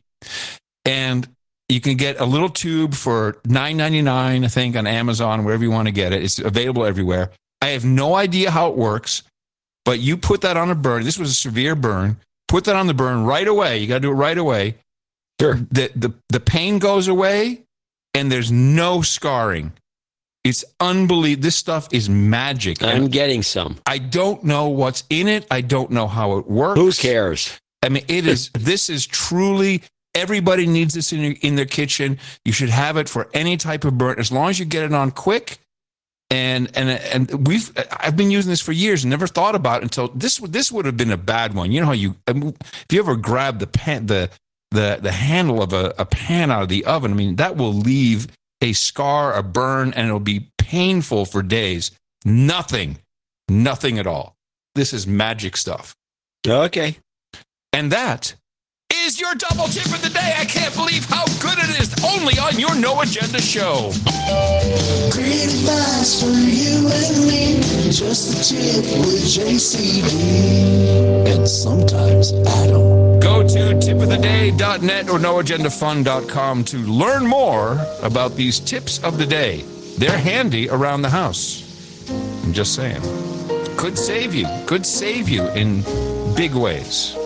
And you can get a little tube for nine ninety-nine, I think, on Amazon, wherever you want to get it. It's available everywhere. I have no idea how it works, but you put that on a burn. This was a severe burn. Put that on the burn right away. You got to do it right away. Sure. The, the, the pain goes away, and there's no scarring. It's unbelievable. This stuff is magic. I'm getting some. I don't know what's in it. I don't know how it works. Who cares? I mean, it is. This is truly, everybody needs this in, your, in their kitchen. You should have it for any type of burn, as long as you get it on quick. And and and we've I've been using this for years and never thought about it until this. This would have been a bad one. You know how you, if you ever grab the pan, the the the handle of a, a pan out of the oven, I mean, that will leave a scar, a burn, and it'll be painful for days. Nothing, nothing at all. This is magic stuff. Okay. And that is your double tip of the day. I can't believe how good it is. Only on your No Agenda show. Great advice for you and me. Just a tip with J C D. And sometimes Adam. Go to tip of the day dot net or no agenda fun dot com to learn more about these tips of the day. They're handy around the house. I'm just saying. Could save you. Could save you in big ways.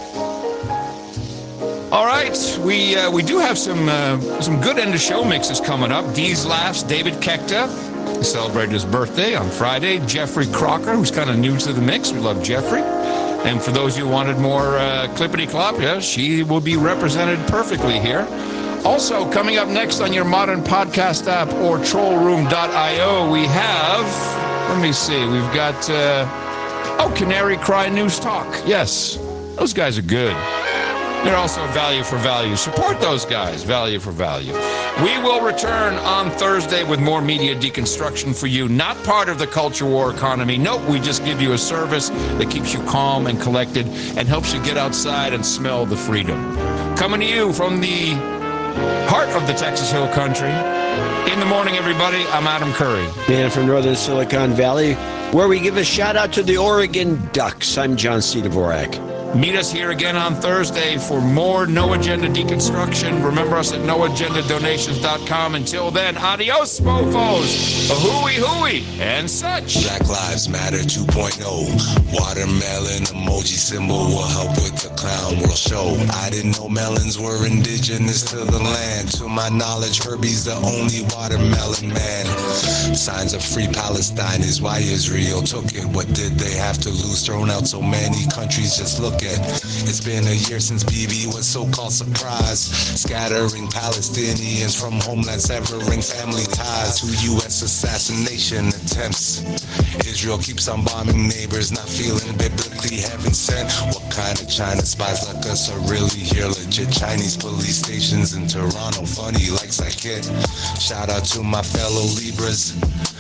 All right, we uh, we do have some uh, some good end of show mixes coming up. Dee's Laughs, David Kekta celebrated his birthday on Friday. Jeffrey Crocker, who's kind of new to the mix. We love Jeffrey. And for those who wanted more uh, clippity-clop, yeah, she will be represented perfectly here. Also, coming up next on your modern podcast app or troll room dot io, we have, let me see, we've got, uh, oh, Canary Cry News Talk. Yes, those guys are good. They're also value for value. Support those guys, value for value. We will return on Thursday with more media deconstruction for you. Not part of the culture war economy. Nope, we just give you a service that keeps you calm and collected and helps you get outside and smell the freedom. Coming to you from the heart of the Texas Hill Country. In the morning, everybody, I'm Adam Curry. Man from Northern Silicon Valley, where we give a shout out to the Oregon Ducks. I'm John C. Dvorak. Meet us here again on Thursday for more No Agenda deconstruction. Remember us at no agenda donations dot com. Until then, adios, mofos. A hooey hooey and such. Black Lives Matter two point oh. Watermelon emoji symbol will help with the clown world show. I didn't know melons were indigenous to the land. To my knowledge, Herbie's the only watermelon man. Signs of free Palestine is why Israel took it. What did they have to lose? Thrown out so many countries, just look. It's been a year since B B was so-called surprised, scattering Palestinians from homeland, severing family ties to U S assassination attempts. Israel keeps on bombing neighbors, not feeling biblically heaven sent. What kind of China spies like us are really here? Legit Chinese police stations in Toronto, funny like Psychic. Shout out to my fellow Libras.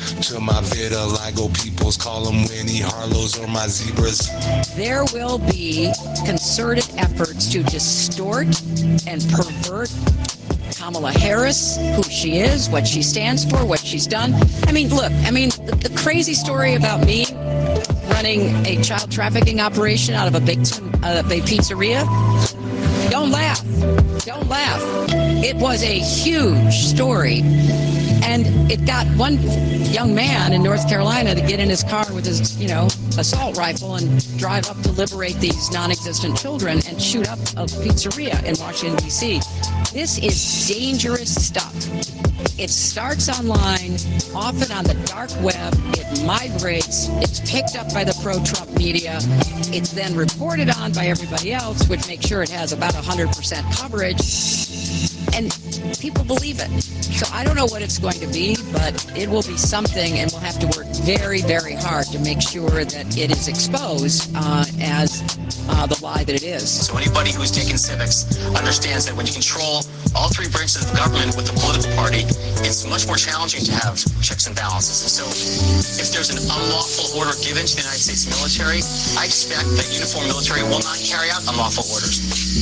To my vitiligo peoples, call them Winnie Harlows or my zebras. There will be concerted efforts to distort and pervert Kamala Harris, who she is, what she stands for, what she's done. I mean, look, I mean, the, the crazy story about me running a child trafficking operation out of a baked, uh, a pizzeria. Don't laugh. Don't laugh. It was a huge story. And it got one young man in North Carolina to get in his car with his, you know, assault rifle and drive up to liberate these non-existent children and shoot up a pizzeria in Washington, D C. This is dangerous stuff. It starts online, often on the dark web. It migrates. It's picked up by the pro-Trump media. It's then reported on by everybody else, which makes sure it has about one hundred percent coverage. And people believe it. So I don't know what it's going to be, but it will be something, and we'll have to work very, very hard to make sure that it is exposed uh, as uh, the lie that it is. So anybody who's taken civics understands that when you control all three branches of government with a political party, it's much more challenging to have checks and balances. And so if there's an unlawful order given to the United States military, I expect that uniformed military will not carry out unlawful orders.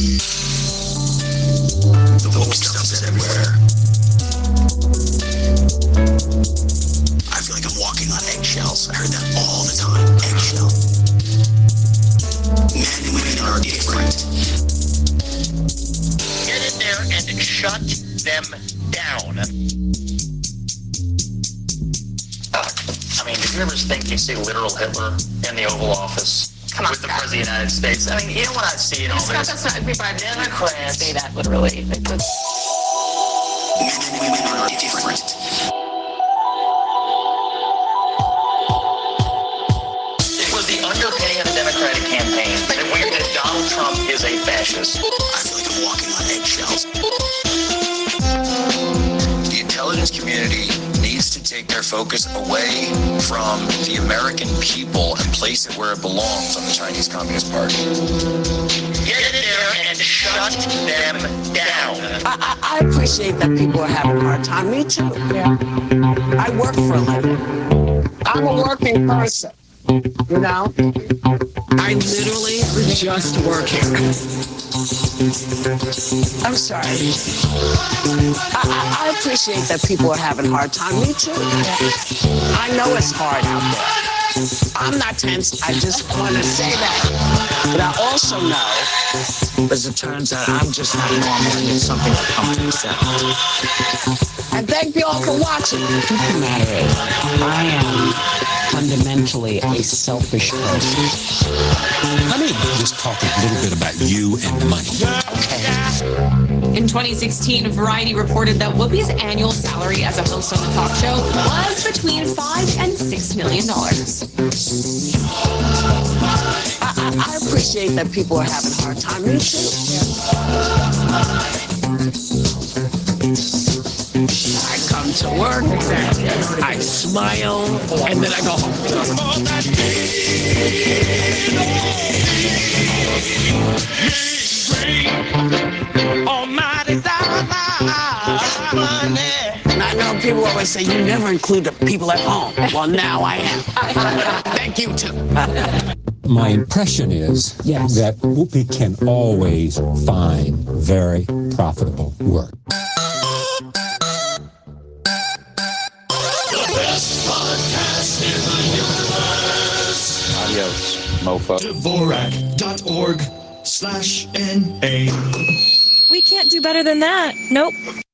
The woke stuff's everywhere. I feel like I'm walking on eggshells. I heard that all the time. Eggshell. Men and women are different. Get in there and shut them down. I mean, did you ever think you see literal Hitler in the Oval Office? Come on, with the President of the United States? I mean, you know what I see in all Scott, this? that's not, people are Democrats say that literally. Men and women are different. It was the underpinning of the Democratic campaign that we that Donald Trump is a fascist. I feel like I'm walking on eggshells. The intelligence community needs to take their focus away from the American people and place it where it belongs on the Chinese Communist Party. Get in there and shut them down. I, I, I appreciate that people are having a hard time. Me too. Yeah. I work for a living. I'm a working person. You know? I literally just work here. I'm sorry. I, I, I appreciate that people are having a hard time. Me too. I know it's hard out there. I'm not tense. I just want to say that. But I also know, as it turns out, I'm just not normal and it's something that comes to myself. And thank you all for watching. The truth of the matter is, I am fundamentally a selfish person. Let me just talk a little bit about you and money. Okay. In twenty sixteen, Variety reported that Whoopi's annual salary as a host on the talk show was between five and six million dollars. I, I, I appreciate that people are having a hard time. Me too. I come to work, I smile, and then I go home. Almighty and I know people always say you never include the people at home. Well, now I am. Thank you too. My impression is yes. that Whoopi can always find very profitable work. The best podcast in the universe. Adios, mofo. Dvorak dot org slash N A. We can't do better than that. Nope.